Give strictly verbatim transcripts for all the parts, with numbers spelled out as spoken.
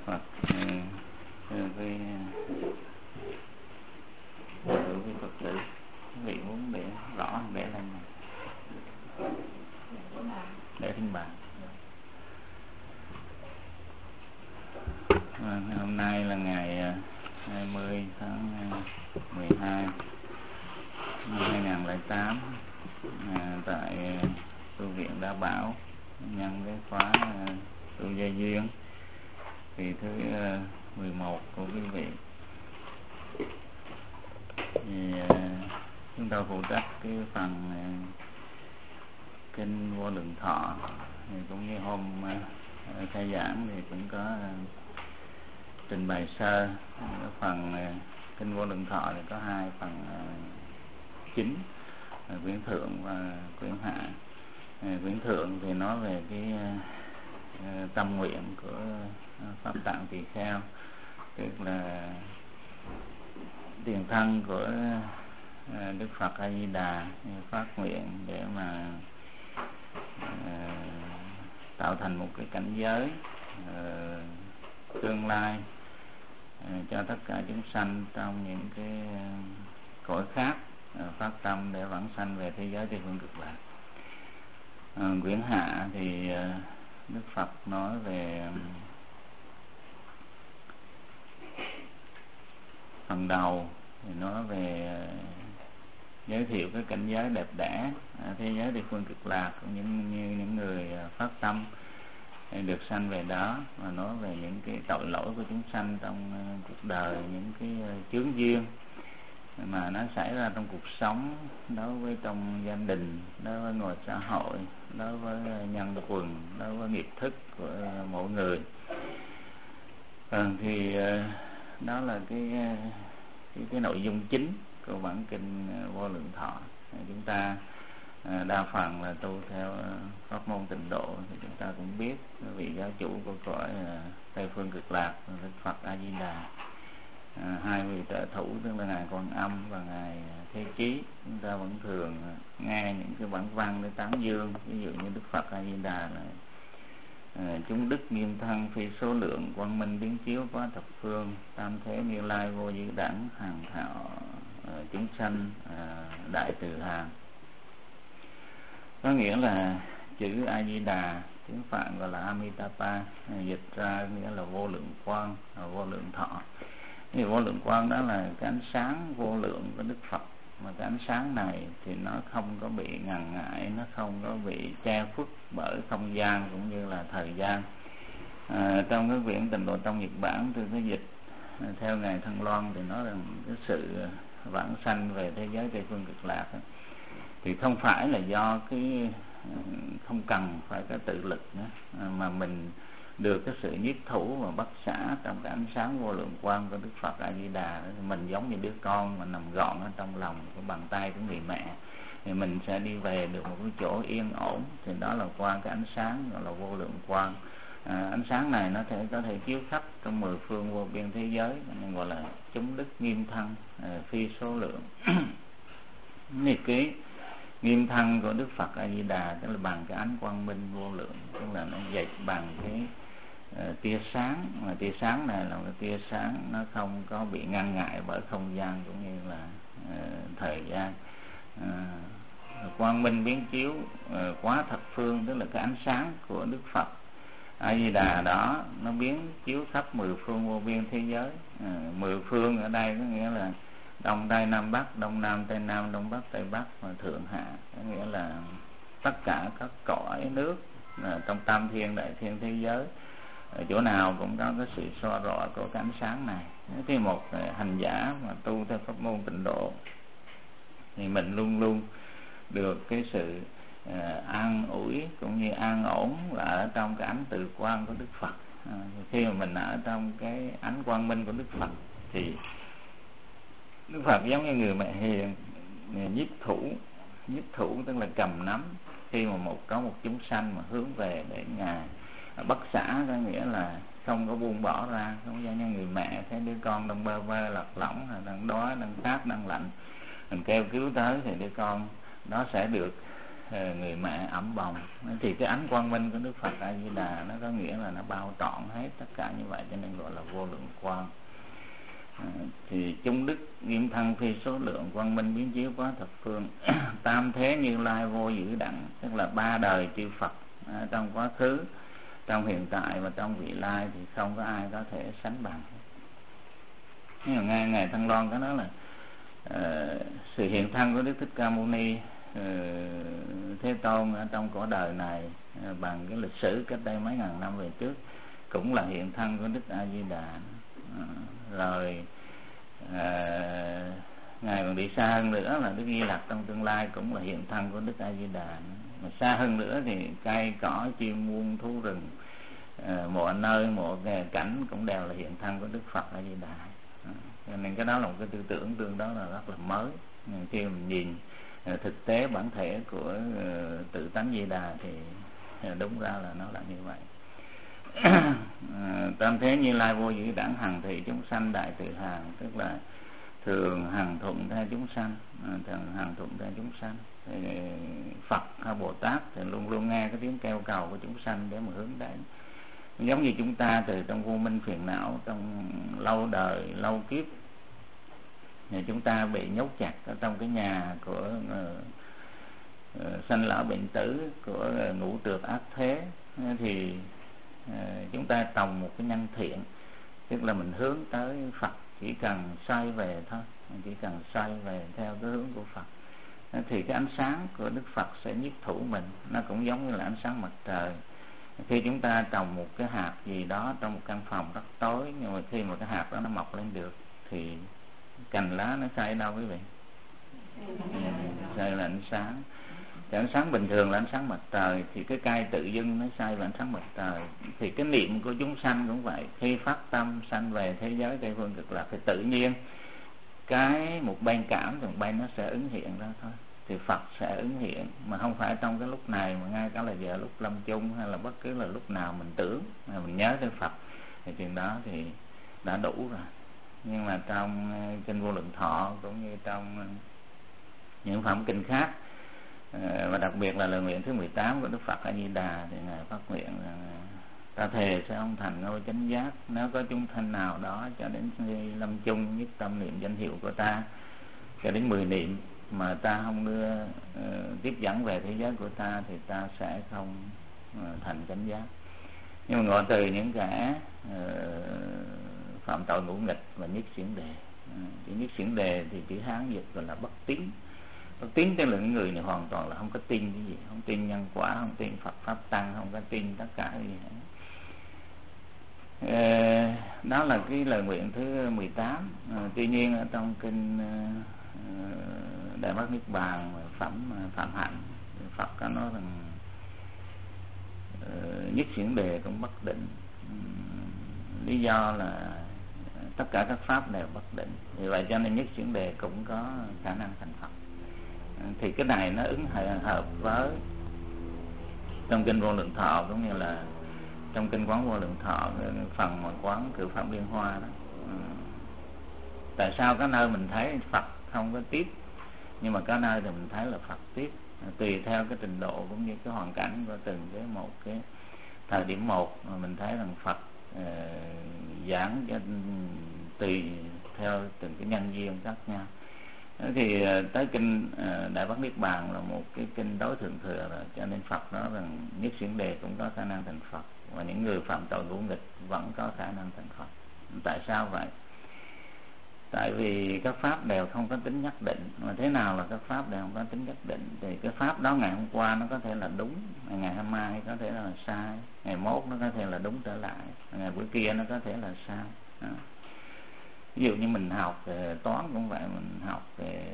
Phật với với Phật tử. Quý vị muốn để rõ để lên để trên bàn. À, hôm nay là ngày hai mươi tháng mười hai năm hai nghìn không trăm lẻ tám, à, tại tu viện Đa Bảo, nhân cái khóa tu gia duyên kỳ thứ mười một của quý vị. Thì chúng ta phụ trách cái phần kinh Vô Lượng Thọ, thì cũng như hôm khai giảng thì cũng có trình bày sơ cái phần kinh Vô Lượng Thọ. Thì có hai phần chính, quyển thượng và quyển hạ. Quyển thượng thì nói về cái tâm nguyện của Pháp Tạng Tỳ Kheo, tức là tiền thân của Đức Phật A Di Đà phát nguyện để mà tạo thành một cái cảnh giới tương lai cho tất cả chúng sanh trong những cái cõi khác, phát tâm để vãng sanh về thế giới Tây Phương Cực Lạc. À, quyển hạ thì Đức Phật nói về phần đầu thì nói về giới thiệu cái cảnh giới đẹp đẽ thế giới Tây Phương Cực Lạc, cũng những như những người phát tâm được sanh về đó, và nói về những cái tội lỗi của chúng sanh trong cuộc đời, những cái chướng duyên mà nó xảy ra trong cuộc sống, đối với trong gia đình, đối với ngoài xã hội, đối với nhân quần, đối với nghiệp thức của mỗi người. À, thì đó là cái cái, cái nội dung chính của bản kinh Vô Lượng Thọ. Chúng ta đa phần là tu theo pháp môn Tịnh Độ thì chúng ta cũng biết vị giáo chủ của cõi Tây Phương Cực Lạc là Đức Phật A Di Đà. À, hai vị trợ thủ tức là ngài Quan Âm và ngài Thế Chí. Chúng ta vẫn thường nghe những cái bản văn để tán dương, ví dụ như Đức Phật A Di Đà là à, chúng đức nghiêm thân phi số lượng, quang minh biến chiếu quá thập phương, tam thế Như Lai vô dư đẳng, hàng thọ à, chúng sanh à, đại từ hàng. Có nghĩa là chữ A Di Đà tiếng Phạn gọi là Amitabha, dịch ra nghĩa là vô lượng quang, vô lượng thọ. Thì vô lượng quang đó là cái ánh sáng vô lượng của Đức Phật, mà cái ánh sáng này thì nó không có bị ngần ngại, nó không có bị che khuất bởi không gian cũng như là thời gian. À, trong cái quyển Tịnh Độ Tông Nhật Bản tôi có dịch theo ngài Thân Loan thì nói rằng cái sự vãng sanh về thế giới Tây Phương Cực Lạc đó, thì không phải là do cái không cần phải cái tự lực nữa, mà mình được cái sự nhiếp thủ và bắt xả trong cái ánh sáng vô lượng quang của Đức Phật A Di Đà. Mình giống như đứa con mà nằm gọn ở trong lòng của bàn tay của người mẹ, thì mình sẽ đi về được một cái chỗ yên ổn. Thì đó là qua cái ánh sáng gọi là vô lượng quang. À, ánh sáng này nó thể có thể chiếu khắp trong mười phương vô biên thế giới, nên gọi là chúng đức nghiêm thân à, phi số lượng. Này cái nghiêm thân của Đức Phật A Di Đà tức là bằng cái ánh quang minh vô lượng, tức là nó dệt bằng cái uh, tia sáng, mà tia sáng này là một tia sáng nó không có bị ngăn ngại bởi không gian cũng như là uh, thời gian. Uh, quang minh biến chiếu uh, quá thập phương, tức là cái ánh sáng của Đức Phật A Di Đà đó nó biến chiếu khắp mười phương vô biên thế giới. Uh, mười phương ở đây có nghĩa là Đông Tây Nam Bắc, Đông Nam Tây Nam, Đông Bắc Tây Bắc và Thượng Hạ, có nghĩa là tất cả các cõi nước là trong tam thiên đại thiên thế giới, ở chỗ nào cũng có cái sự soi rọi của cái ánh sáng này. Khi một hành giả mà tu theo pháp môn Tịnh Độ thì mình luôn luôn được cái sự uh, an ủi cũng như an ổn là ở trong cái ánh từ quang của Đức Phật. À, khi mà mình ở trong cái ánh quang minh của Đức Phật thì Đức Phật giống như người mẹ hiền nhiếp thủ, nhiếp thủ tức là cầm nắm. Khi mà một có một chúng sanh mà hướng về để ngài bất xả, có nghĩa là không có buông bỏ ra, không giống như người mẹ thấy đứa con đang bơ vơ lạc lõng, đang đói, đang khát, đang lạnh, mình kêu cứu tới thì đứa con đó sẽ được người mẹ ẵm bồng. Thì cái ánh quang minh của Đức Phật A Di Đà nó có nghĩa là nó bao trọn hết tất cả như vậy, cho nên gọi là vô lượng quang. À, thì chung đức nghiêm thân phi số lượng, quang minh biến chiếu quá thập phương. Tam thế Như Lai vô dữ đẳng, tức là ba đời chư Phật à, trong quá khứ, trong hiện tại và trong vị lai thì không có ai có thể sánh bằng. Nhưng mà ngay ngài Thăng Loan có nói là uh, sự hiện thân của Đức Thích Ca Mâu Ni uh, Thế Tôn ở trong cõi đời này uh, bằng cái lịch sử cách đây mấy ngàn năm về trước cũng là hiện thân của Đức A Di Đà. Uh, rồi uh, ngài còn đi xa hơn nữa là Đức Di Lặc trong tương lai cũng là hiện thân của Đức A Di Đà. Mà xa hơn nữa thì cây cỏ chim muôn thú rừng, uh, mọi nơi mọi cảnh cũng đều là hiện thân của Đức Phật A Di Đà. Cho nên cái đó là một cái tư tưởng tương đó là rất là mới. Khi mình nhìn thực tế bản thể của tự tánh Di Đà thì đúng ra là nó là như vậy. Tam thế Như Lai vô dữ đẳng, hằng thị chúng sanh đại từ hàng, tức là thường hằng thuận theo chúng sanh, thường hằng thuận theo chúng sanh. Thì Phật hay Bồ Tát thì luôn luôn nghe cái tiếng kêu cầu của chúng sanh để mà hướng đến. Giống như chúng ta từ trong vô minh phiền não, trong lâu đời lâu kiếp thì chúng ta bị nhốt chặt ở trong cái nhà của uh, uh, sanh lão bệnh tử, của uh, ngũ trược ác thế. Thì uh, chúng ta trồng một cái nhân thiện, tức là mình hướng tới Phật, chỉ cần xoay về thôi, chỉ cần xoay về theo cái hướng của Phật thì cái ánh sáng của Đức Phật sẽ nhiếp thủ mình. Nó cũng giống như là ánh sáng mặt trời. Khi chúng ta trồng một cái hạt gì đó trong một căn phòng rất tối, nhưng mà khi mà cái hạt đó nó mọc lên được thì cành lá nó xây đâu quý vị? Xây là ánh sáng. Thì ánh sáng bình thường là ánh sáng mặt trời, thì cái cây tự dưng nó xây là ánh sáng mặt trời. Thì cái niệm của chúng sanh cũng vậy, khi phát tâm sanh về thế giới Tây Phương Cực Lạc thì tự nhiên cái một bên cảm thì một bên nó sẽ ứng hiện ra thôi. Thì Phật sẽ ứng hiện, mà không phải trong cái lúc này, mà ngay cả là giờ lúc lâm chung hay là bất cứ là lúc nào mình tưởng mà mình nhớ tới Phật thì chuyện đó thì đã đủ rồi. Nhưng mà trong kinh Vô Lượng Thọ cũng như trong những phẩm kinh khác, và đặc biệt là lời nguyện thứ mười tám của Đức Phật A Di Đà, thì ngài phát nguyện rằng ta thề sẽ không thành ngôi chánh giác nếu có chúng sanh nào đó cho đến khi lâm chung nhất tâm niệm danh hiệu của ta cho đến mười niệm mà ta không đưa uh, tiếp dẫn về thế giới của ta thì ta sẽ không uh, thành chánh giác. Nhưng mà ngọn từ những kẻ uh, phạm tội ngũ nghịch và nhất xiển đề. Uh, chữ nhất xiển đề thì chữ Hán dịch gọi là bất tín. Bất tín tức là những người này hoàn toàn là không có tin cái gì, không tin nhân quả, không tin Phật pháp tăng, không có tin tất cả cái gì hết. Uh, đó là cái lời nguyện thứ mười tám. Uh, tuy nhiên ở trong kinh uh, Đại Bát Niết Bàn phẩm Phạm Hạnh, Phật có nói rằng uh, nhất xiển đề cũng bất định. Uh, lý do là tất cả các pháp đều bất định, vì vậy cho nên nhất xiển đề cũng có khả năng thành Phật. Uh, thì cái này nó ứng hợp với trong kinh Vô Lượng Thọ cũng như là trong kinh Quán Vô Lượng Thọ, phần mà quán Cửu Pháp Liên Hoa đó. Uh, tại sao có nơi mình thấy Phật không có tiếp, nhưng mà có nơi thì mình thấy là Phật tiếp, tùy theo cái trình độ cũng như cái hoàn cảnh của từng cái một cái thời điểm một mà mình thấy rằng Phật uh, giảng cho tùy theo từng cái nhân duyên khác nhau. Thì uh, tới kinh uh, Đại Bát Niết Bàn là một cái kinh đối thượng thừa rồi, cho nên Phật nói rằng nhất xiển đề cũng có khả năng thành Phật, và những người phạm tội ngũ nghịch vẫn có khả năng thành Phật. Tại sao vậy? Tại vì các pháp đều không có tính nhất định. Mà thế nào là các pháp đều không có tính nhất định? Thì cái pháp đó ngày hôm qua nó có thể là đúng, ngày hôm mai có thể là sai, ngày mốt nó có thể là đúng trở lại, ngày bữa kia nó có thể là sai. À. Ví dụ như mình học về toán cũng vậy, mình học về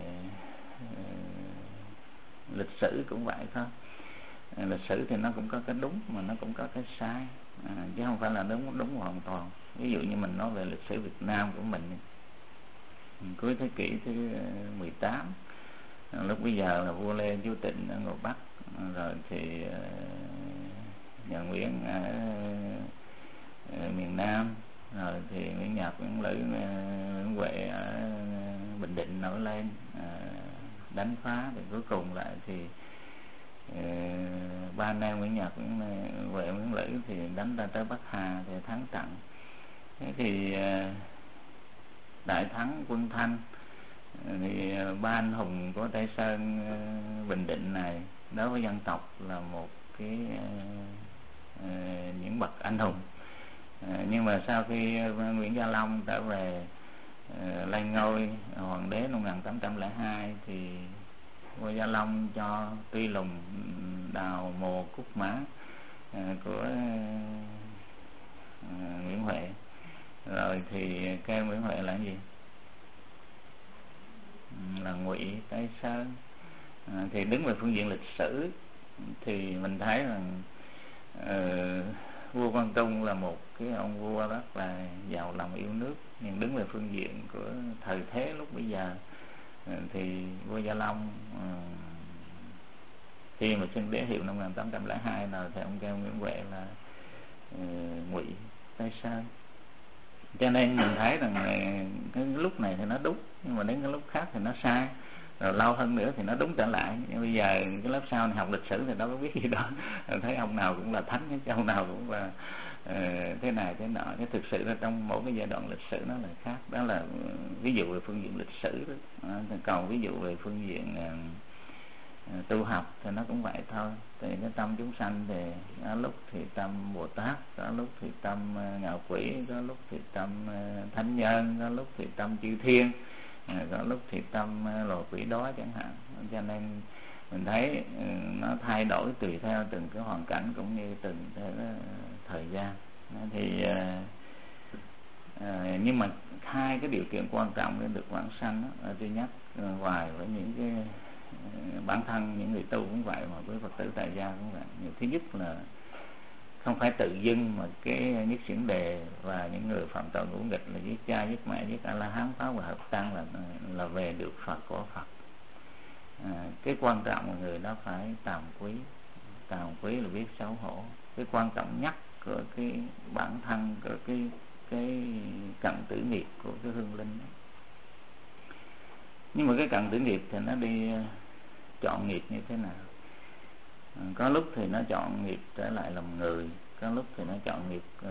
uh, lịch sử cũng vậy thôi. À, lịch sử thì nó cũng có cái đúng mà nó cũng có cái sai, à, chứ không phải là đúng đúng hoàn toàn. Ví dụ như mình nói về lịch sử Việt Nam của mình cuối thế kỷ thứ mười tám, lúc bây giờ là vua Lê Chú Tịnh ở Ngô Bắc, rồi thì nhà Nguyễn ở miền Nam, rồi thì Nguyễn Nhật, Nguyễn Lữ, Nguyễn Huệ ở Bình Định nổi lên đánh phá, thì cuối cùng lại thì ba anh em Nguyễn Nhật, Nguyễn Huệ, Nguyễn Lữ thì đánh ra tới Bắc Hà thì thắng trận. Thế thì đại thắng quân Thanh, thì ba anh hùng của Tây Sơn Bình Định này đối với dân tộc là một cái những bậc anh hùng. Nhưng mà sau khi Nguyễn Gia Long trở về lên ngôi hoàng đế năm một nghìn tám trăm lẻ hai thì vua Gia Long cho Tuy Lùng đào mồ Cúc Mã của Nguyễn Huệ, rồi thì kêu Nguyễn Huệ là cái gì, là Ngụy Tây Sơn. À, thì đứng về phương diện lịch sử thì mình thấy rằng uh, vua Quang Trung là một cái ông vua rất là giàu lòng yêu nước, nhưng đứng về phương diện của thời thế lúc bây giờ uh, thì vua Gia Long uh, khi mà xưng đế hiệu năm một nghìn tám trăm lẻ hai rồi thì ông kêu Nguyễn Huệ là uh, Ngụy Tây Sơn. Cho nên mình thấy rằng cái lúc này thì nó đúng, nhưng mà đến cái lúc khác thì nó sai, rồi lâu hơn nữa thì nó đúng trở lại. Nhưng bây giờ cái lớp sau này học lịch sử thì đâu có biết gì đó, thấy ông nào cũng là thánh, cái ông nào cũng là uh, thế này thế nọ. Cái thực sự là trong mỗi cái giai đoạn lịch sử nó là khác. Đó là ví dụ về phương diện lịch sử đó. À, còn ví dụ về phương diện uh, tu học thì nó cũng vậy thôi. Thì cái tâm chúng sanh thì có lúc thì tâm Bồ Tát, có lúc thì tâm uh, ngạo quỷ, có lúc thì tâm uh, thánh nhân, có lúc thì tâm chư thiên, uh, có lúc thì tâm uh, lò quỷ đó chẳng hạn. Cho nên mình thấy uh, nó thay đổi tùy theo từng cái hoàn cảnh cũng như từng cái uh, thời gian. Thì uh, uh, nhưng mà hai cái điều kiện quan trọng để được vãng sanh đó, thứ nhất uh, ngoài với những cái bản thân những người tu cũng vậy, mà với Phật tử tại gia cũng vậy. Thứ nhất là không phải tự dưng mà cái Nhất Xiển Đề và những người phạm tội ngũ nghịch là giết cha, giết mẹ, giết A La Hán, phá và hợp tăng là là về được Phật của Phật. À, cái quan trọng là người đó phải tàm quý. Tàm quý là biết xấu hổ. Cái quan trọng nhất của cái bản thân, của cái cái cận tử nghiệp của cái hương linh đó. Nhưng mà cái cận tử nghiệp thì nó đi chọn nghiệp như thế nào? À, có lúc thì nó chọn nghiệp trở lại làm người, có lúc thì nó chọn nghiệp uh,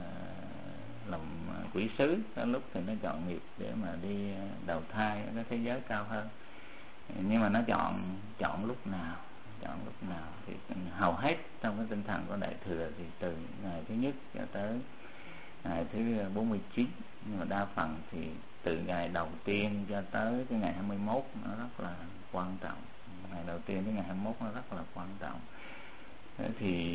làm quỷ sứ, có lúc thì nó chọn nghiệp để mà đi đầu thai ở cái thế giới cao hơn. Nhưng mà nó chọn chọn lúc nào, chọn lúc nào thì hầu hết trong cái tinh thần của Đại Thừa thì từ ngày thứ nhất cho tới ngày thứ bốn mươi chín, nhưng mà đa phần thì từ ngày đầu tiên cho tới cái ngày hai mươi mốt nó rất là quan trọng. Ngày đầu tiên đến ngày hai mươi mốt nó rất là quan trọng. Thế thì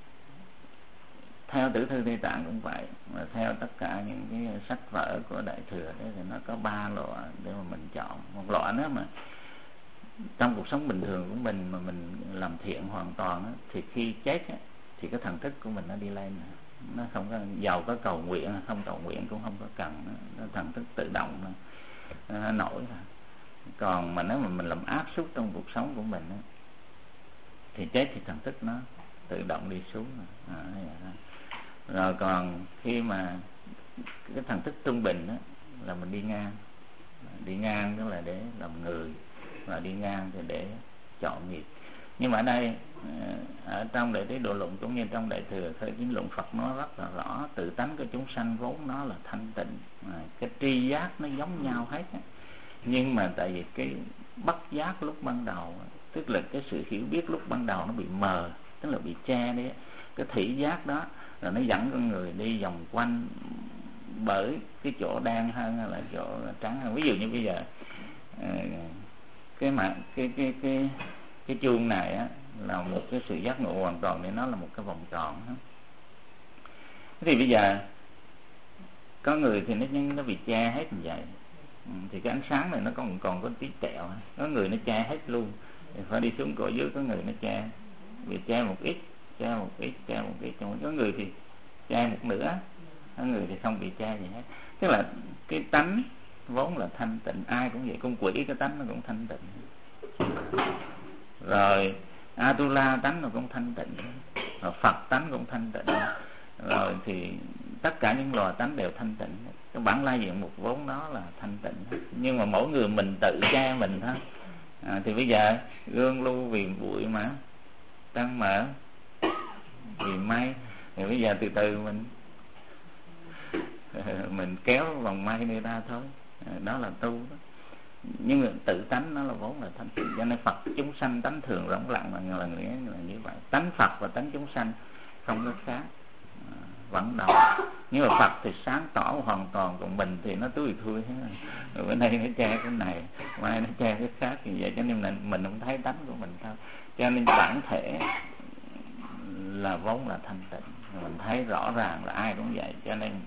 theo Tử Thư Tây Tạng cũng vậy, và theo tất cả những cái sách vở của Đại Thừa đấy, thì nó có ba loại để mà mình chọn. Một loại nữa mà trong cuộc sống bình thường của mình mà mình làm thiện hoàn toàn đó, thì khi chết đó, thì cái thần thức của mình nó đi lên, nó không có giàu có cầu nguyện, không cầu nguyện cũng không có cần, nó thần thức tự động nó, nó nổi ra. Còn mà nếu mà mình làm áp suất trong cuộc sống của mình đó, thì chết thì thần thức nó tự động đi xuống rồi. À, rồi còn khi mà cái thần thức trung bình đó là mình đi ngang, đi ngang đó là để làm người, và đi ngang thì để chọn nghiệp. Nhưng mà ở đây ở trong Đại Tế Độ Luận cũng như trong Đại Thừa Khởi Kiến Luận, Phật nói rất là rõ, tự tánh của chúng sanh vốn nó là thanh tịnh, cái tri giác nó giống nhau hết. Nhưng mà tại vì cái bất giác lúc ban đầu, tức là cái sự hiểu biết lúc ban đầu nó bị mờ, tức là bị che đi, cái thị giác đó rồi nó dẫn con người đi vòng quanh bởi cái chỗ đen hơn hay là chỗ trắng hơn. Ví dụ như bây giờ cái mà cái cái cái cái chuông này á là một cái sự giác ngộ hoàn toàn, để nó là một cái vòng tròn đó. Thì bây giờ có người thì nó nó bị che hết như vậy, thì cái ánh sáng này nó còn còn có tí tẹo, có người nó che hết luôn, thì phải đi xuống cổ dưới, có người nó che bị che một ít, che một ít, che một ít, có người thì che một nửa, có người thì không bị che gì hết. Tức là cái tánh vốn là thanh tịnh, ai cũng vậy. Con quỷ cái tánh nó cũng thanh tịnh, rồi Atula tánh nó cũng thanh tịnh, rồi Phật tánh cũng thanh tịnh, rồi thì tất cả những loài tánh đều thanh tịnh. Cái bản lai diện mục vốn nó là thanh tịnh, nhưng mà mỗi người mình tự che mình thôi. À, thì bây giờ gương lưu vì bụi mà trăng mở vì may. Thì bây giờ từ từ mình mình kéo vòng may đi ra thôi, đó là tu đó. Nhưng mà tự tánh nó là vốn là thanh tịnh, cho nên Phật chúng sanh tánh thường rỗng lặng là, là nghĩa là như vậy. Tánh Phật và tánh chúng sanh không có khác, à, vẫn đồng. Nhưng mà Phật thì sáng tỏ hoàn toàn, còn mình thì nó tui thui hết. Rồi bữa nay nó che cái này, mai nó che cái khác, như vậy cho nên là mình không thấy tánh của mình thôi. Cho nên bản thể là vốn là thanh tịnh, mình thấy rõ ràng là ai cũng vậy. Cho nên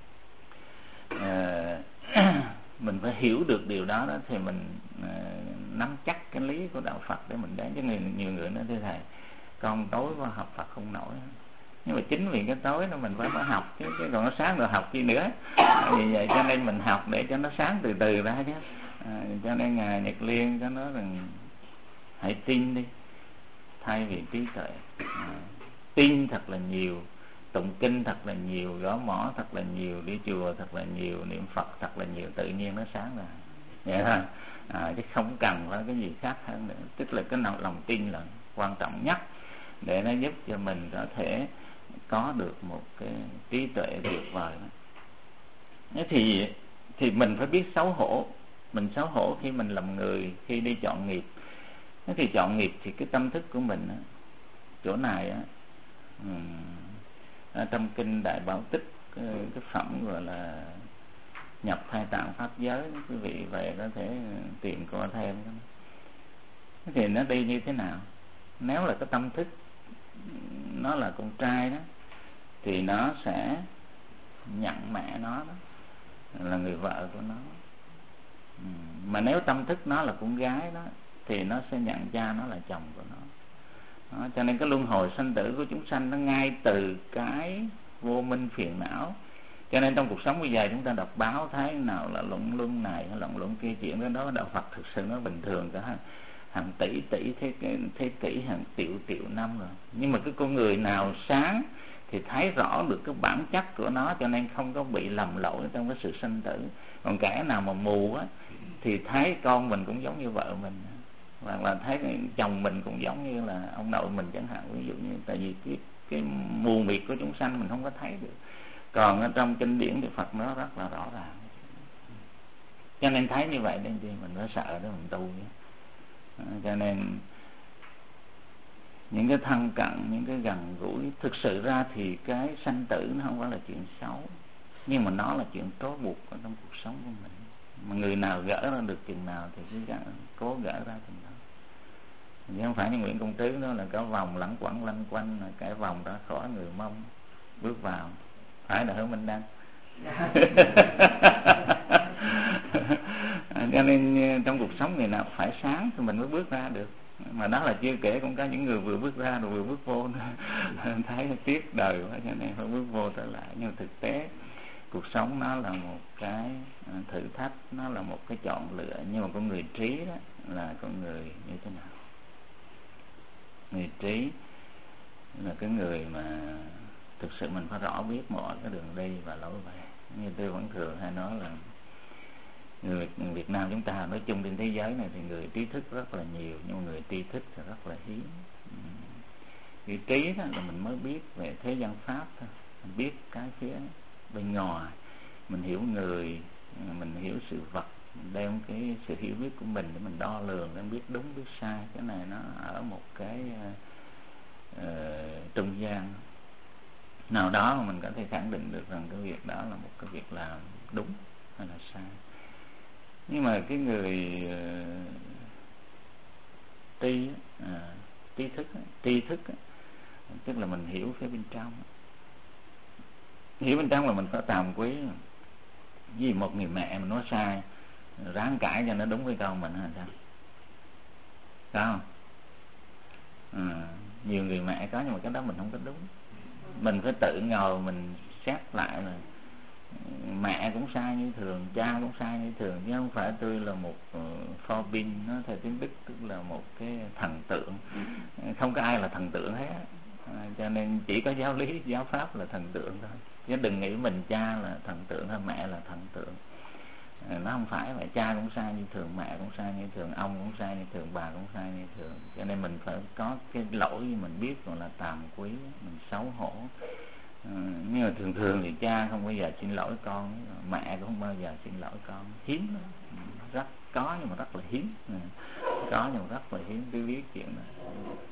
uh, mình phải hiểu được điều đó đó thì mình uh, nắm chắc cái lý của đạo Phật để mình đến. Chứ người, nhiều người nói thưa thầy, con tối qua học Phật không nổi. Nhưng mà chính vì cái tối nó mình phải mới học chứ, chứ còn nó sáng rồi học chi nữa. Vì vậy cho nên mình học để cho nó sáng từ từ ra chứ. À, cho nên Ngài Nhật Liên có nói rằng hãy tin đi thay vì trí tuệ. À, tin thật là nhiều, tụng kinh thật là nhiều, gõ mõ thật là nhiều, đi chùa thật là nhiều, niệm Phật thật là nhiều, tự nhiên nó sáng ra vậy thôi. À, chứ không cần phải cái gì khác hơn nữa. Tức là cái lòng tin là quan trọng nhất để nó giúp cho mình có thể có được một cái trí tuệ tuyệt vời đó. Thế thì thì mình phải biết xấu hổ. Mình xấu hổ khi mình làm người, khi đi chọn nghiệp. Thế thì chọn nghiệp thì cái tâm thức của mình á, chỗ này á, ở trong kinh Đại Bảo Tích, cái, cái phẩm gọi là nhập thai tạng pháp giới, quý vị về có thể tìm coi thêm. Thế thì nó đi như thế nào? Nếu là cái tâm thức nó là con trai đó thì nó sẽ nhận mẹ nó đó là người vợ của nó. Mà nếu tâm thức nó là con gái đó thì nó sẽ nhận cha nó là chồng của nó. Đó, cho nên cái luân hồi sanh tử của chúng sanh nó ngay từ cái vô minh phiền não. Cho nên trong cuộc sống bây giờ chúng ta đọc báo thấy nào là luận luân này hay luận luận kia, chuyện đó đó đạo Phật thực sự nó bình thường cả hàng tỷ tỷ thế, thế kỷ, hàng triệu triệu năm rồi. Nhưng mà cái con người nào sáng thì thấy rõ được cái bản chất của nó, cho nên không có bị lầm lỗi trong cái sự sinh tử. Còn kẻ nào mà mù á thì thấy con mình cũng giống như vợ mình, hoặc là thấy chồng mình cũng giống như là ông nội mình chẳng hạn, ví dụ như. Tại vì cái, cái mù mịt của chúng sanh mình không có thấy được. Còn ở trong kinh điển thì Phật nó rất là rõ ràng. Cho nên thấy như vậy nên thì mình phải sợ đó mình tu. À, cho nên những cái thân cận, những cái gần gũi, thực sự ra thì cái sanh tử nó không phải là chuyện xấu, nhưng mà nó là chuyện trói buộc ở trong cuộc sống của mình. Mà người nào gỡ ra được chừng nào thì cứ cố gỡ ra chừng đó. Chứ không phải như Nguyễn Công Trứ đó là có vòng lẳng quẩn lanh quanh, cái vòng đó khỏi người Mông bước vào. Phải là Hữu Minh Đăng. Cho nên trong cuộc sống người nào phải sáng thì mình mới bước ra được. Mà đó là chưa kể cũng có những người vừa bước ra rồi vừa bước vô thấy tiếc đời quá, cho nên phải bước vô trở lại. Nhưng mà thực tế cuộc sống nó là một cái thử thách, nó là một cái chọn lựa. Nhưng mà con người trí đó là con người như thế nào? Người trí là cái người mà thực sự mình phải rõ biết mọi cái đường đi và lối về. Như tôi vẫn thường hay nói là người Việt Nam chúng ta nói chung trên thế giới này thì người trí thức rất là nhiều, nhưng mà người tri thức thì rất là hiếm. Người trí đó là mình mới biết về thế gian pháp thôi, mình biết cái phía bên ngoài, mình hiểu người, mình hiểu sự vật, mình đem cái sự hiểu biết của mình để mình đo lường, để biết đúng biết sai. Cái này nó ở một cái uh, trung gian nào đó mà mình có thể khẳng định được rằng cái việc đó là một cái việc làm đúng hay là sai. Nhưng mà cái người uh, tri uh, tri thức tri thức uh, tức là mình hiểu phía bên trong. Hiểu bên trong là mình phải tàm quý. Vì một người mẹ mình nói sai, ráng cãi cho nó đúng với con mình hay sao? Có không? À, nhiều người mẹ có, nhưng mà cái đó mình không có đúng. Mình phải tự ngồi mình xét lại là mẹ cũng sai như thường, cha cũng sai như thường, chứ không phải tôi là một pho bin, nó theo tiếng Đức tức là một cái thần tượng. Không có ai là thần tượng hết. À, cho nên chỉ có giáo lý, giáo pháp là thần tượng thôi. Chứ đừng nghĩ mình cha là thần tượng hay mẹ là thần tượng. Nó không phải vậy, cha cũng sai như thường, mẹ cũng sai như thường, ông cũng sai như thường, bà cũng sai như thường. Cho nên mình phải có cái lỗi mình biết gọi là tàm quý, mình xấu hổ. Ừ, nhưng mà thường thường thì cha không bao giờ xin lỗi con, mẹ cũng không bao giờ xin lỗi con, hiếm lắm. Rất có nhưng mà rất là hiếm, có nhưng mà rất là hiếm tôi biết chuyện này.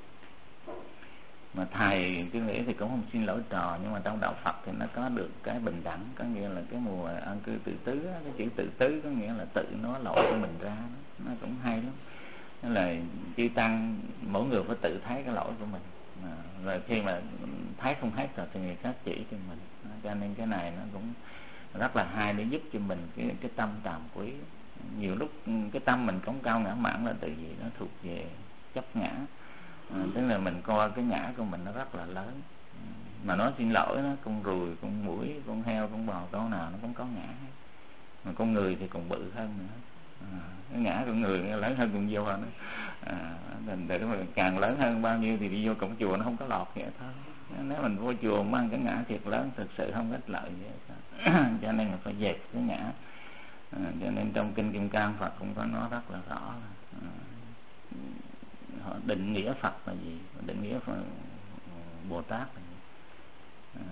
Mà thầy tôi nghĩ thì cũng không xin lỗi trò, nhưng mà trong đạo Phật thì nó có được cái bình đẳng, có nghĩa là cái mùa an cư tự tứ, cái chữ tự tứ có nghĩa là tự nói lỗi của mình ra, nó cũng hay lắm. Nên là chư tăng mỗi người phải tự thấy cái lỗi của mình, à, rồi khi mà thấy không hết rồi thì người khác chỉ cho mình. Cho nên cái này nó cũng rất là hay để giúp cho mình cái cái tâm tàm quý. Nhiều lúc cái tâm mình cống cao ngã mạn là từ gì nó thuộc về chấp ngã, à, tức là mình coi cái ngã của mình nó rất là lớn. Mà nói xin lỗi nó, con ruồi, con muỗi, con heo, con bò, con nào nó cũng có ngã, mà con người thì còn bự hơn nữa. À, cái ngã của người lớn hơn con vô nữa. À, để mà càng lớn hơn bao nhiêu thì đi vô cổng chùa nó không có lọt vậy thôi. Nếu mình vô chùa mang cái ngã thiệt lớn thực sự không ích lợi vậy. Cho nên là phải dẹp cái ngã. À, cho nên trong kinh Kim Cang Phật cũng có nói rất là rõ là, à, định nghĩa Phật là gì, định nghĩa Phật, Bồ Tát là gì. À,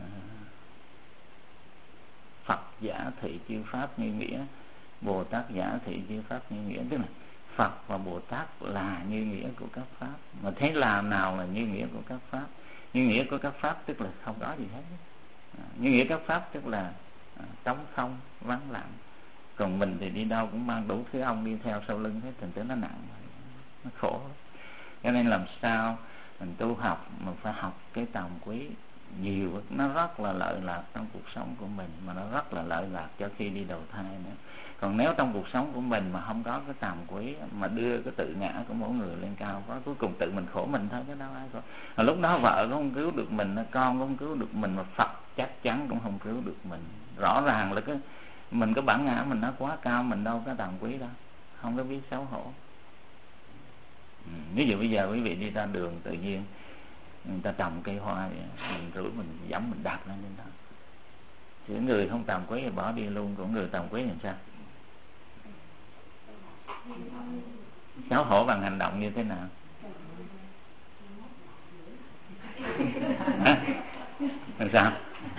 Phật giả thị chư pháp như nghĩa, Bồ Tát giả thị chư pháp như nghĩa. Tức là Phật và Bồ Tát là như nghĩa của các pháp. Mà thế làm nào là như nghĩa của các pháp? Như nghĩa của các pháp tức là không có gì hết. À, như nghĩa các pháp tức là à, trống không, vắng lặng. Còn mình thì đi đâu cũng mang đủ thứ ông đi theo sau lưng hết, thành tới nó nặng, nó khổ. Cho nên làm sao mình tu học mình phải học cái tàm quý nhiều, nó rất là lợi lạc trong cuộc sống của mình, mà nó rất là lợi lạc cho khi đi đầu thai nữa. Còn nếu trong cuộc sống của mình mà không có cái tàm quý, mà đưa cái tự ngã của mỗi người lên cao quá, cuối cùng tự mình khổ mình thôi, cái đâu ai khổ. Mà lúc đó vợ cũng không cứu được mình, con cũng không cứu được mình, mà Phật chắc chắn cũng không cứu được mình. Rõ ràng là cái mình cái bản ngã mình nó quá cao, mình đâu có tàm quý đâu, không có biết xấu hổ. Ừ, ví dụ bây giờ quý vị đi ra đường tự nhiên người ta trồng cây hoa vậy, mình rủi mình dẫm mình đạp lên trên đó, thì người không tàm quý thì bỏ đi luôn, còn người tàm quý làm sao? Xấu hổ bằng hành động như thế nào? Hả? Làm sao?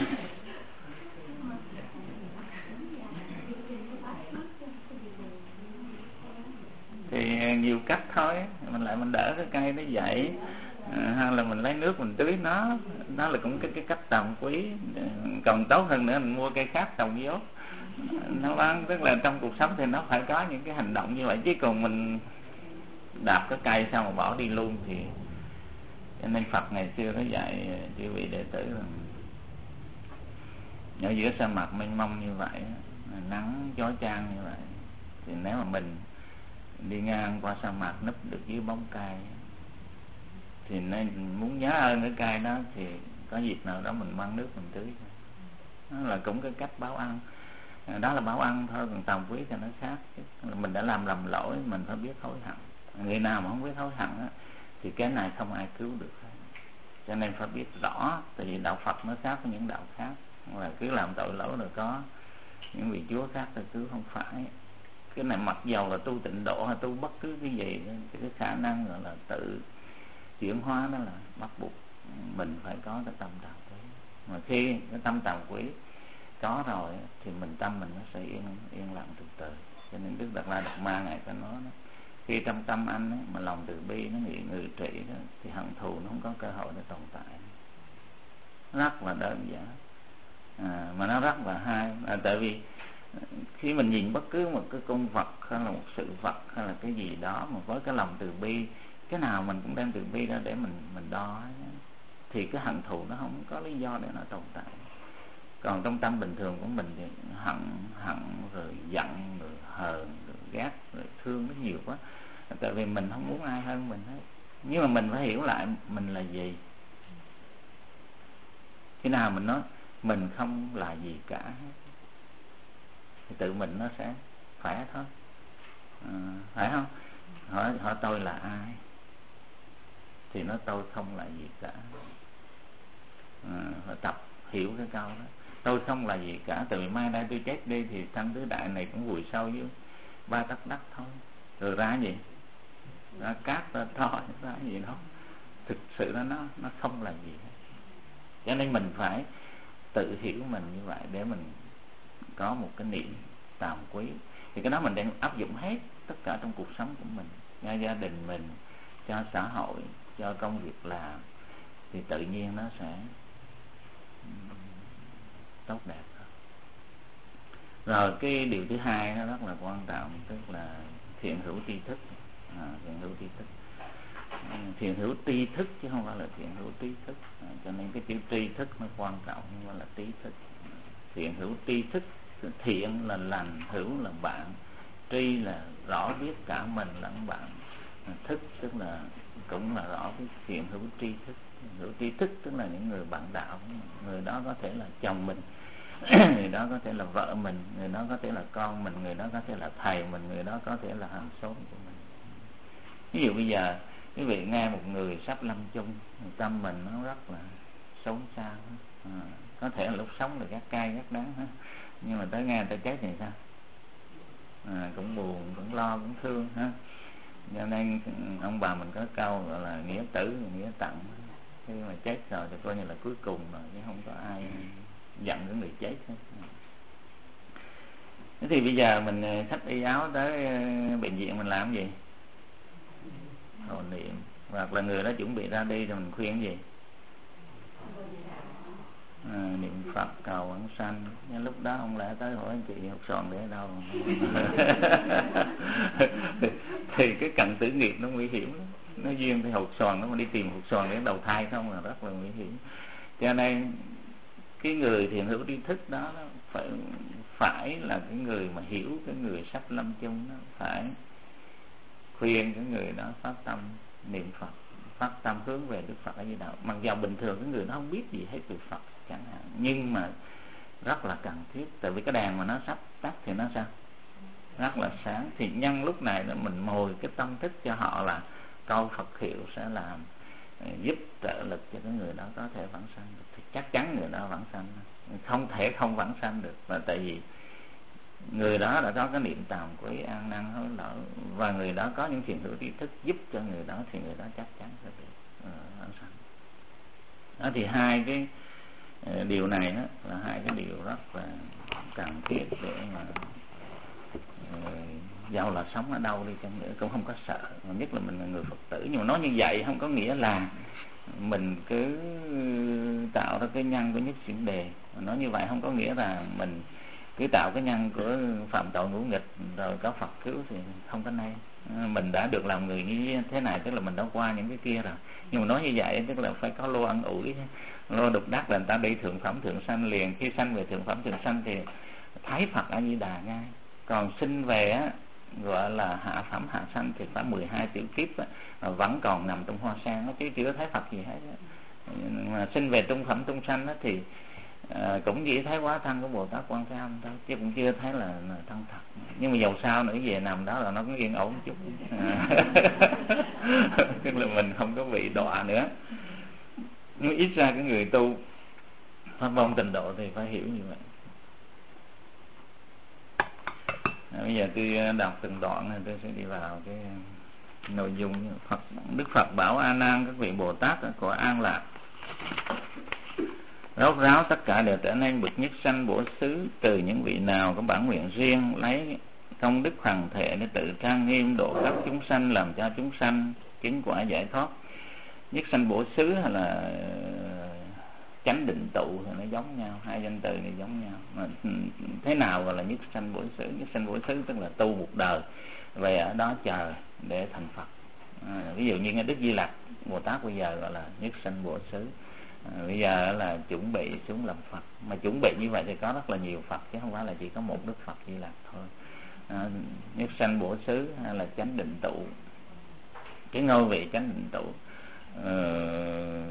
Thì nhiều cách thôi, mình lại mình đỡ cái cây nó dậy, à, hay là mình lấy nước mình tưới nó, đó là cũng cái cái cách tàm quý. Còn tốt hơn nữa mình mua cây khác trồng vô nó bán. Tức là trong cuộc sống thì nó phải có những cái hành động như vậy, chứ còn mình đạp cái cây xong mà bỏ đi luôn thì. Cho nên Phật ngày xưa có dạy chư vị đệ tử là ở giữa sa mạc mênh mông như vậy, nắng chói chang như vậy, thì nếu mà mình đi ngang qua sa mạc núp được dưới bóng cây thì nên muốn nhớ ơn cái cây đó, thì có dịp nào đó mình mang nước mình tưới. Đó là cũng cái cách báo ăn, đó là báo ăn thôi. Còn tàm quý thì nó khác. Mình đã làm lầm lỗi mình phải biết hối hận. Người nào mà không biết hối hận á, thì cái này không ai cứu được. Cho nên phải biết rõ, tại vì đạo Phật nó khác với những đạo khác, là cứ làm tội lỗi rồi có những vị chúa khác thì cứu không phải. Cái này mặc dầu là tu tịnh độ hay tu bất cứ cái gì, cái khả năng gọi là tự chuyển hóa đó là bắt buộc mình phải có cái tâm tàm quý. Mà khi cái tâm tàm quý có rồi thì mình tâm mình nó sẽ yên yên lặng từ từ. Cho nên Đức Đạt Lai Đạt Ma ngài có nói đó, khi trong tâm anh ấy, mà lòng từ bi nó ngự ngự trị đó, thì hận thù nó không có cơ hội để tồn tại. Rất là đơn giản, à, mà nó rất là hay. À, tại vì khi mình nhìn bất cứ một cái con vật hay là một sự vật hay là cái gì đó mà với cái lòng từ bi, cái nào mình cũng đem từ bi ra để mình mình đo, thì cái hận thù nó không có lý do để nó tồn tại. Còn trong tâm bình thường của mình thì hận hận rồi giận rồi hờn rồi ghét rồi thương nó nhiều quá, tại vì mình không muốn ai hơn mình hết. Nhưng mà mình phải hiểu lại mình là gì. Khi nào mình nói mình không là gì cả thì tự mình nó sẽ khỏe thôi, à, phải không? Hỏi, hỏi tôi là ai thì nói tôi không là gì cả, à, phải tập hiểu cái câu đó. tôi không là gì cả, từ mai đây tôi chết đi thì sanh tứ đại này cũng vùi sâu dưới ba tấc đất thôi, rồi ra gì, ra cát, ra tro, ra gì đó, thực sự nó nó không là gì hết. Cho nên mình phải tự hiểu mình như vậy để mình có một cái niệm tàm quý. Thì cái đó mình đang áp dụng hết tất cả trong cuộc sống của mình, cho gia đình mình, cho xã hội, cho công việc làm, thì tự nhiên nó sẽ tốt đẹp. Rồi cái điều thứ hai nó rất là quan trọng, tức là thiện hữu tri thức. à, thiện hữu tri thức thiện hữu tri thức chứ không phải là thiện hữu trí thức. à, cho nên cái chữ tri thức nó quan trọng nhưng mà là trí thức. Thiện hữu tri thức, thiện là lành, hữu là bạn, tri là rõ biết cả mình lẫn bạn, thức tức là cũng là rõ biết. Thiện hữu tri thức, hữu tri thức tức là những người bạn đạo. Người đó có thể là chồng mình, người đó có thể là vợ mình, người đó có thể là con mình, người đó có thể là thầy mình, người đó có thể là hàng xóm của mình. Ví dụ bây giờ quý vị nghe một người sắp lâm chung, tâm mình nó rất là xấu xa, à, có thể là lúc sống là gắt cay gắt đắng ha, nhưng mà tới nghe người ta chết thì sao? À, cũng buồn, cũng lo, cũng thương ha. Cho nên ông bà mình có câu gọi là nghĩa tử, nghĩa tận. Khi mà chết rồi thì coi như là cuối cùng rồi, chứ không có ai giận cái người chết hết. Thế thì bây giờ mình xách y áo tới bệnh viện mình làm cái gì? Hồi niệm. Hoặc là người đó chuẩn bị ra đi thì mình khuyên cái gì? À, niệm Phật cầu vãng sanh. Nhưng lúc đó ông lẽ tới hỏi anh chị hột xoàn để ở đâu? Thì cái cận tử nghiệp nó nguy hiểm lắm. Nó duyên thì hột xoàn, nó mà đi tìm hột xoàn để đầu thai không là rất là nguy hiểm. Cho nên cái người thiện hữu tri thức đó, đó phải phải là cái người mà hiểu cái người sắp lâm chung đó, phải khuyên cái người đó phát tâm niệm Phật, phát tâm hướng về Đức Phật ở Di Đạo. Mặc dù bình thường cái người đó không biết gì hết về Phật chẳng hạn, nhưng mà rất là cần thiết. Tại vì cái đèn mà nó sắp tắt thì nó sao? Rất là sáng. Thì nhân lúc này là mình mồi cái tâm thức cho họ là câu Phật hiệu sẽ làm giúp trợ lực cho cái người đó có thể vãng sanh được. Thì chắc chắn người đó vãng sanh, không thể không vãng sanh được. Và tại vì người đó đã có cái niệm tàm quý, an năng hối lỗi, và người đó có những thiện hữu tri thức giúp cho người đó, thì người đó chắc chắn sẽ được vãng sanh. Đó thì hai cái điều này đó là hai cái điều rất là cần thiết để mà dầu là sống ở đâu đi chăng nữa cũng không có sợ. Nhất là mình là người Phật tử. Nhưng mà nói như vậy không có nghĩa là mình cứ tạo ra cái nhân của nhất xiển đề. Nói như vậy không có nghĩa là mình cứ tạo cái nhân của phạm tội ngũ nghịch rồi có Phật cứu thì không có nay. Mình đã được làm người như thế này, tức là mình đã qua những cái kia rồi. Nhưng mà nói như vậy tức là phải có lô ăn ủi, lô đục đắc là người ta đi thượng phẩm thượng sanh liền. Khi sanh về thượng phẩm thượng sanh thì thấy Phật A Di Đà ngay. Còn sinh về á, gọi là hạ phẩm hạ sanh thì phải mười hai tiểu kiếp á, vẫn còn nằm trong hoa sen đó, chứ chưa thấy Phật gì hết á. Mà sinh về trung phẩm trung sanh đó thì à, cũng chỉ thấy quá thân của Bồ Tát Quan Thế Âm thôi, chứ cũng chưa thấy là, là thân thật. Nhưng mà dầu sao nữa về nằm đó là nó cũng yên ổn một chút, à. Tức là mình không có bị đọa nữa. Nhưng ít ra cái người tu pháp môn tịnh độ thì phải hiểu như vậy. À, bây giờ tôi đọc từng đoạn này, tôi sẽ đi vào cái nội dung. Phật, Đức Phật bảo A Nan, các vị Bồ Tát của An Lạc rốt ráo tất cả đều trở nên bậc nhất sanh bổ xứ, trừ những vị nào có bản nguyện riêng lấy công đức hằng thể để tự trang nghiêm độ các chúng sanh, làm cho chúng sanh chứng quả giải thoát. Nhất sanh bổ xứ hay là chánh định tụ thì nó giống nhau, hai danh từ này giống nhau. Mà thế nào gọi là nhất sanh bổ xứ? Nhất sanh bổ xứ tức là tu một đời về ở đó chờ để thành Phật. À, ví dụ như cái Đức Di Lặc Bồ Tát bây giờ gọi là nhất sanh bổ xứ. À, bây giờ là chuẩn bị xuống làm Phật. Mà chuẩn bị như vậy thì có rất là nhiều Phật, chứ không phải là chỉ có một Đức Phật Di Lặc thôi. À, nhất sanh bổ xứ hay là chánh định tụ, cái ngôi vị chánh định tụ. Ờ,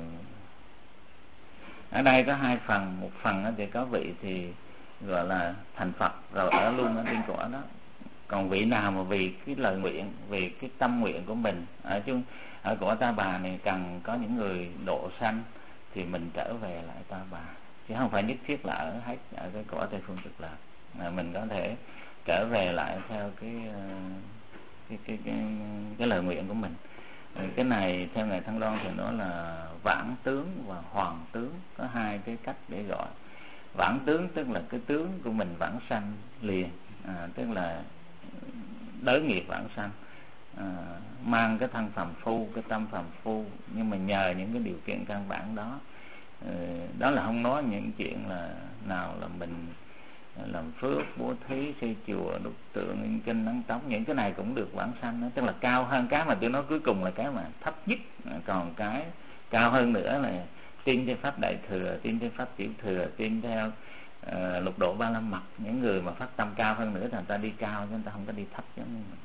ở đây có hai phần. Một phần thì có vị thì gọi là thành Phật rồi ở luôn ở trên cõi đó. Còn vị nào mà vì cái lời nguyện, vì cái tâm nguyện của mình ở chung ở cõi Ta Bà này cần có những người độ sanh thì mình trở về lại Ta Bà. chứ không phải nhất thiết là ở hết ở cái cõi Tây Phương Cực Lạc. À, mình có thể trở về lại theo cái cái cái cái, cái lời nguyện của mình. Cái này theo ngài Thăng Loan thì nói là vãng tướng và hoàng tướng, có hai cái cách để gọi. Vãng tướng tức là cái tướng của mình vãng sanh liền, à, tức là đới nghiệp vãng sanh, à, mang cái thân phàm phu, cái tâm phàm phu, nhưng mà nhờ những cái điều kiện căn bản đó. Đó là không nói những chuyện là nào là mình làm phước, bố thí, xây chùa, đúc tượng, in kinh, nắng tóc, những cái này cũng được vãng sanh đó, tức là cao hơn. Cái mà tôi nói cuối cùng là cái mà thấp nhất, còn cái cao hơn nữa là tin theo pháp đại thừa, tin theo pháp tiểu thừa, tin theo uh, lục độ ba la mật. Những người mà phát tâm cao hơn nữa thì người ta đi cao, chứ người ta không có đi thấp giống như mình.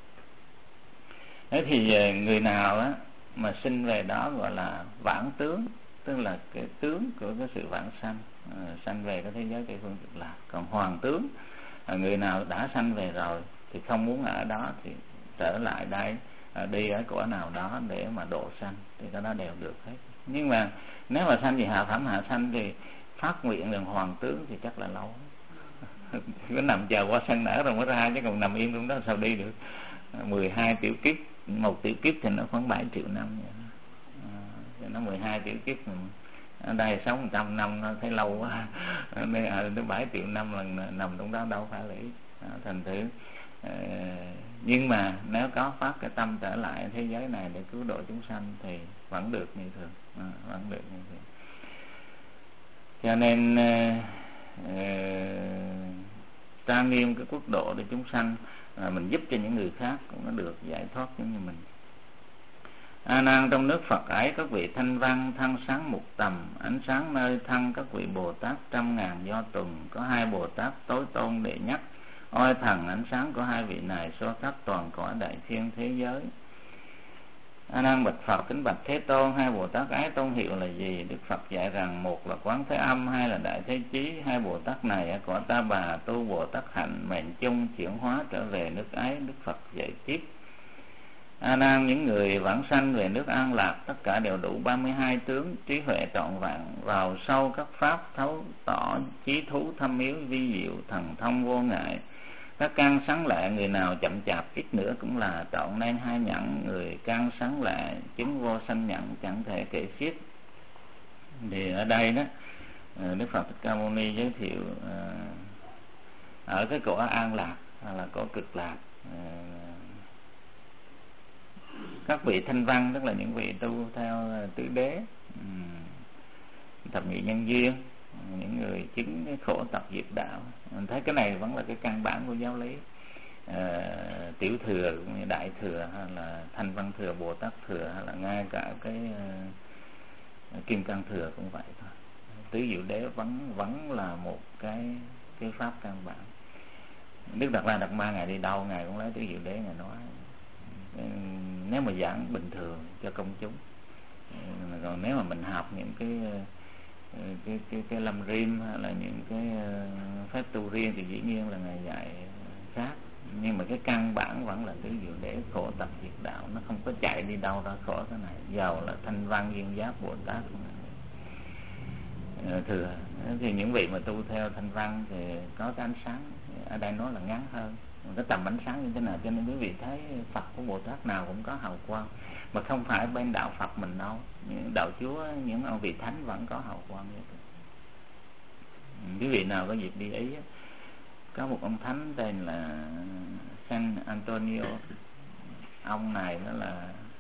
Thế thì người nào á mà sinh về đó gọi là vãng tướng, tức là cái tướng của cái sự vãng sanh, à, sanh về cái thế giới Tây Phương Cực Lạc. Còn hoàng tướng, à, người nào đã sanh về rồi thì không muốn ở đó thì trở lại đây, à, đi ở cõi nào đó để mà độ sanh, thì cái đó đều được hết. Nhưng mà nếu mà sanh về hạ phẩm hạ sanh thì phát nguyện làm hoàng tướng thì chắc là lâu cứ nằm chờ qua sanh nở rồi mới ra, chứ còn nằm im trong đó sao đi được. Mười hai tiểu kiếp, một tiểu kiếp thì nó khoảng bảy triệu năm vậy. À, nó mười hai tiểu kiếp, mình ở đây sống một trăm năm nó thấy lâu quá, nên à, tới bảy triệu năm lần nằm trong đó đâu phải là ít. À, thành thử à, nhưng mà nếu có phát cái tâm trở lại thế giới này để cứu độ chúng sanh thì vẫn được như thường, à, vẫn được như thường. Cho nên à, à, trang nghiêm cái quốc độ để chúng sanh, à, mình giúp cho những người khác cũng nó được giải thoát giống như mình. A Nan, trong nước Phật ấy các vị thanh văn thân sáng mục tầm, ánh sáng nơi thân các vị Bồ Tát trăm ngàn do tuần, có hai Bồ Tát tối tôn đệ nhất. Ôi thần, ánh sáng của hai vị này so khắp toàn cõi đại thiên thế giới. A Nan bạch Phật, kính bạch Thế Tôn, hai Bồ Tát ấy tôn hiệu là gì? Đức Phật dạy rằng một là Quán Thế Âm, hai là Đại Thế Chí. Hai Bồ Tát này ở cõi Ta Bà tu Bồ Tát hạnh, mệnh chung chuyển hóa trở về nước ấy. Đức Phật dạy tiếp: A Nan, những người vãng sanh về nước An Lạc tất cả đều đủ ba mươi hai tướng, trí huệ trọn vẹn, vào sâu các pháp, thấu tỏ chí thú thâm yếu vi diệu, thần thông vô ngại. Các căn sáng lạ, người nào chậm chạp ít nữa cũng là trọn nên hai nhẫn. Người căn sáng lạ chứng vô sanh nhẫn, chẳng thể kể xiết. Thì ở đây đó Đức Phật Thích Ca Mâu Ni giới thiệu ở cái cõi An Lạc hay là cõi Cực Lạc, các vị thanh văn tức là những vị tu theo tứ đế, thập nhị nhân duyên, những người chứng cái khổ tập diệt đạo. Mình thấy cái này vẫn là cái căn bản của giáo lý. À, tiểu thừa cũng như đại thừa, hay là thanh văn thừa, Bồ Tát thừa, hay là ngay cả cái uh, kim cang thừa cũng vậy thôi. Tứ diệu đế vẫn vẫn là một cái cái pháp căn bản. Đức Đạt Lai Đạt Ma ngài đi đâu ngài cũng lấy tứ diệu đế ngài nói. Nếu mà giảng bình thường cho công chúng, còn nếu mà mình học những cái cái cái cái lâm rim hay là những cái phép tu riêng thì dĩ nhiên là ngài dạy khác, nhưng mà cái căn bản vẫn là tứ diệu đế, khổ tập diệt đạo, nó không có chạy đi đâu ra khỏi cái này. Giàu là thanh văn duyên giác Bồ Tát thừa, thì những vị mà tu theo thanh văn thì có cái ánh sáng, ở đây nói là ngắn hơn, cái tầm ánh sáng như thế nào. Cho nên quý vị thấy Phật của Bồ Tát nào cũng có hào quang, mà không phải bên đạo Phật mình đâu, những đạo Chúa, những ông vị thánh vẫn có hào quang như thế. Quý vị nào có dịp đi Ý, có một ông thánh tên là San Antonio. Ông này đó là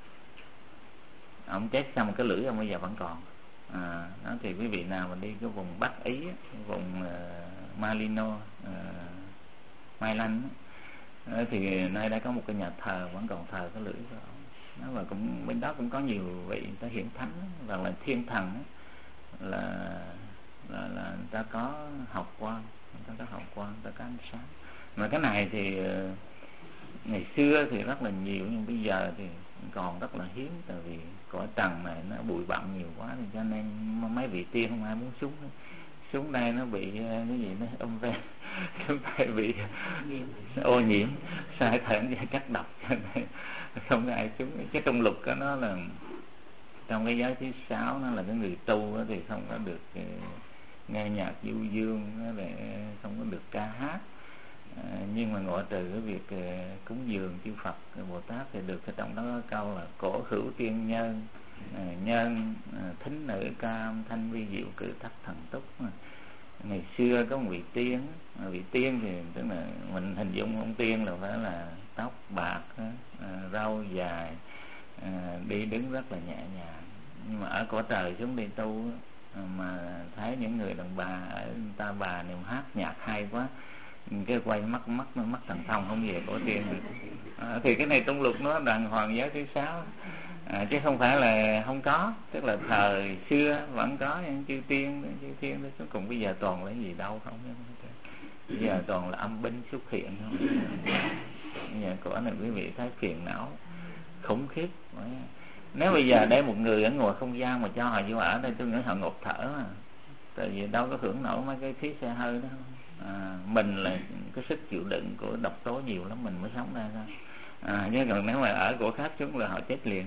ông chết xong cái lưỡi ông bây giờ vẫn còn. À, đó thì quý vị nào mà đi cái vùng Bắc Ý, vùng uh, Malino, uh, Mai Lan, uh, thì nơi đây có một cái nhà thờ vẫn còn thờ cái lưỡi của ông. Đó, và cũng bên đó cũng có nhiều vị người ta hiển thánh, và là thiên thần là là là người ta có học quang, người ta có học quang, người ta có ánh sáng. Mà cái này thì uh, ngày xưa thì rất là nhiều, nhưng bây giờ thì còn rất là hiếm, tại vì cõi trần này nó bụi bặm nhiều quá, thì cho nên mấy vị tiên không ai muốn xuống xuống đây, nó bị cái gì nó âm ve, chúng ta bị ô nhiễm, sai thận chất độc, cho nên không có ai xuống. Cái trong luật của nó là trong cái giới thứ sáu, nó là cái người tu thì không có được nghe nhạc du dương để không có được ca hát. À, nhưng mà ngoại trừ cái việc uh, cúng dường chư Phật Bồ Tát thì được cái trong đó có câu là cổ hữu tiên nhân, à, nhân à, thính nữ cam thanh vi diệu cử thất thần túc. Ngày xưa có một vị tiên, à, vị tiên thì tức là mình hình dung ông tiên là phải là tóc bạc, à, râu dài, à, đi đứng rất là nhẹ nhàng. Nhưng mà ở cõi trời xuống đi tu mà thấy những người đàn bà ở Ta Bà niệm hát nhạc hay quá, cái quay mắt mắt mắt thần thông không về cổ tiên. À, thì cái này trong luật nó đàng hoàng giới thứ sáu, à, chứ không phải là không có. Tức là thời xưa vẫn có những chư tiên chư tiên đó, chứ còn bây giờ toàn là gì đâu không. Bây giờ toàn là âm binh xuất hiện không. Bây giờ có này quý vị thấy phiền não khủng khiếp. Nếu bây giờ đây một người ở ngoài không gian mà cho họ vô ở đây, tôi nghĩ họ ngột thở mà. Tại vì đâu có hưởng nổi mấy cái khí xe hơi đó. À, mình là cái sức chịu đựng của độc tố nhiều lắm mình mới sống ra thôi. À, chứ còn nếu mà ở của khác chúng là họ chết liền.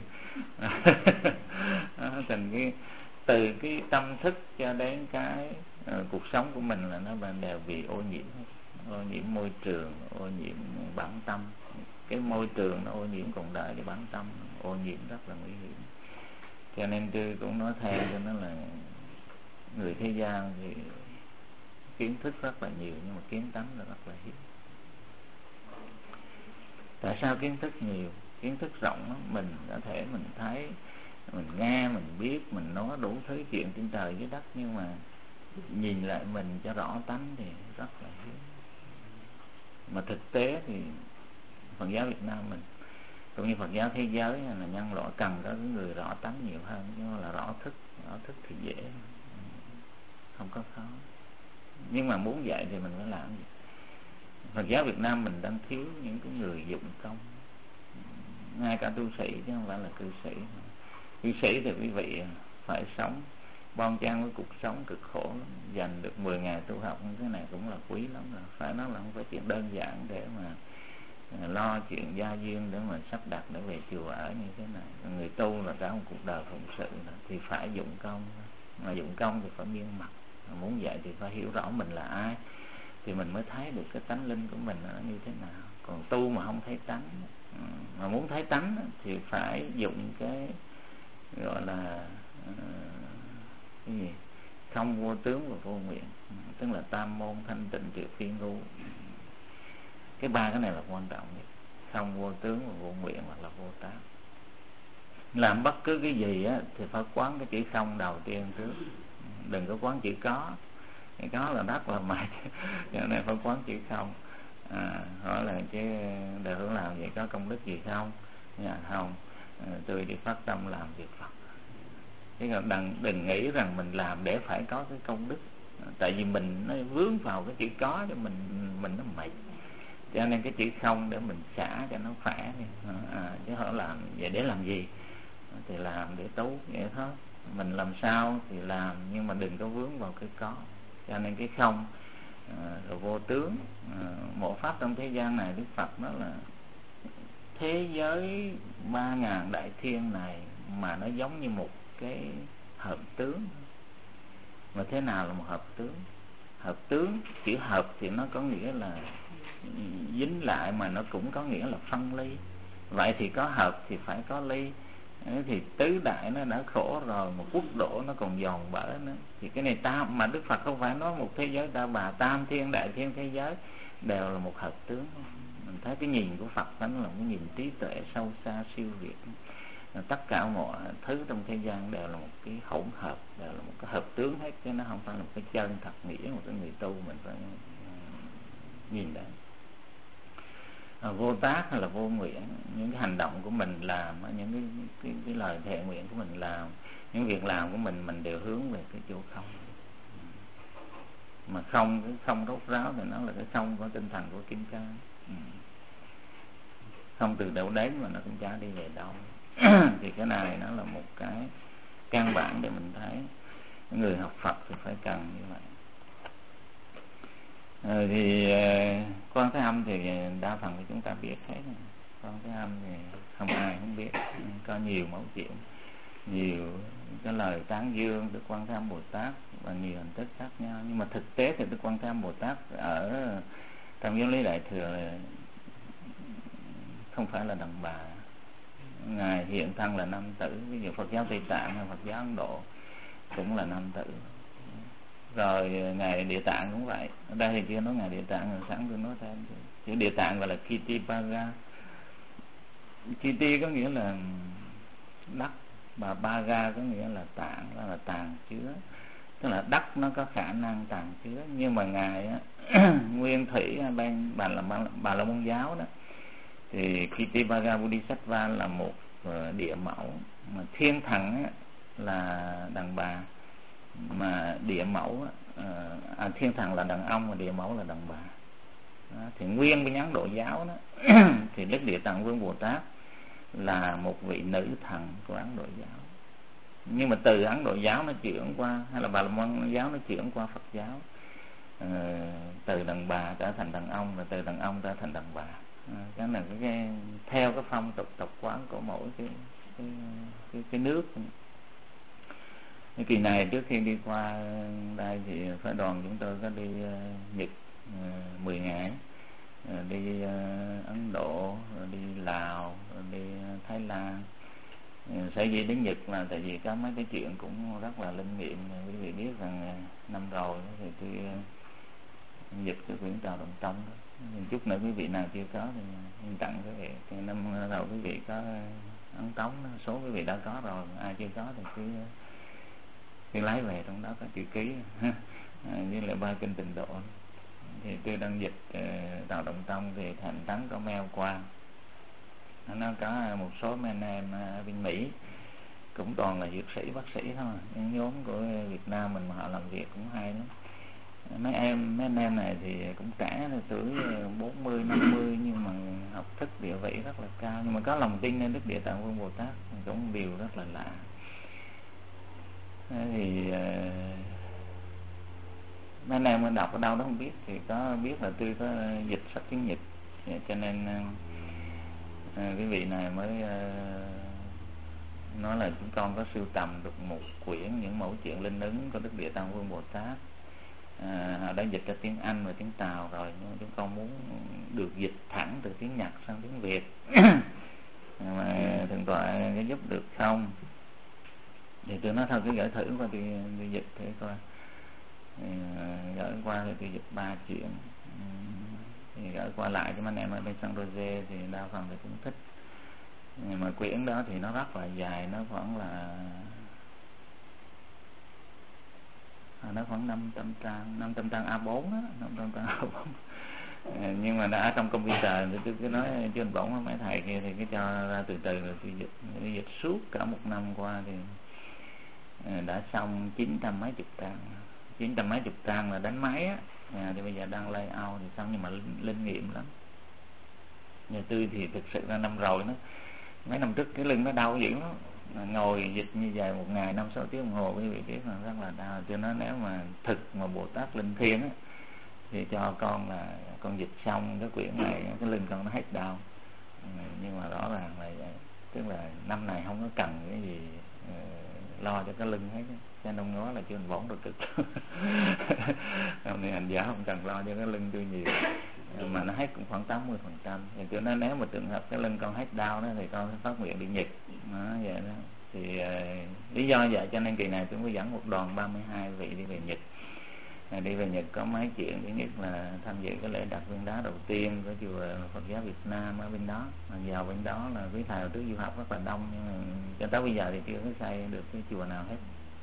À, thành cái từ cái tâm thức cho đến cái uh, cuộc sống của mình là nó đều bị ô nhiễm, ô nhiễm môi trường, ô nhiễm bản tâm. Cái môi trường nó ô nhiễm còn đời thì bản tâm ô nhiễm rất là nguy hiểm. Cho nên tôi cũng nói theo cho nó là người thế gian thì kiến thức rất là nhiều nhưng mà kiến tánh là rất là hiếm. Tại sao kiến thức nhiều? Kiến thức rộng lắm, mình có thể mình thấy, mình nghe, mình biết, mình nói đủ thứ chuyện trên trời dưới đất, nhưng mà nhìn lại mình cho rõ tánh thì rất là hiếm. Mà thực tế thì Phật giáo Việt Nam mình cũng như Phật giáo thế giới là nhân loại cần có người rõ tánh nhiều hơn, nhưng mà là rõ thức. Rõ thức thì dễ, không có khó. Nhưng mà muốn dạy thì mình phải làm gì? Phật giáo Việt Nam mình đang thiếu những cái người dụng công, ngay cả tu sĩ chứ không phải là cư sĩ. Cư sĩ thì quý vị phải sống bon chen với cuộc sống cực khổ lắm. Dành được mười ngày tu học cái này cũng là quý lắm rồi. Phải nói là không phải chuyện đơn giản để mà lo chuyện gia duyên để mà sắp đặt để về chùa ở như thế này. Người tu là cả một cuộc đời phụng sự thì phải dụng công. Mà dụng công thì phải miên mặt. Mà muốn dạy thì phải hiểu rõ mình là ai thì mình mới thấy được cái tánh linh của mình nó như thế nào. Còn tu mà không thấy tánh, mà muốn thấy tánh thì phải dụng cái gọi là cái gì không vô tướng và vô nguyện, tức là tam môn thanh tịnh triệu phi ngu. Cái ba cái này là quan trọng nhất: không vô tướng và vô nguyện hoặc là vô tác. Làm bất cứ cái gì á thì phải quán cái chữ không đầu tiên trước, đừng có quán chữ có. Cái có là đất là mệt, cho nên phải quán chữ không. À, hỏi là chứ Đại Hữu làm vậy có công đức gì không? Dạ không, à, tôi đi phát tâm làm việc Phật. Chứ đừng, đừng nghĩ rằng mình làm để phải có cái công đức. Tại vì mình nó vướng vào cái chữ có cho mình mình nó mệt. Cho nên cái chữ không để mình xả cho nó khỏe. À, chứ họ làm vậy để làm gì? Thì làm để tú vậy thôi. Mình làm sao thì làm, nhưng mà đừng có vướng vào cái có. Cho nên cái không à, rồi vô tướng. À, một pháp trong thế gian này Đức Phật nói là thế giới ba ngàn đại thiên này mà nó giống như một cái hợp tướng. Mà thế nào là một hợp tướng? Hợp tướng, chữ hợp thì nó có nghĩa là dính lại, mà nó cũng có nghĩa là phân ly. Vậy thì có hợp thì phải có ly. Thì tứ đại nó đã khổ rồi, một quốc độ nó còn giòn bở nữa. Thì cái này ta mà Đức Phật không phải nói một thế giới Ta Bà, tam thiên đại thiên thế giới đều là một hợp tướng. Mình thấy cái nhìn của Phật đó là một nhìn trí tuệ sâu xa siêu việt. Tất cả mọi thứ trong thế gian đều là một cái hỗn hợp, đều là một cái hợp tướng hết, chứ nó không phải là một cái chân thật nghĩa. Một cái người tu mình phải nhìn đấy. À, vô tác hay là vô nguyện, những cái hành động của mình làm, những cái, cái, cái lời thệ nguyện của mình làm, những việc làm của mình mình đều hướng về cái chỗ không. Mà không, cái không rốt ráo thì nó là cái không của tinh thần của Kim Cang. Không từ đâu đến mà nó cũng chả đi về đâu. Thì cái này nó là một cái căn bản để mình thấy người học Phật thì phải cần như vậy. Rồi thì Quan Thế Âm thì đa phần thì chúng ta biết hết. Quan Thế Âm thì không ai không biết, có nhiều mẫu chuyện. nhiều cái lời tán dương Đức Quan Thế Âm Bồ Tát và nhiều hình thức khác nhau. Nhưng mà thực tế thì Đức Quan Thế Âm Bồ Tát ở trong giáo lý Đại Thừa không phải là đàn bà. Ngài hiện thân là nam tử. Ví dụ Phật giáo Tây Tạng hay Phật giáo Ấn Độ cũng là nam tử. Rồi Ngài Địa Tạng cũng vậy. Ở đây thì chưa nói Ngài Địa Tạng, sẵn tôi nói thêm. Chữ Địa Tạng gọi là Kitipaga. Kiti có nghĩa là đất, và Paga có nghĩa là tạng, đó là tàng chứa. Tức là đất nó có khả năng tàng chứa. Nhưng mà Ngài Nguyên Thủy bên Bà La, Bà La Môn giáo đó, thì Kitipaga Bodhisattva là một địa mẫu, mà thiên thần là đàn bà, mà địa mẫu à, thiên thần là đàn ông, mà địa mẫu là đàn bà. Đó, thì nguyên bên Ấn Độ giáo đó thì Đức Địa Tạng Vương Bồ Tát là một vị nữ thần của Ấn Độ giáo. Nhưng mà từ Ấn Độ giáo nó chuyển qua, hay là Bà La Môn giáo nó chuyển qua Phật giáo, à, từ đàn bà trở thành đàn ông, và từ đàn ông trở thành đàn bà. À, cái này cái, cái theo cái phong tục tập quán của mỗi cái cái, cái, cái nước. Cái kỳ này trước khi đi qua đây thì phái đoàn chúng tôi có đi uh, Nhật uh, mười ngày, uh, đi uh, Ấn Độ, rồi đi Lào, rồi đi Thái Lan. Uh, sở dĩ đến Nhật là tại vì có mấy cái chuyện cũng rất là linh nghiệm. Quý vị biết rằng uh, năm rồi thì tôi uh, dịch cái quyển Trào Đồng Tông đó. Chút nữa quý vị nào chưa có thì xin tặng quý vị. Thì năm đầu quý vị có ấn tống, số quý vị đã có rồi, ai chưa có thì cứ cứ lái về, trong đó có chữ ký à, với lại ba kinh Tịnh Độ. Thì tôi đang dịch uh, Trào Đồng Tông thì Thành Tấn có mail qua, nó có một số mấy anh em ở bên Mỹ cũng toàn là dược sĩ, bác sĩ thôi. Những nhóm của Việt Nam mình mà họ làm việc cũng hay lắm. Mấy em mấy anh em này thì cũng trẻ, tuổi bốn mươi năm mươi, nhưng mà học thức địa vị rất là cao, nhưng mà có lòng tin nên Đức Địa Tạng Vương Bồ Tát cũng điều rất là lạ. Thế thì uh, mấy anh em đọc ở đâu đó không biết, thì có biết là tôi có dịch sách tiếng Nhật, cho nên uh, quý vị này mới uh, nói là chúng con có sưu tầm được một quyển những mẫu chuyện linh ứng của Đức Địa Tạng Vương Bồ Tát. À, họ đã dịch ra tiếng Anh và tiếng Tàu rồi, nhưng chúng con muốn được dịch thẳng từ tiếng Nhật sang tiếng Việt. Mà thượng tọa có giúp được không? Thì tôi nói thôi cứ gửi thử qua, tôi, tôi dịch thử coi. Thì, gửi qua thì tôi dịch ba chuyện. Thì gửi qua lại cho anh em ở bên San Jose thì đa phần thì cũng thích. Nhưng mà quyển đó thì nó rất là dài, nó khoảng là À, nó khoảng năm trăm trang, năm trăm trang A bốn á, năm trăm trang A bốn. À, nhưng mà đã trong computer thì tôi cứ nói trên bổng mấy thầy kia thì cứ cho ra từ từ rồi tôi dịch, tôi dịch suốt cả một năm qua thì à, đã xong chín trăm mấy chục trang, chín trăm mấy chục trang là đánh máy á. À, thì bây giờ đang layout thì xong, nhưng mà linh, linh nghiệm lắm. Nhà tôi thì thực sự là năm rồi nó mấy năm trước cái lưng nó đau dữ lắm, ngồi dịch như vậy một ngày năm sáu tiếng đồng hồ, quý vị biết là rất là đau. Cho nên nếu mà thực mà Bồ Tát linh thiêng á thì cho con là con dịch xong cái quyển này, cái lưng con nó hết đau. Nhưng mà rõ ràng là tức là năm này không có cần cái gì uh, lo cho cái lưng hết. Cho nên ông nói là chưa bổn được cực. Hôm nay hành giả không cần lo cho cái lưng tôi nhiều, mà nó hết cũng khoảng tám mươi phần trăm. Cho nên nếu mà trường hợp cái lưng con hết đau đó thì con sẽ phát nguyện đi Nhật. Đó, vậy đó. Thì uh, lý do vậy cho nên kỳ này tôi mới dẫn một đoàn ba mươi hai vị đi về Nhật. À, đi về Nhật có mấy chuyện. Thứ nhất là tham dự cái lễ đặt viên đá đầu tiên của chùa Phật giáo Việt Nam ở bên đó. Mà vào bên đó là quý thầy trước du học rất là đông, nhưng mà cho tới bây giờ thì chưa có xây được cái chùa nào hết.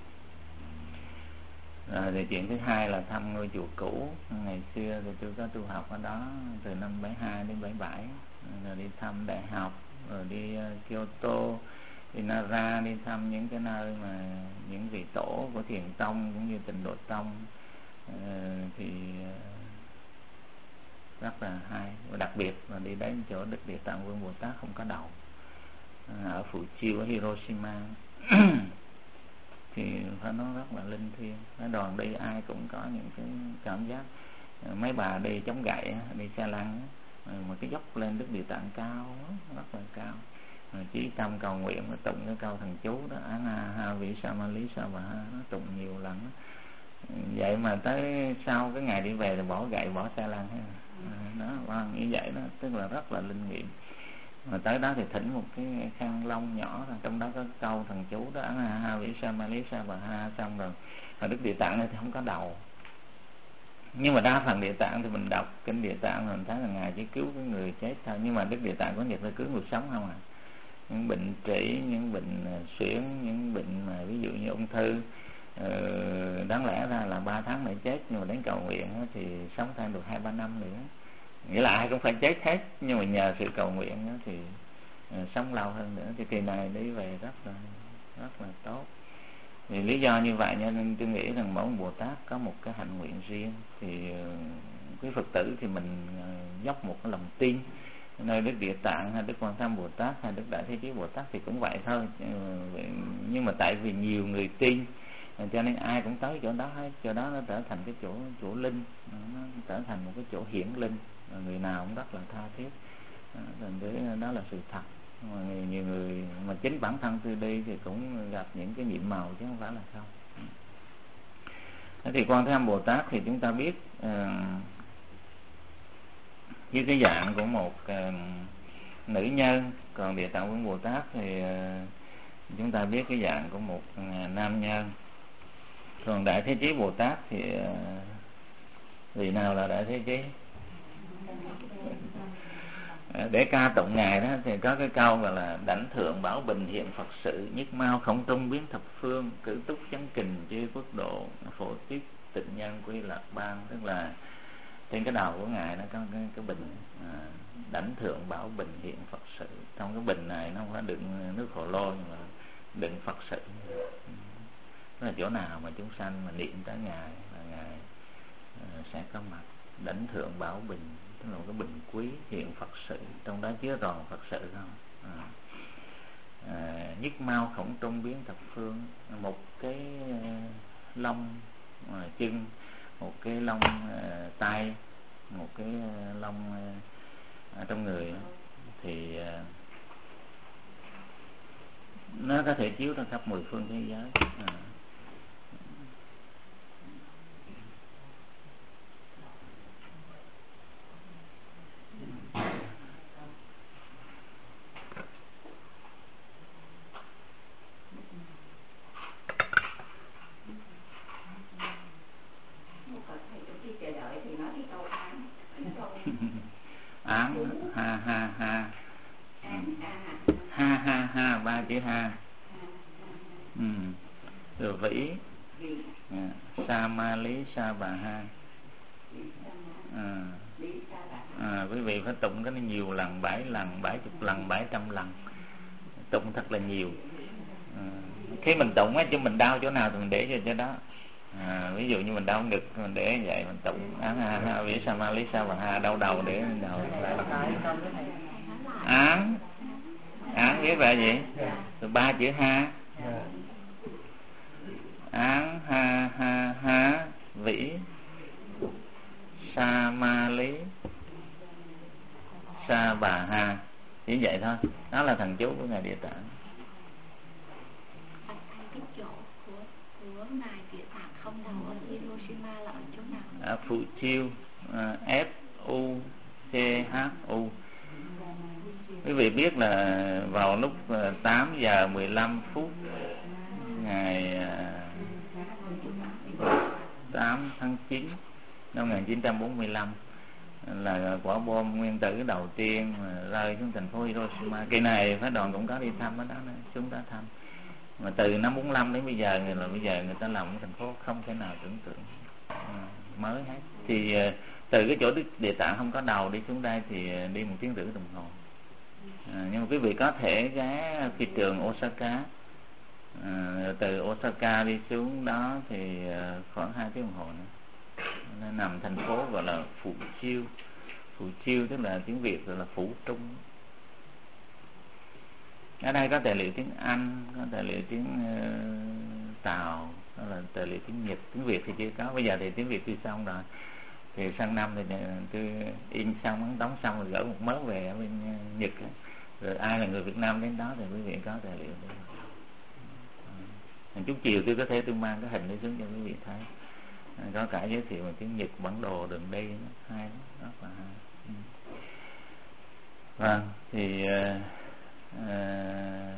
Rồi thì chuyện thứ hai là thăm ngôi chùa cũ. Ngày xưa thì tôi có tu học ở đó từ năm bảy hai đến bảy bảy, rồi đi thăm đại học, rồi đi uh, Kyoto, đi Nara, đi thăm những cái nơi mà những vị tổ của Thiền Tông cũng như Tịnh Độ Tông. Uh, thì uh, rất là hay. Và đặc biệt là đi đến chỗ Đức Địa Tạng Vương Bồ Tát không có đầu, uh, ở Phụ Chiêu ở Hiroshima. Thì phải nói rất là linh thiêng. Cái đoàn đi ai cũng có những cái cảm giác. Mấy bà đi chống gậy, đi xe lăn, mà cái dốc lên Đức Địa Tạng cao, rất là cao. chí tâm cầu nguyện, nó tụng cái câu thần chú đó, án ha ha vị sa ma lý sa bà ha, nó tụng nhiều lần đó. Vậy mà tới sau cái ngày đi về thì bỏ gậy bỏ xe lăn hết. Đó, và như vậy đó, tức là rất là linh nghiệm. Mà tới đó thì thỉnh một cái khăn lông nhỏ, trong đó có câu thần chú đó, án ha ha vị sa ma lý sa bà ha, xong rồi. Và Đức Địa Tạng này thì không có đầu, nhưng mà đa phần Địa Tạng thì mình đọc kinh Địa Tạng mình thấy là ngài chỉ cứu cái người chết thôi, nhưng mà Đức Địa Tạng có nhật là cứu người sống không à. Những bệnh trĩ, những bệnh suyễn, những bệnh mà ví dụ như ung thư, ờ, đáng lẽ ra là ba tháng lại chết, nhưng mà đến cầu nguyện thì sống thêm được hai ba năm nữa. Nghĩa là ai cũng phải chết hết, nhưng mà nhờ sự cầu nguyện thì uh, sống lâu hơn nữa. Thì kỳ này đi về rất là rất là tốt. Thì lý do như vậy nên tôi nghĩ rằng mỗi Bồ Tát có một cái hạnh nguyện riêng. Thì uh, quý Phật tử thì mình uh, dốc một cái lòng tin nơi Đức Địa Tạng hay Đức Quan Tham Bồ Tát hay Đức Đại Thế Chí Bồ Tát thì cũng vậy thôi. Nhưng mà tại vì nhiều người tin cho nên ai cũng tới chỗ đó hết, chỗ đó nó trở thành cái chỗ chỗ linh, nó trở thành một cái chỗ hiển linh, người nào cũng rất là tha thiết. Thành thế đó là sự thật. Mà nhiều người mà chính bản thân tôi đi thì cũng gặp những cái nhiệm màu chứ không phải là không. Thế thì Quan Thế Âm Bồ Tát thì chúng ta biết uh, với cái dạng của một uh, nữ nhân, còn Địa Tạng Vương Bồ Tát thì uh, chúng ta biết cái dạng của một uh, nam nhân. Còn Đại Thế Chí Bồ Tát thì uh, vị nào là Đại Thế Chí? Để ca tụng ngài đó thì có cái câu gọi là đảnh thượng bảo bình hiện Phật sự, nhất mau khổng trung biến thập phương, cử túc chấn kình chư quốc độ, phổ tiếp tịnh nhân quy lạc bang. Tức là trên cái đầu của ngài nó có cái, cái bình à, đảnh thượng bảo bình hiện Phật sự. Trong cái bình này nó không phải đựng nước hồ lô, nhưng mà đựng Phật sự. Đó là chỗ nào mà chúng sanh mà niệm tới ngài là ngài à, sẽ có mặt. Đảnh thượng bảo bình tức là một cái bình quý hiện Phật sự, trong đó chứa tròn Phật sự không à. À, nhất mau khổng trung biến thập phương, một cái uh, lông uh, chân, một cái lông uh, tay, một cái uh, lông uh, ở trong người thì uh, nó có thể chiếu ra khắp mười phương thế giới à. Án ha ha ha ha ha ha ba chữ ha. Ừ. Rồi vĩ à, sa ma lý sa bà ha à. À, quý vị phải tụng cái nó nhiều lần, bảy lần, bảy chục lần, bảy trăm lần, tụng thật là nhiều. À, khi mình tụng á, chứ mình đau chỗ nào thì mình để cho chỗ đó. À, ví dụ như mình đau ngực mình để như vậy, mình tụng án ha ha vĩ sa ma lý sa bà ha, đau đầu để đầu án án viết là gì? Rồi ba chữ ha. Án ha ha ha vĩ sa ma lý sa bà ha, chỉ vậy thôi. Đó là thần chú của ngài Địa Tạng. Cái chỗ của của ngài Địa Tạng không đầu ở Hiroshima là ở chỗ nào? Ở Phụ Chiêu, F U C H U. Quý vị biết là vào lúc tám giờ mười lăm phút ngày tám tháng chín năm một nghìn chín trăm bốn mươi lăm là quả bom nguyên tử đầu tiên rơi xuống thành phố Hiroshima. Kỳ này phái đoàn cũng có đi thăm ở đó, chúng ta thăm. Mà từ năm bốn mươi lăm đến bây giờ là bây giờ người ta làm một thành phố không thể nào tưởng tượng à, mới hết. Thì từ cái chỗ Đức Địa Tạng không có đầu đi xuống đây thì đi một tiếng rưỡi đồng hồ. À, nhưng mà quý vị có thể ghé phi trường Osaka, à, từ Osaka đi xuống đó thì khoảng hai tiếng đồng hồ nữa. Nó nằm thành phố gọi là Phụ Chiêu. Phụ Chiêu tức là tiếng Việt gọi là Phủ Trung. Ở đây có tài liệu tiếng Anh, có tài liệu tiếng uh, Tàu, đó là tài liệu tiếng Nhật. Tiếng Việt thì chưa có, bây giờ thì tiếng Việt tôi xong rồi. Thì sang năm thì tôi in xong, ấn đóng xong rồi gửi một mớ về ở bên Nhật. Rồi ai là người Việt Nam đến đó thì quý vị có tài liệu để à, chút chiều tôi có thể tôi mang cái hình để xuống cho quý vị thấy. À, có cả giới thiệu về tiếng Nhật, bản đồ đường đi nó hay lắm, rất là hay. Ừ. Vâng, thì à, à,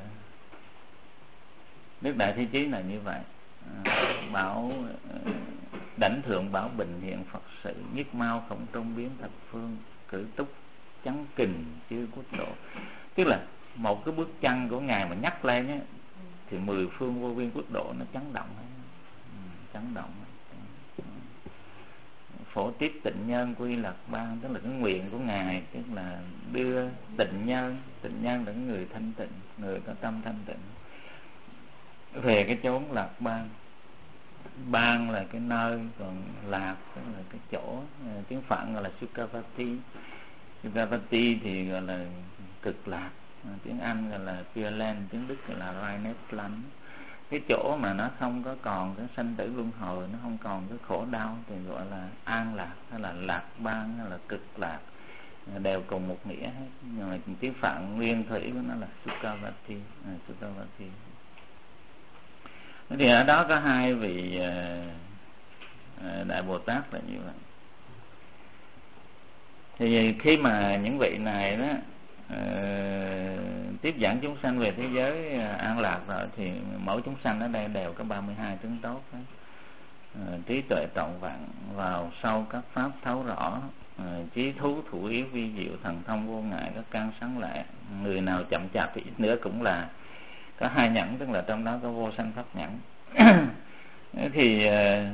Đức Đại Thế Chí là như vậy. À, bảo đảnh thượng bảo bình hiện Phật sự, nhất mau khổng trung biến thập phương, cử túc chấn kình chư quốc độ. Tức là một cái bước chân của ngài mà nhắc lên á, thì mười phương vô biên quốc độ nó chấn động hết. Ừ, chấn động. Phổ tiếp tịnh nhân quy lạc bang, tức là cái nguyện của ngài, tức là đưa tịnh nhân, tịnh nhân là người thanh tịnh, người có tâm thanh tịnh về cái chốn lạc bang. Bang là cái nơi, còn lạc tức là cái chỗ. Tiếng Phạn gọi là Sukhavati. Sukhavati thì gọi là cực lạc. Tiếng Anh gọi là Pure Land, tiếng Đức gọi là Reines Land. Cái chỗ mà nó không có còn cái sanh tử luân hồi, nó không còn cái khổ đau thì gọi là an lạc, hay là lạc bang, hay là cực lạc, đều cùng một nghĩa hết. Nhưng mà tiếng Phạn nguyên thủy của nó là Sukhavati. à, Sukhavati. Thì ở đó có hai vị uh, Đại Bồ Tát là như vậy. Thì khi mà những vị này đó uh, tiếp dẫn chúng sanh về thế giới uh, an lạc rồi, thì mỗi chúng sanh ở đây đều có ba mươi hai tướng tốt đó. Uh, trí tuệ trọn vẹn, vào sâu các pháp thấu rõ, uh, trí thú thủ yếu vi diệu, thần thông vô ngại, các căn sáng lệ. Người nào chậm chạp thì ít nữa cũng là có hai nhẫn, tức là trong đó có vô sanh pháp nhẫn. Thì uh,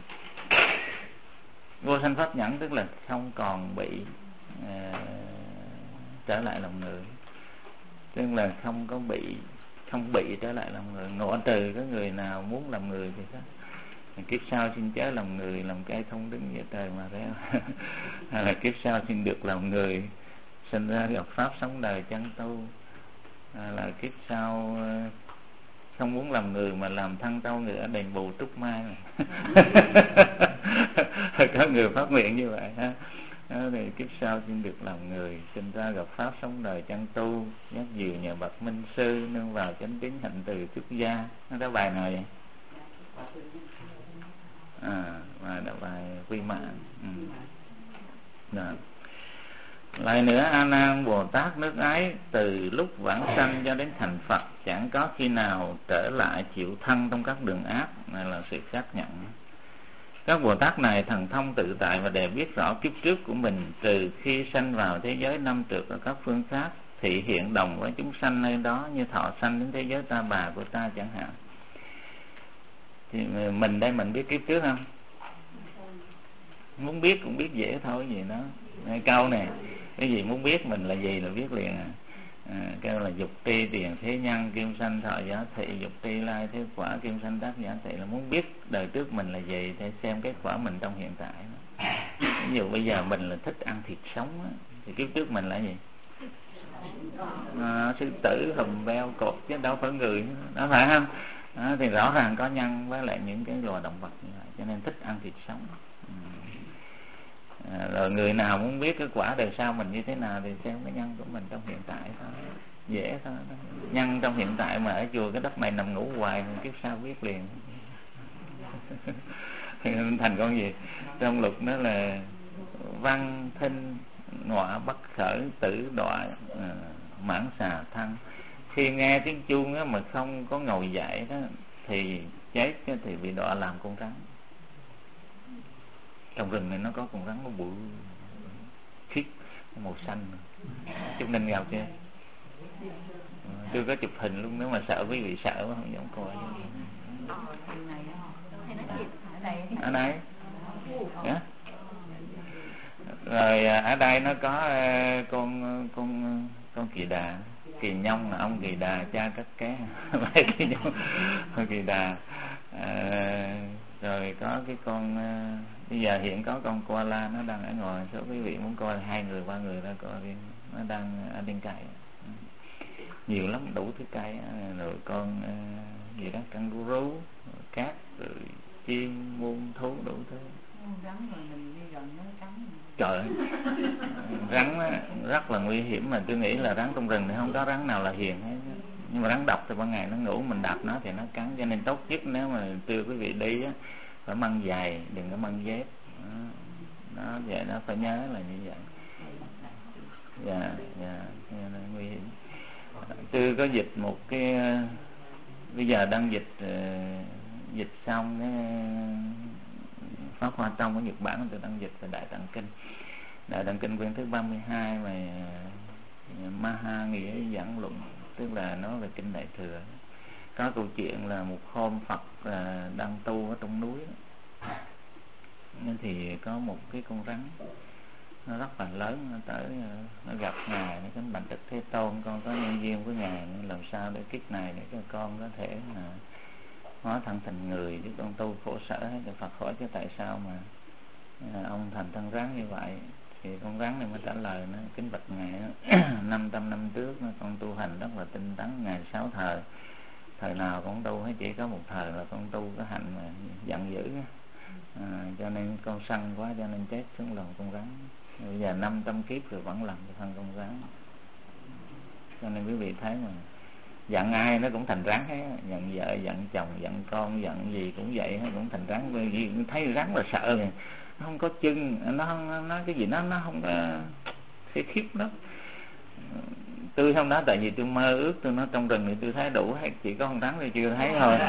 vô sanh pháp nhẫn tức là không còn bị uh, trở lại lòng người, tức là không có bị không bị trở lại lòng người, ngoại trừ có người nào muốn làm người thì đó, kiếp sau xin chớ làm người, làm cây không đứng giữa trời mà theo. Hay là kiếp sau xin được làm người, sinh ra gặp pháp sống đời chân tu. Hay là kiếp sau uh, không muốn làm người mà làm thân tâu người ở đền Bù Trúc Mai. Có người phát nguyện như vậy ha. Thì kiếp sau xin được làm người, sinh ra gặp pháp sống đời chân tu, giác diệu nhờ bậc minh sư, nương vào chánh tín hạnh từ xuất gia. Nó có bài nào vậy? À, bài là bài quy mạng. Ừ. Đó. Lại nữa, A Nan Bồ Tát nước ấy từ lúc vãng sanh cho đến thành Phật chẳng có khi nào trở lại chịu thân trong các đường ác. Này là sự xác nhận. Các Bồ Tát này thần thông tự tại và đều biết rõ kiếp trước của mình, trừ khi sanh vào thế giới năm trượt ở các phương khác, thị hiện đồng với chúng sanh nơi đó, như thọ sanh đến thế giới ta bà của ta chẳng hạn. Thì mình đây mình biết kiếp trước không? Muốn biết cũng biết dễ thôi, gì đó. Câu này, cái gì muốn biết mình là gì là biết liền à. À, kêu là dục tri tiền thế nhân, kim sanh thọ giả thị, dục tri lai thế quả, kim sanh đắc giả thị, là muốn biết đời trước mình là gì để xem kết quả mình trong hiện tại. Ví dụ bây giờ mình là thích ăn thịt sống á, thì kiếp trước mình là gì? À, sư tử, hùm beo, cột, chứ đâu phải người đó, phải không? À, thì rõ ràng có nhân với lại những cái loài động vật như vậy, cho nên thích ăn thịt sống. À, rồi người nào muốn biết cái quả đời sau mình như thế nào thì xem cái nhân của mình trong hiện tại thôi, dễ thôi. Nhân trong hiện tại mà ở chùa cái đất này nằm ngủ hoài, kiếp sau biết liền. Thành con gì? Trong luật đó là văn thinh ngọa bất khởi tử đọa à, mãn xà thân. Khi nghe tiếng chuông á, mà không có ngồi dậy đó thì chết thì bị đọa làm con rắn. Trong rừng này nó có con rắn nó bự khiết màu xanh, chúng nên gặp chưa? Tôi có chụp hình luôn, nếu mà sợ quý vị sợ quá không dám coi. Ở đây yeah. Rồi ở đây nó có con con con kỳ đà, kỳ nhông là ông kỳ đà cha cắt ké. Kỳ nhông kỳ đà. À, rồi có cái con uh, bây giờ hiện có con koala nó đang ở ngoài, số quý vị muốn coi hai người ba người ra coi đi, nó đang ở bên cạnh, nhiều lắm, đủ thứ cây. Rồi con uh, gì đó kangaroo, cát, rồi chim muôn thú đủ thứ. Rắn rồi mình đi gần nó cắn. Trời ơi, rắn á, rất là nguy hiểm, mà tôi nghĩ là rắn trong rừng thì không có rắn nào là hiền hết. Nhưng mà rắn độc thì ban ngày nó ngủ, mình đạp nó thì nó cắn. Cho nên tốt nhất nếu mà đưa quý vị đi á, phải mang giày, đừng có mang dép. Đó, đó vậy đó, phải nhớ là như vậy. Dạ, dạ, nó nguy hiểm. Tôi có dịch một cái, bây giờ đang dịch dịch xong cái Pháp Hoa Tông ở Nhật Bản, tôi đang dịch về Đại Tạng Kinh. Đại Tạng Kinh quyển thứ ba mươi hai mà Maha nghĩa giảng luận, tức là nói về kinh Đại Thừa. Có câu chuyện là một hôm Phật đang tu ở trong núi đó, nên thì có một cái con rắn nó rất là lớn, nó tới nó gặp ngài, nó kính bạch Đức Thế Tôn, con có nhân duyên với ngài, làm sao để kiếp này để cho con có thể mà hóa thân thành người, chứ con tu khổ sở hết. Thì Phật hỏi chứ tại sao mà ông thành thân rắn như vậy? Thì con rắn này mới trả lời, nó kính bạch ngài, năm trăm năm trước nó con tu hành rất là tinh tấn, ngày sáu thời, thời nào con tu hết, chỉ có một thời là con tu cái hạnh mà giận dữ, à, cho nên con sân quá cho nên chết xuống lòng con rắn. Bây giờ năm trăm kiếp rồi vẫn làm cái thân con rắn. Cho nên quý vị thấy mà giận ai nó cũng thành rắn hết, giận vợ, giận chồng, giận con, giận gì cũng vậy, nó cũng thành rắn. Vì thấy rắn là sợ rồi, nó không có chân, nó không nó cái gì nó nó không có sẽ khiếp lắm. Tôi không nói, tại vì tôi mơ ước, tôi nói trong rừng thì tôi thấy đủ hết, chỉ có con rắn thì chưa thấy thôi.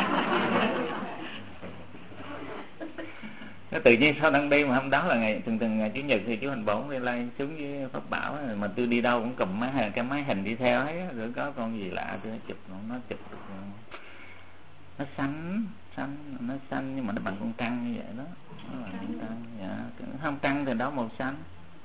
Nó tự nhiên sao đang đi mà hôm đó là ngày thường thường ngày chủ nhật thì chú Hành Bổn đi lên xuống với Pháp Bảo, mà tôi đi đâu cũng cầm máy cái máy hình đi theo hết, rồi có con gì lạ tôi chụp, nó chụp nó xanh xanh nó xanh nhưng mà nó bằng con trăng như vậy đó, nó là con trăng. Dạ, không trăng thì đó màu xanh.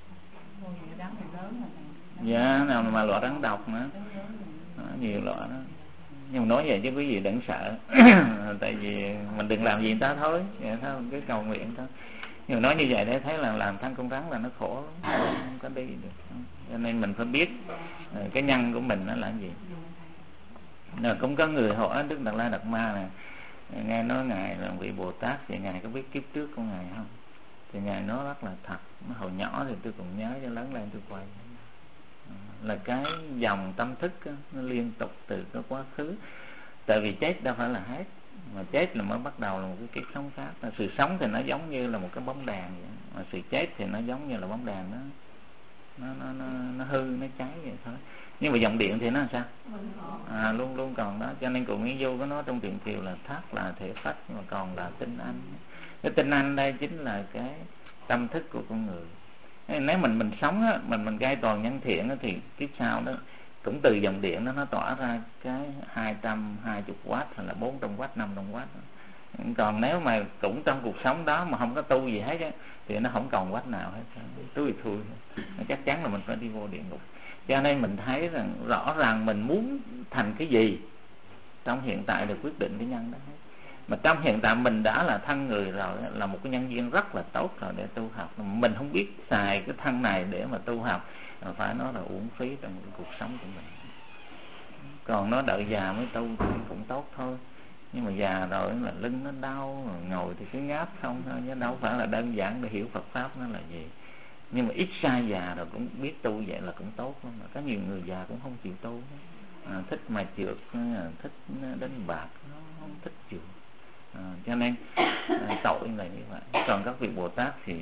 Dạ, nào mà loại rắn độc nữa, đó, nhiều loại đó. Nhưng mà nói vậy chứ quý vị đừng sợ. Tại vì mình đừng làm gì người ta thôi, vậy thôi, cái cầu nguyện thôi. Nhưng mà nói như vậy để thấy là làm thân con rắn là nó khổ lắm, không có đi được. Cho nên mình phải biết cái nhân của mình nó là cái gì. Rồi cũng có người hỏi Đức Đạt Lai Đạt Ma này, nghe nói ngài là vị Bồ Tát, thì ngài có biết kiếp trước của ngài không? Thì ngài nói rất là thật. Hồi nhỏ thì tôi còn nhớ, cho lớn lên tôi quay là cái dòng tâm thức đó, nó liên tục từ cái quá khứ. Tại vì chết đâu phải là hết, mà chết là mới bắt đầu là một cái kiếp sống khác. Sự sống thì nó giống như là một cái bóng đèn vậy, mà sự chết thì nó giống như là bóng đèn đó, nó nó nó, nó hư, nó cháy vậy thôi. Nhưng mà dòng điện thì nó làm sao? À, luôn luôn còn đó. Cho nên cụ Nguyễn Du có nói trong truyện Kiều là thác là thể phách, nhưng mà còn là tinh anh. Cái tinh anh đây chính là cái tâm thức của con người. Nếu mình mình sống á, mình mình gây toàn nhân thiện á, thì kiếp sau đó cũng từ dòng điện đó nó tỏa ra cái hai trăm hai mươi watt hay là bốn trăm watt, năm trăm watt. Còn nếu mà cũng trong cuộc sống đó mà không có tu gì hết á, thì nó không còn watt nào hết, tui thui, nó chắc chắn là mình phải đi vô địa ngục. Cho nên mình thấy rằng rõ ràng mình muốn thành cái gì trong hiện tại được quyết định cái nhân đó hết. Mà trong hiện tại mình đã là thân người rồi, là một cái nhân duyên rất là tốt rồi để tu học. Mình không biết xài cái thân này để mà tu học, phải nói là uổng phí trong cuộc sống của mình. Còn nó đợi già mới tu thì cũng tốt thôi, nhưng mà già rồi là lưng nó đau, ngồi thì cứ ngáp không thôi, chứ đâu phải là đơn giản để hiểu Phật pháp nó là gì. Nhưng mà ít sai già rồi cũng biết tu vậy là cũng tốt lắm. Mà có nhiều người già cũng không chịu tu, à, thích mà trượt, thích đánh bạc, nó không thích chịu. À, cho nên à, tội là như vậy. Còn các vị Bồ Tát thì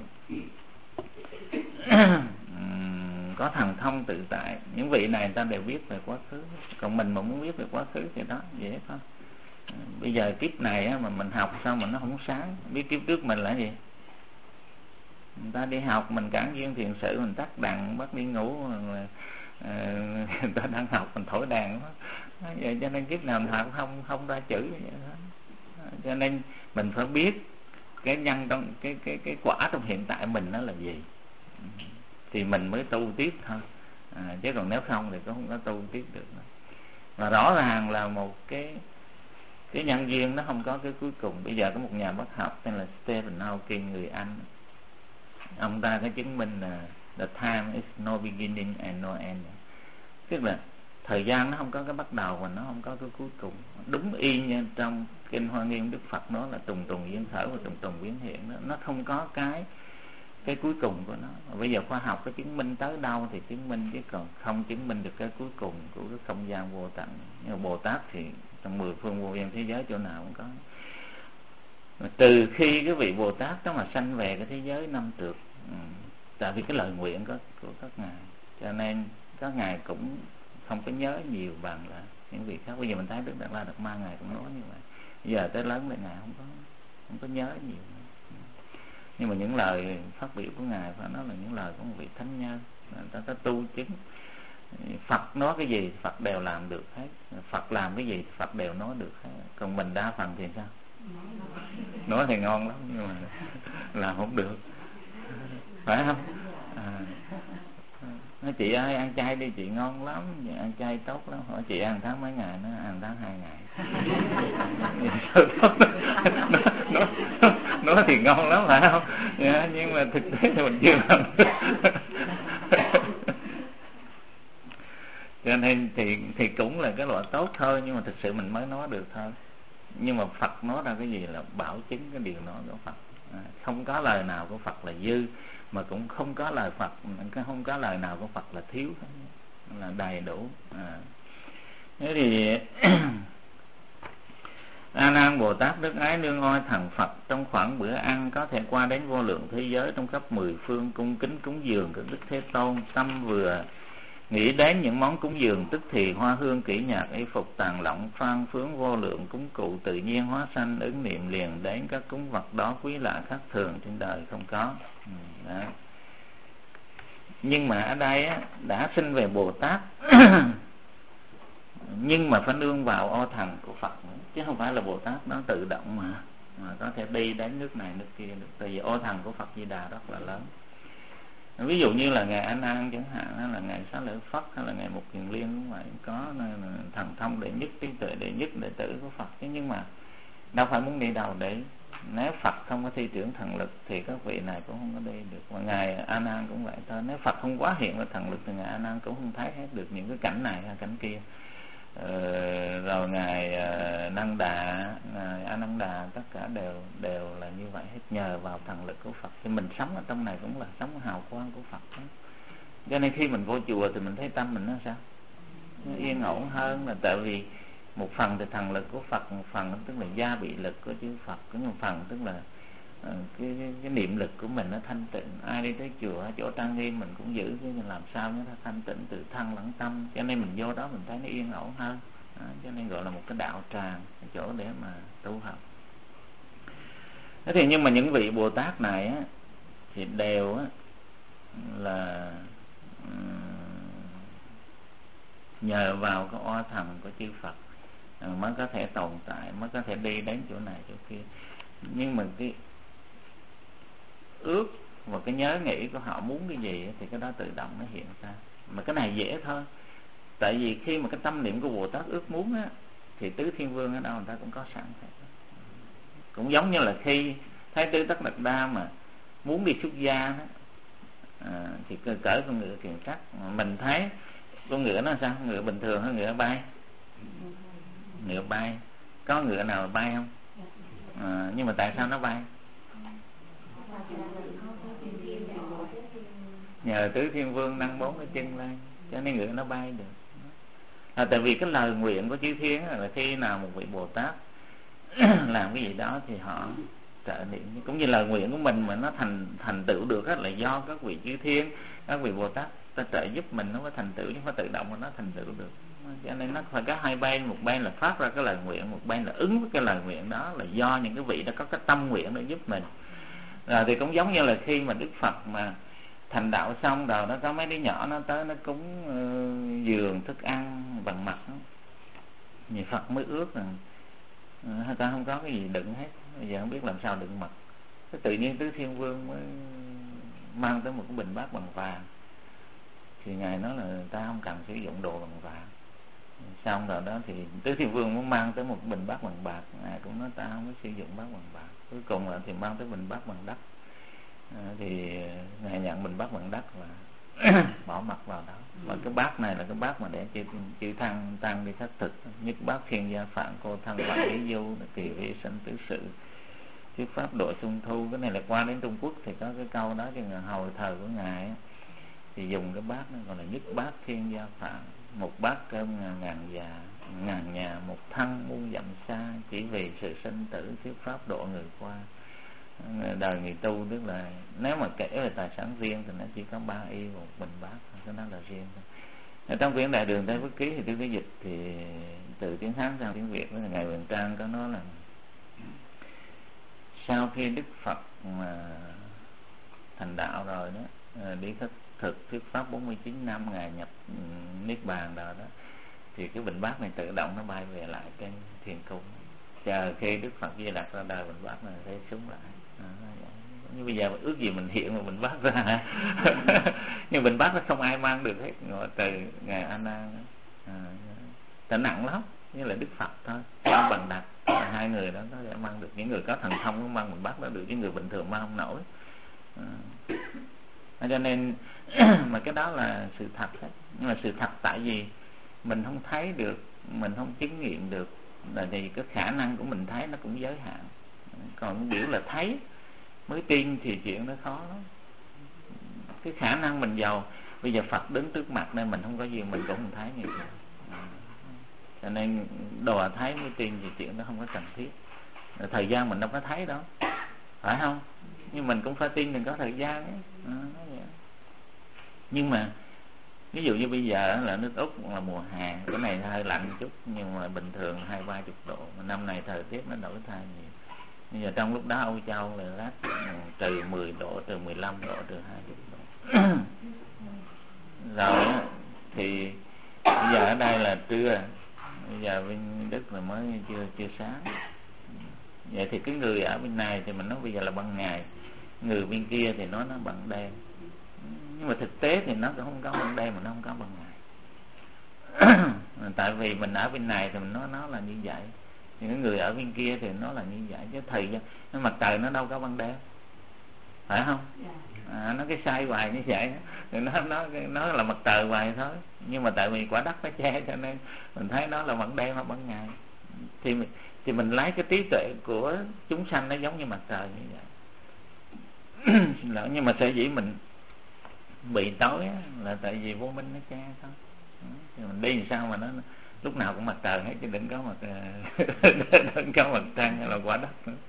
có thần thông tự tại. Những vị này người ta đều biết về quá khứ. Còn mình mà muốn biết về quá khứ thì đó dễ thôi. À, bây giờ kiếp này á, mà mình học sao mà nó không sáng. Biết kiếp trước mình là gì? Người ta đi học mình cản duyên thiền sự, mình tắt đàn bắt đi ngủ, rồi, à, người ta đang học mình thổi đàn đó. Vậy cho nên kiếp nào mình học không không ra chữ vậy đó. Cho nên mình phải biết cái nhân trong cái cái cái quả trong hiện tại mình nó là gì, thì mình mới tu tiếp thôi. À, chứ còn nếu không thì cũng không có tu tiếp được nữa. Và rõ ràng là một cái cái nhân duyên nó không có cái cuối cùng. Bây giờ có một nhà bác học tên là Stephen Hawking, người Anh, ông ta có chứng minh là the time is no beginning and no end. Tức là thời gian nó không có cái bắt đầu và nó không có cái cuối cùng. Đúng y như trong kinh Hoa Nghiêm Đức Phật nói là trùng trùng biến khởi và trùng trùng biến hiện đó. Nó không có cái cái cuối cùng của nó. Bây giờ khoa học có chứng minh tới đâu thì chứng minh, chứ còn không chứng minh được cái cuối cùng của cái không gian vô tận. Nhưng mà Bồ Tát thì trong mười phương vô gian thế giới chỗ nào cũng có. Mà từ khi cái vị Bồ Tát đó mà sanh về cái thế giới năm trượt, ừ, tại vì cái lời nguyện của, của các ngài, cho nên các ngài cũng không có nhớ nhiều bằng là những vị khác. Bây giờ mình thấy Đức Đạt Lai Đạt Ma ngài cũng nói như vậy. Bây giờ tới lớn lại ngài không có không có nhớ nhiều. Nhưng mà những lời phát biểu của ngài phải nói là những lời của một vị thánh nhân, người ta có tu chứng. Phật nói cái gì Phật đều làm được hết, Phật làm cái gì Phật đều nói được hết. Còn mình đa phần thì sao? Nói thì ngon lắm nhưng mà làm không được, phải không? À, nói chị ơi ăn chay đi chị, ngon lắm, ăn chay tốt lắm. Hỏi chị ăn tháng mấy ngày? Nó ăn tháng hai ngày. nó, nó, nó thì ngon lắm phải không? Yeah, nhưng mà thực tế thì mình chưa làm được. Cho nên thì thì cũng là cái loại tốt thôi, nhưng mà thực sự mình mới nói được thôi. Nhưng mà Phật nói ra cái gì là bảo chứng cái điều nói của Phật. À, không có lời nào của Phật là dư, mà cũng không có lời Phật, không có lời nào của Phật là thiếu, là đầy đủ. À. Thế thì A Nan Bồ Tát Đức Ái Nương Oai Thần Phật trong khoảng bữa ăn có thể qua đến vô lượng thế giới trong khắp mười phương cung kính cúng dường của Đức Thế Tôn. Tâm vừa nghĩ đến những món cúng dường, tức thì hoa hương kỹ nhạc y phục tàn lộng phan phướng vô lượng cúng cụ tự nhiên hóa sanh, ứng niệm liền đến các cúng vật đó quý lạ khác thường trên đời không có. Đó. Nhưng mà ở đây á, đã sinh về Bồ Tát nhưng mà phải nương vào o thần của Phật nữa, chứ không phải là Bồ Tát nó tự động mà mà có thể đi đến nước này nước kia được. Tại vì o thần của Phật Di Đà rất là lớn. Ví dụ như là ngài A Nan chẳng hạn, hay là ngài Xá Lợi Phất, hay là ngài Mục Kiền Liên cũng vậy, có thần thông đệ nhất, trí tuệ đệ nhất, đệ tử của Phật. Chứ nhưng mà đâu phải muốn đi đâu để, nếu Phật không có thi triển thần lực thì các vị này cũng không có đi được. Và ngài A Nan cũng vậy thôi, nếu Phật không quá hiện với thần lực thì ngài A Nan cũng không thấy hết được những cái cảnh này hay cảnh kia. Ờ, rồi ngài uh, Năng Đà, ngài A Nan Đà, tất cả đều đều là như vậy hết, nhờ vào thần lực của Phật. Thì mình sống ở trong này cũng là sống hào quang của Phật đó. Cho nên khi mình vô chùa thì mình thấy tâm mình nó sao? Nó yên ổn hơn, là tại vì một phần thì thần lực của Phật, một phần tức là gia bị lực của chư Phật, cũng một phần tức là uh, cái, cái, cái niệm lực của mình nó thanh tịnh. Ai đi tới chùa chỗ trang nghiêm mình cũng giữ cái làm sao nó thanh tịnh từ thân lẫn tâm, cho nên mình vô đó mình thấy nó yên ổn hơn. Đó, cho nên gọi là một cái đạo tràng, chỗ để mà tu học. Thế thì nhưng mà những vị Bồ Tát này á, thì đều á, là nhờ vào cái oai thần của chư Phật mới có thể tồn tại, mới có thể đi đến chỗ này chỗ kia. Nhưng mà cái ước và cái nhớ nghĩ của họ muốn cái gì thì cái đó tự động nó hiện ra. Mà cái này dễ thôi, tại vì khi mà cái tâm niệm của Bồ Tát ước muốn á, thì tứ thiên vương ở đâu người ta cũng có sẵn. Cũng giống như là khi Thái tử Tất Đạt Đa mà muốn đi xuất gia đó, à, thì cỡ con ngựa kiền sắt. Mình thấy con ngựa nó sao? Ngựa bình thường hay ngựa bay? Ngựa bay. Có ngựa nào bay không? À, nhưng mà tại sao nó bay? Nhờ tứ thiên vương nâng bốn cái chân lên, cho nên ngựa nó bay được. À, tại vì cái lời nguyện của chư thiên là khi nào một vị Bồ Tát làm cái gì đó thì họ trợ niệm. Cũng như lời nguyện của mình mà nó thành thành tựu được là do các vị chư thiên, các vị Bồ Tát ta trợ giúp mình nó mới thành tựu, chứ không phải tự động mà nó thành tựu được. Cho nên nó phải có hai bên, một bên là phát ra cái lời nguyện, một bên là ứng với cái lời nguyện đó, là do những cái vị đã có cái tâm nguyện để giúp mình. Rồi thì cũng giống như là khi mà Đức Phật mà thành đạo xong rồi, nó có mấy đứa nhỏ nó tới nó cúng uh, giường thức ăn bằng mặt đó. Thì Phật mới ước rằng uh, ta không có cái gì đựng hết, bây giờ không biết làm sao đựng mật. Cái tự nhiên tứ thiên vương mới mang tới một cái bình bát bằng vàng. Thì ngài nói là ta không cần sử dụng đồ bằng vàng. Xong rồi đó thì tứ thiên vương muốn mang tới một bình bát bằng bạc, ngài cũng nói ta không có sử dụng bát bằng bạc. Cuối cùng là thì mang tới bình bát bằng đất. À, thì ngài nhận bình bát bằng đất và bỏ mặt vào đó. Và cái bát này là cái bát mà để chư chư tăng tăng đi khất thực, nhất bát thiên gia phạn cô thân vạn lý du, kỳ vi sanh tứ sự, thuyết pháp độ trung thu. Cái này là qua đến Trung Quốc thì có cái câu đó, chứ hồi thời của ngài thì dùng cái bát đó gọi là nhất bát thiên gia phạn, một bát cơm ngàn, ngàn già ngàn nhà, một thân muôn dặm xa, chỉ vì sự sinh tử, thuyết pháp độ người qua. Đời người tu tức là nếu mà kể về tài sản riêng thì nó chỉ có ba y một bình bát, cái đó là riêng thôi. Ở trong quyển Đại Đường Tây Phước Ký thì tôi cái dịch thì từ tiếng Hán sang tiếng Việt, đó là Ngài Huyền Trang có nói là sau khi Đức Phật mà thành đạo rồi đó, đi khất thực thuyết pháp bốn mươi chín năm, Ngài nhập niết bàn rồi đó, thì cái bình bát này tự động nó bay về lại cái thiền cung, chờ khi Đức Phật Di Lặc ra đời bình bát này sẽ xuống lại. À, như bây giờ ước gì mình hiện một bình bát ra nhưng bình bát nó không ai mang được hết, ngồi từ Ngài A Nan à, ta nặng lắm, như là Đức Phật thôi, ông Bằng Đạt, hai người đó có thể mang được. Những người có thần thông cũng mang bình bát đó được, những người bình thường mang không nổi. À, cho nên mà cái đó là sự thật đấy. Nhưng mà sự thật tại vì mình không thấy được, mình không chứng nghiệm được, là vì cái khả năng của mình thấy nó cũng giới hạn. Còn biểu là thấy mới tin thì chuyện nó khó lắm. Cái khả năng mình giàu, bây giờ Phật đứng trước mặt nên mình không có gì mình cũng không thấy như vậy. Cho nên đồ thấy mới tin thì chuyện đó không có cần thiết. Thời gian mình đâu có thấy đó, phải không? Nhưng mình cũng phải tin mình có thời gian ấy. À, nhưng mà ví dụ như bây giờ là nước Úc là mùa hè, cái này hơi lạnh chút, nhưng mà bình thường hai ba chục độ. Mà năm này thời tiết nó đổi thay nhiều. Bây giờ trong lúc đó Âu Châu là lát trừ mười độ, trừ mười lăm độ, trừ hai mươi độ. Rồi thì bây giờ ở đây là trưa, bây giờ bên Đức là mới chưa chưa sáng. Vậy thì cái người ở bên này thì mình nói bây giờ là ban ngày, người bên kia thì nói nó ban đêm. Nhưng mà thực tế thì nó cũng không có ban đêm mà nó không có ban ngày. Tại vì mình ở bên này thì mình nói nó là như vậy, những người ở bên kia thì nó là như vậy. Chứ thời gian nó mặt trời nó đâu có ban đêm, phải không? À, nó cái sai hoài như vậy thì nó nó nó là mặt trời hoài thôi. Nhưng mà tại vì quả đất nó che cho nên mình thấy nó là ban đêm hoặc ban ngày. Thì mình, thì mình lấy cái trí tuệ của chúng sanh nó giống như mặt trời như vậy. Xin lỗi, nhưng mà sở dĩ mình bị tối là tại vì vô minh nó che thôi. Thì mình đi làm sao mà nó lúc nào cũng mặt trời hết, chứ đừng có mặt đừng có mặt trăng hay là quả đất nữa.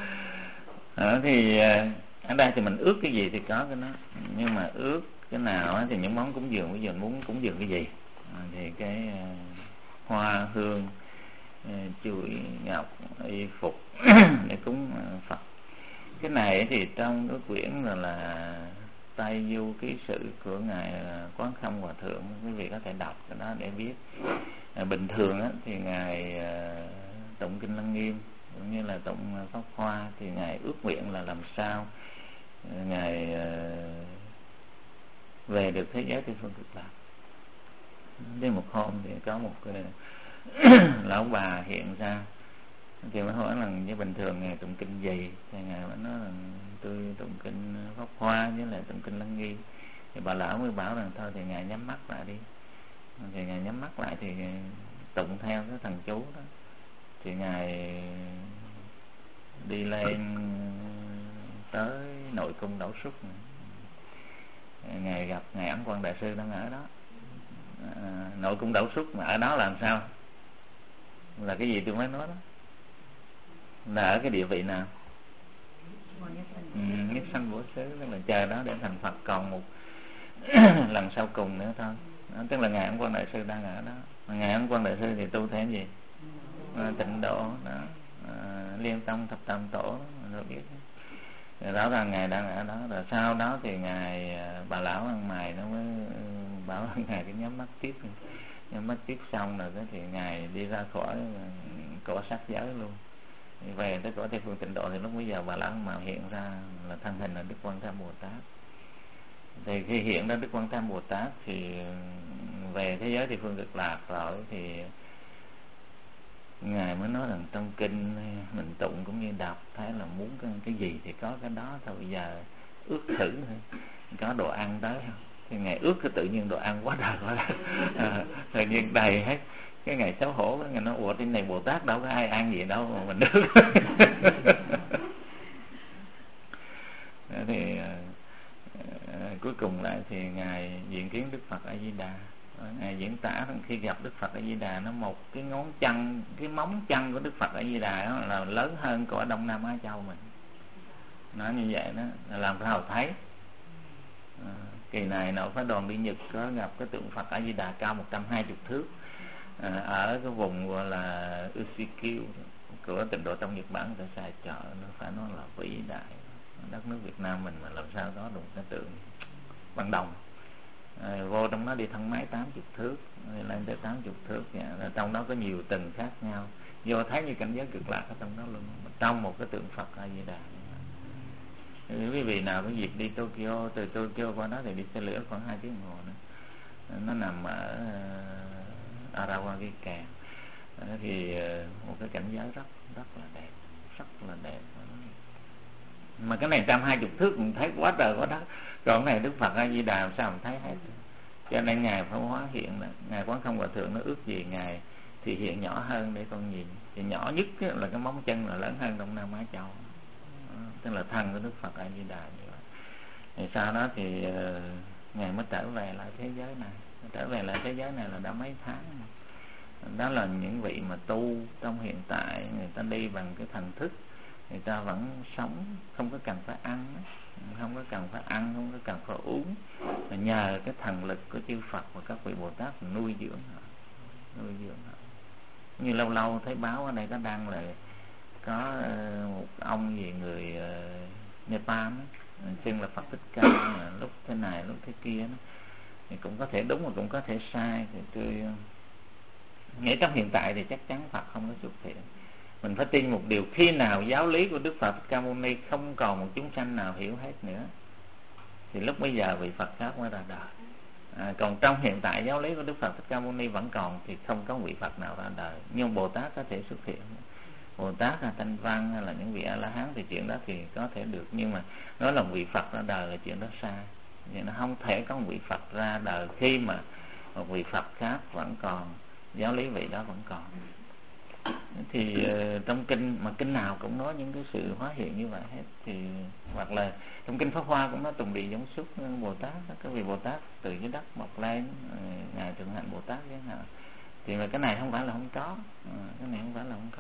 À, thì ở đây thì mình ước cái gì thì có cái đó, nhưng mà ước cái nào thì những món cúng dường, bây giờ muốn cúng dường cái gì à, thì cái uh, hoa hương, uh, chuỗi ngọc, y phục để cúng uh, Phật. Cái này thì trong cái quyển là, là Tây Du Ký Sự của Ngài Quán Khâm Hòa Thượng, quý vị có thể đọc cái đó để biết. À, bình thường á, thì Ngài uh, tụng Kinh Lăng Nghiêm cũng như là tụng Pháp Hoa, thì Ngài ước nguyện là làm sao Ngài uh, về được thế giới Tây Phương Cực Lạc. Đến một hôm thì có một cái lão bà hiện ra, thì mới hỏi là như bình thường Ngài tụng kinh gì, thì Ngài mới nói là tôi tụng kinh Pháp Hoa với lại tụng kinh Lăng Nghiêm. Thì bà lão mới bảo rằng thôi thì Ngài nhắm mắt lại đi. Thì Ngài nhắm mắt lại thì tụng theo cái thần chú đó. Thì Ngài đi lên tới nội cung Đẩu Súc này. Ngài gặp Ngài Ấn Quang Đại Sư đang ở đó. À, nội cung Đẩu Súc mà ở đó làm sao? Là cái gì tôi mới nói đó? Là ở cái địa vị nào? Ừ, nhất sanh bổ xứ, tức là chờ đó để thành Phật còn một lần sau cùng nữa thôi. Đó, tức là Ngài Ấn Quang Đại Sư đang ở đó. Ngài Ấn Quang Đại Sư thì tu theo gì? À, tịnh độ đó, à, Liên Tông Thập Tam Tổ đó, rồi biết. Rồi đó là Ngài đang ở đó. Rồi sau đó thì Ngài bà lão ăn mày nó mới bảo Ngài cái nhắm mắt tiếp, nhắm mắt tiếp xong rồi đó thì Ngài đi ra khỏi cõi sắc giới luôn, về tới cõi Tây Phương Tịnh Độ. Thì lúc bây giờ bà lão mà hiện ra là thân hình là Đức Quan Tham Bồ Tát. Thì khi hiện ra Đức Quan Tham Bồ Tát thì về thế giới Tây Phương Cực Lạc rồi thì Ngài mới nói rằng trong kinh mình tụng cũng như đọc, thấy là muốn cái, cái gì thì có cái đó thôi. Bây giờ ước thử thôi, có đồ ăn tới không? thì ngày ước cái tự nhiên đồ ăn quá trời quá đất, à, tự nhiên đầy hết. Cái ngày xấu hổ, cái ngày nói ủa trên này Bồ Tát đâu có ai ăn gì đâu mà mình ước. Thì uh, cuối cùng lại thì ngài diện kiến Đức Phật A Di Đà. Ngài diễn tả khi gặp Đức Phật A Di Đà, nó một cái ngón chân, cái móng chân của Đức Phật A Di Đà đó là lớn hơn của Đông Nam Á Châu mình. Nói như vậy đó là làm sao thấy. À, kỳ này nào phái đoàn đi Nhật có gặp cái tượng Phật A Di Đà cao một trăm hai mươi thước, à, ở cái vùng gọi là Ushikyu của Tịnh Độ Tông Nhật Bản, người ta xài chợ, nó phải nói là vĩ đại. Đất nước Việt Nam mình mà làm sao có được cái tượng bằng đồng. À, vô trong nó đi thân máy tám mươi thước, lên tới tám mươi thước, dạ. Trong đó có nhiều tầng khác nhau, vô thấy như cảnh giới cực lạc ở trong đó luôn, trong một cái tượng Phật A Di Đà. Quý vị nào có dịp đi Tokyo, từ Tokyo qua đó thì đi xe lửa khoảng hai tiếng đồng hồ nữa. Nó nằm ở uh, Arawagika. Thì uh, một cái cảnh giới rất rất là đẹp, rất là đẹp. Mà cái này một trăm hai mươi thước mình thấy quá trời quá đất. Còn cái này Đức Phật A Di Đà sao mình thấy hết. Cho nên ngài phải hóa hiện là ngài Quán Không Hòa Thượng nó ước gì ngài thì hiện nhỏ hơn để con nhìn. Thì nhỏ nhất là cái móng chân là lớn hơn Đông Nam Á Châu. Tức là thân của Đức Phật A Di Đà như vậy. Thì sau đó thì uh, ngài mới trở về lại thế giới này. Trở về lại thế giới này là đã mấy tháng. Đó là những vị mà tu trong hiện tại, người ta đi bằng cái thần thức, người ta vẫn sống không có cần phải ăn, không có cần phải ăn, không có cần phải uống, mà nhờ cái thần lực của chư Phật và các vị Bồ Tát nuôi dưỡng họ, nuôi dưỡng họ. Như lâu lâu thấy báo ở đây có đăng là có một ông gì người uh, Nepal xưng là Phật Thích Ca, mà lúc thế này lúc thế kia đó. Thì cũng có thể đúng mà cũng có thể sai. Thì tôi nghĩ trong hiện tại thì chắc chắn Phật không có xuất hiện. Mình phải tin một điều, khi nào giáo lý của Đức Phật Thích Ca Mâu Ni không còn một chúng sanh nào hiểu hết nữa thì lúc bây giờ vị Phật khác mới ra đời. À, còn trong hiện tại giáo lý của Đức Phật Thích Ca Mâu Ni vẫn còn thì không có vị Phật nào ra đời. Nhưng Bồ Tát có thể xuất hiện, Bồ Tát hay Thanh Văn hay là những vị A La Hán thì chuyện đó thì có thể được. Nhưng mà nói là vị Phật ra đời là chuyện đó sai. Vì nó không thể có một vị Phật ra đời khi mà một vị Phật khác vẫn còn, giáo lý vị đó vẫn còn. Thì uh, trong kinh mà kinh nào cũng nói những cái sự hóa hiện như vậy hết. Thì hoặc là trong kinh Pháp Hoa cũng nói tùng địa giống xuất Bồ Tát, cái vị Bồ Tát từ dưới đất mọc lên, uh, ngài Thượng Hạnh Bồ Tát vậy nào. Thì mà cái này không phải là không có, uh, cái này không phải là không có.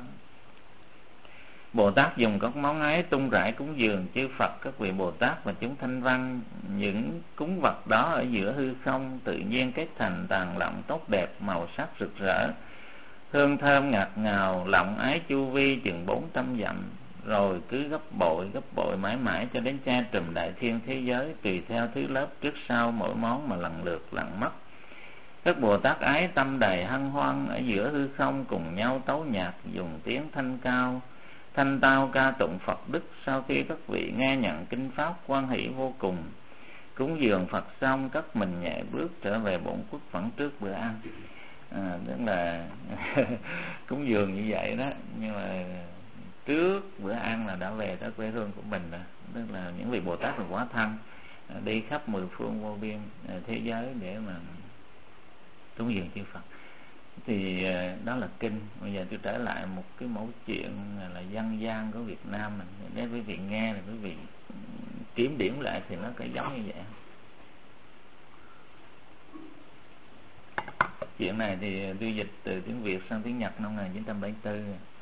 Bồ Tát dùng các món ái tung rải cúng dường chư Phật, các vị Bồ Tát và chúng Thanh Văn. Những cúng vật đó ở giữa hư không tự nhiên kết thành tàn lọng tốt đẹp, màu sắc rực rỡ, hương thơm ngạt ngào, lọng ái chu vi chừng bốn trăm dặm, rồi cứ gấp bội gấp bội mãi mãi cho đến che trùm đại thiên thế giới, tùy theo thứ lớp trước sau mỗi món mà lần lượt lặng mất. Các Bồ Tát ái tâm đầy hân hoan ở giữa hư không, cùng nhau tấu nhạc dùng tiếng thanh cao thanh tao ca tụng Phật đức. Sau khi các vị nghe nhận kinh pháp hoan hỷ vô cùng, cúng dường Phật xong cất mình nhẹ bước trở về bổn quốc vẫn trước bữa ăn. À, tức là cúng dường như vậy đó, nhưng mà trước bữa ăn là đã về tới quê hương của mình rồi. Tức là những vị Bồ Tát là quá thân, đi khắp mười phương vô biên thế giới để mà cúng dường chư Phật. Thì đó là kinh. Bây giờ tôi trở lại một cái mẫu chuyện là dân gian của Việt Nam mình để quý vị nghe, là quý vị kiểm điểm lại thì nó có giống như vậy. Chuyện này thì tôi dịch từ tiếng Việt sang tiếng Nhật năm một nghìn chín trăm bảy mươi tư.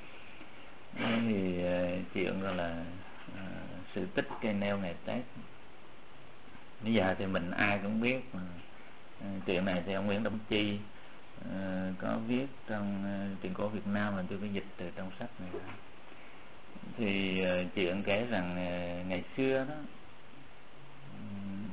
Thì chuyện gọi là uh, sự tích cây nêu ngày Tết. Bây giờ thì mình ai cũng biết mà. Uh, chuyện này thì ông Nguyễn Đông Chi uh, có viết trong uh, Truyện cổ Việt Nam, mà tôi có dịch từ trong sách này. Thì uh, chuyện kể rằng uh, ngày xưa đó um,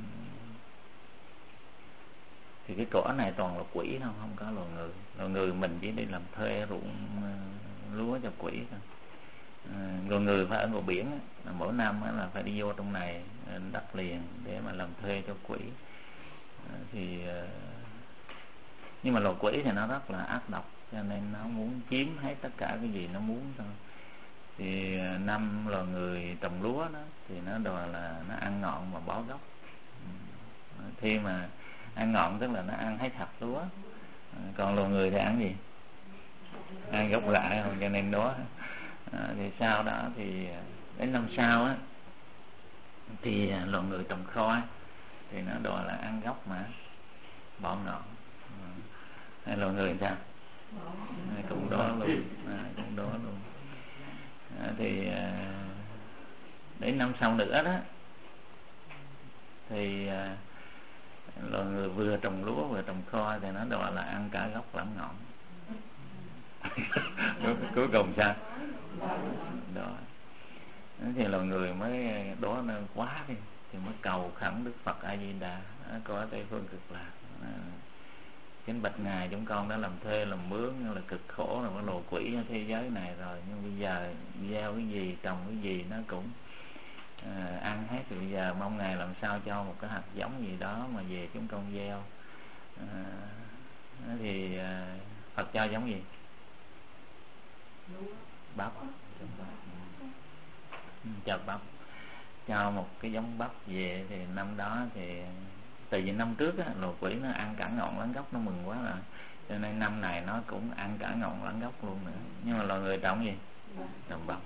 thì cái cõi này toàn là quỷ không, không có loài người. Loài người mình chỉ đi làm thuê ruộng uh, lúa cho quỷ thôi. Uh, loài người phải ở ngoài biển là mỗi năm là phải đi vô trong này đất liền để mà làm thuê cho quỷ. Uh, thì uh, nhưng mà loài quỷ thì nó rất là ác độc, cho nên nó muốn chiếm hết tất cả cái gì nó muốn thôi. Thì uh, năm loài người trồng lúa đó thì nó đòi là nó ăn ngọn mà bỏ gốc. Khi mà ăn ngọn tức là nó ăn hết hạt lúa, còn loài người thì ăn gì? Ăn gốc rễ không, cho nên đó. À, thì sau đó thì đến năm sau á thì loài người trồng khoai thì nó đòi là ăn gốc mà bỏ ngọn. Hay loài người sao? À, cũng đó luôn, à, cũng đó luôn. À, thì à, đến năm sau nữa đó thì à, loài người vừa trồng lúa vừa trồng khoai thì nó đòi là ăn cả gốc lẫn ngọn. Cuối cùng sao? Đó. Thì loài người mới đó nó quá đi thì mới cầu khẩn Đức Phật A Di Đà có Tây Phương Cực Lạc. À, chính bạch ngài chúng con đã làm thuê làm mướn là cực khổ, là có đồ quỷ ở thế giới này rồi, nhưng bây giờ gieo cái gì trồng cái gì nó cũng à, ăn hết. Thì bây giờ mong ngài làm sao cho một cái hạt giống gì đó mà về chúng con gieo. À, thì à, Phật cho giống gì? Bắp. Cho bắp, cho một cái giống bắp về. Thì năm đó thì từ vì năm trước á, lò quỷ nó ăn cả ngọn lẫn gốc, nó mừng quá rồi, cho nên năm này nó cũng ăn cả ngọn lẫn gốc luôn nữa. Nhưng mà loài người trồng gì? Trồng bắp.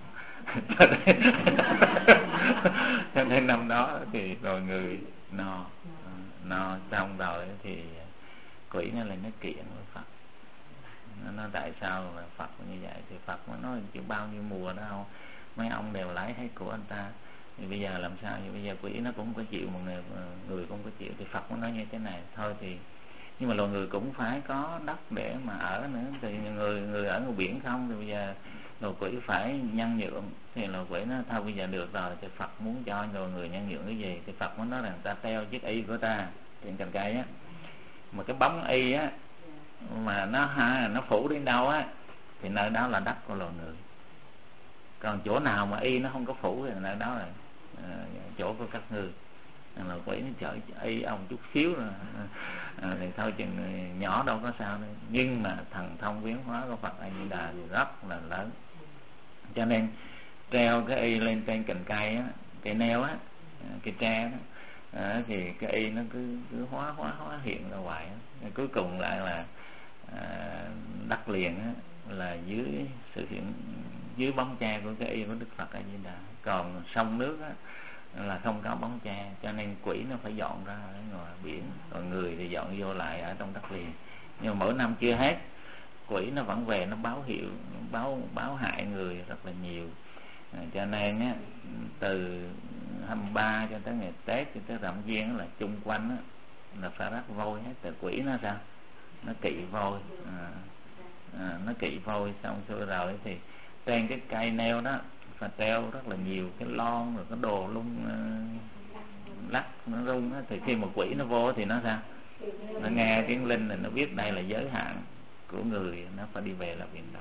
Cho nên năm đó thì loài người no, no xong rồi thì quỷ nó lên nó kiện với Phật. Nó nói tại sao là Phật như vậy? Thì Phật mới nói chứ bao nhiêu mùa đó không, mấy ông đều lấy hết của anh ta, thì bây giờ làm sao? Thì bây giờ quỷ nó cũng có chịu, một người, người cũng có chịu. Thì Phật mới nói như thế này thôi thì, nhưng mà loài người cũng phải có đất để mà ở nữa. Thì người người ở ngoài biển không, thì bây giờ loài quỷ phải nhân nhượng. Thì loài quỷ nó thôi bây giờ được rồi, thì Phật muốn cho loài người nhân nhượng cái gì? Thì Phật mới nói rằng ta treo chiếc y của ta trên cành cây á, mà cái bóng y á mà nó ha nó phủ đến đâu á thì nơi đó là đất của loài người. Còn chỗ nào mà y nó không có phủ thì nơi đó là à, chỗ của các ngươi. Là quỷ nó chở y ông chút xíu rồi à, thì thôi chừng nhỏ đâu có sao đâu. Nhưng mà thần thông biến hóa của Phật A Di Đà thì rất là lớn, cho nên treo cái y lên trên cành cây á, cây neo á, cây tre đó, à, thì cái y nó cứ, cứ hóa hóa hóa hiện ra hoài á. Cuối cùng lại là à, đất liền á, là dưới sự hiện dưới bóng che của cái y của Đức Phật A Di Đà. Còn sông nước á là không có bóng che, cho nên quỷ nó phải dọn ra ở ngoài biển, còn người thì dọn vô lại ở trong đất liền. Nhưng mà mỗi năm chưa hết, quỷ nó vẫn về nó báo hiệu, báo báo hại người rất là nhiều. À, cho nên á, từ hai mươi ba cho tới ngày Tết cho tới Rằm Giêng là chung quanh á, là phải rắc vôi hết. Từ quỷ nó sao? Nó kỵ vôi, à, à, nó kỵ vôi xong rồi rồi thì trên cái cây neo đó và treo rất là nhiều cái lon rồi cái đồ lung uh, lắc nó rung á. Thì khi mà quỷ nó vô thì nó sao? Nó nghe tiếng linh là nó biết đây là giới hạn của người, nó phải đi về là biển đông.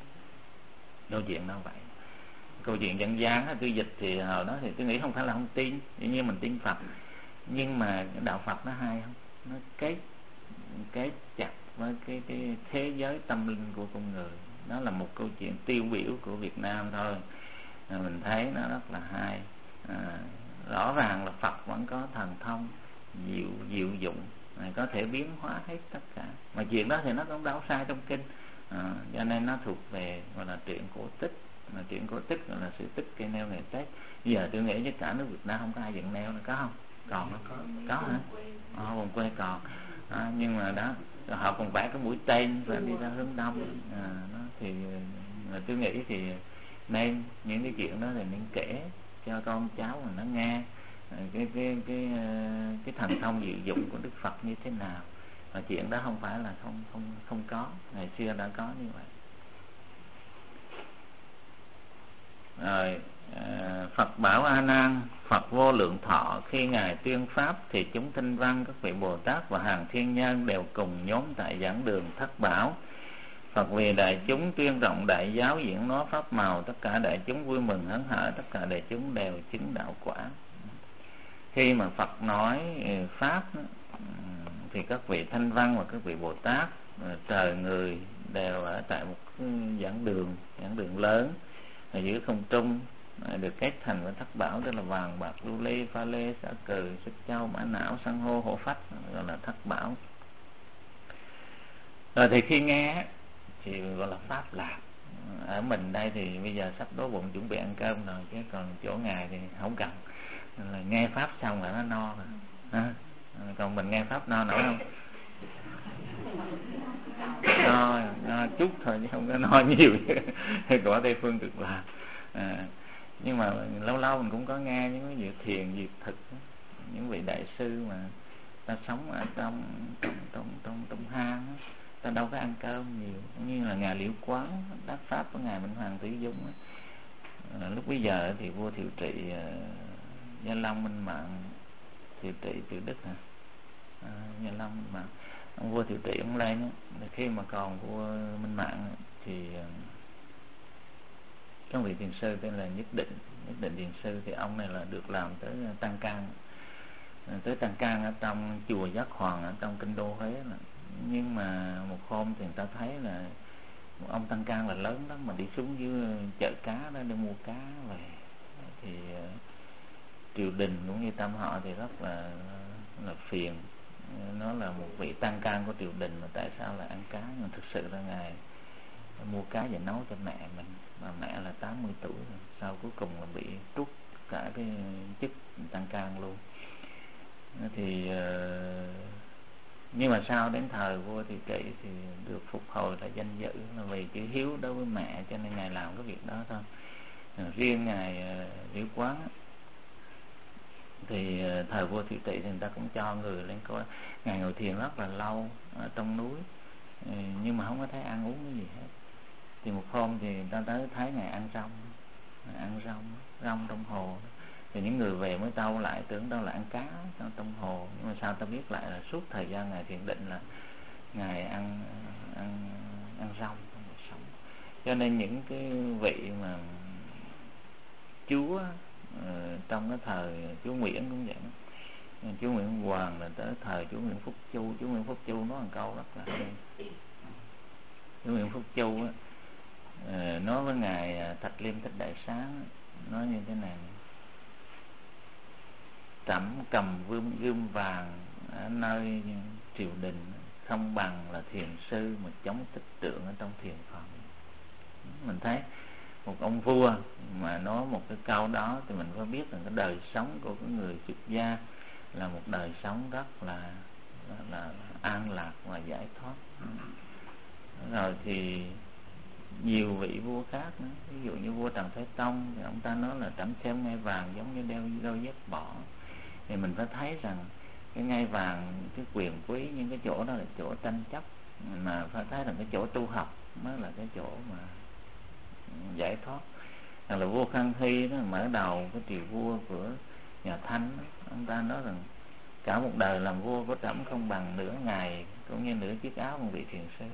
Câu chuyện đó vậy. Câu chuyện dân gian á, tôi dịch thì hồi đó thì tôi nghĩ không phải là không tin, dĩ nhiên mình tin Phật, nhưng mà cái đạo Phật nó hay không? Nó kết kết chặt với cái, cái thế giới tâm linh của con người. Đó là một câu chuyện tiêu biểu của Việt Nam thôi, à, mình thấy nó rất là hay. À, rõ ràng là Phật vẫn có thần thông diệu diệu dụng, à, có thể biến hóa hết tất cả. Mà chuyện đó thì nó cũng đâu sai trong kinh, à, cho nên nó thuộc về gọi là truyện cổ tích. Mà truyện cổ tích gọi là sự tích cây neo ngày Tết. Bây giờ tôi nghĩ với cả nước Việt Nam không có ai dựng neo nữa, có không? Còn không? Có hả? Ở vùng quê còn. À, nhưng mà đó họ còn vẽ cái mũi tên và đi ra hướng đông. À, đó thì mà tôi nghĩ thì nên những cái chuyện đó thì nên kể cho con cháu mà nó nghe cái cái cái cái thần thông diệu dụng của Đức Phật như thế nào. Và chuyện đó không phải là không không không có, ngày xưa đã có như vậy. Rồi à, Phật bảo A Nan, Phật vô lượng thọ khi ngài tuyên pháp thì chúng Thanh Văn, các vị Bồ Tát và hàng thiên nhân đều cùng nhóm tại giảng đường thất bảo. Phật vì đại chúng tuyên rộng đại giáo, diễn nói pháp màu, tất cả đại chúng vui mừng hớn hở, tất cả đại chúng đều chứng đạo quả. Khi mà Phật nói pháp thì các vị Thanh Văn và các vị Bồ Tát, trời người đều ở tại một giảng đường, giảng đường lớn ở giữa không trung, được kết thành với thất bảo, tức là vàng bạc lưu ly, pha lê, xả cừ, xích châu, mã não, san hô, hổ phách, gọi là thất bảo. Rồi thì khi nghe thì gọi là pháp lạc. Ở mình đây thì bây giờ sắp đói bụng chuẩn bị ăn cơm rồi, chứ còn chỗ ngài thì không cần, là nghe pháp xong là nó no rồi. À, còn mình nghe pháp no nổi không? No, no chút thôi chứ không có no nhiều. Của Tây Phương Cực Lạc. À, nhưng mà lâu lâu mình cũng có nghe những cái việc thiền, việc thực, những vị đại sư mà ta sống ở trong trong trong trong trong hang, ta đâu có ăn cơm nhiều, như là ngài Liễu Quán đắc pháp của ngài Minh Hoàng Thủy Dung. À, lúc bây giờ thì vua Thiệu Trị, uh, Gia Long Minh Mạng, Thiệu Trị Thiệu Đức hả? À, Gia Long Minh Mạng, ông vua Thiệu Trị ông lên á, khi mà còn vua Minh Mạng thì uh, có vị thiền sư tên là Nhất Định, Nhất Định thiền sư, thì ông này là được làm tới tăng can, tới tăng can ở trong chùa Giác Hoàng ở trong kinh đô Huế. Nhưng mà một hôm thì người ta thấy là một ông tăng can là lớn lắm mà đi xuống dưới chợ cá đó để mua cá về, thì uh, triều đình cũng như tam họ thì rất là là phiền. Nó là một vị tăng can của triều đình mà tại sao lại ăn cá? Nhưng thực sự là ngài mua cá và nấu cho mẹ mình, mà mẹ là tám mươi tuổi rồi, sau cuối cùng là bị trút cả cái chức tăng can luôn. Thì uh, nhưng mà sau đến thời vua Thiệu Trị thì được phục hồi lại danh dự, là vì chữ hiếu đối với mẹ cho nên ngài làm cái việc đó thôi. Riêng ngài uh, Liễu Quán thì uh, thời vua Thiệu Trị thì người ta cũng cho người lên coi. Ngài ngồi thiền rất là lâu ở trong núi, uh, nhưng mà không có thấy ăn uống cái gì hết. Thì một hôm thì người ta tới thấy ngài ăn rong, ăn rong rong trong hồ. Thì những người về mới tâu lại, tưởng đâu là ăn cá trong, trong hồ, nhưng mà sao ta biết lại là suốt thời gian ngài thiền định là ngài ăn ăn ăn rong trong cuộc sống. Cho nên những cái vị mà chúa uh, trong cái thời chúa Nguyễn cũng vậy, chúa Nguyễn Hoàng là tới thời chúa Nguyễn Phúc Chu. Chúa Nguyễn Phúc Chu nói một câu rất là hay. Chúa Nguyễn Phúc Chu á, uh, nói với ngài Thạch Liêm Thích Đại Xá, nói như thế này: trẫm cầm vương gươm vàng ở nơi triều đình, không bằng là thiền sư mà chống tích trượng ở trong thiền phòng. Mình thấy một ông vua mà nói một cái câu đó thì mình phải biết rằng cái đời sống của cái người xuất gia là một đời sống rất là là, là an lạc và giải thoát. Rồi thì nhiều vị vua khác nữa, ví dụ như vua Trần Thái Tông thì ông ta nói là trẫm xem ngai vàng giống như đeo đôi dép bỏ. Thì mình phải thấy rằng cái ngai vàng, cái quyền quý, những cái chỗ đó là chỗ tranh chấp, mà phải thấy rằng cái chỗ tu học mới là cái chỗ mà giải thoát. Hoặc là vua Khang Hy đó, mở đầu cái triều vua của nhà Thanh đó, ông ta nói rằng cả một đời làm vua của trẫm không bằng nửa ngày cũng như nửa chiếc áo một vị thiền sư.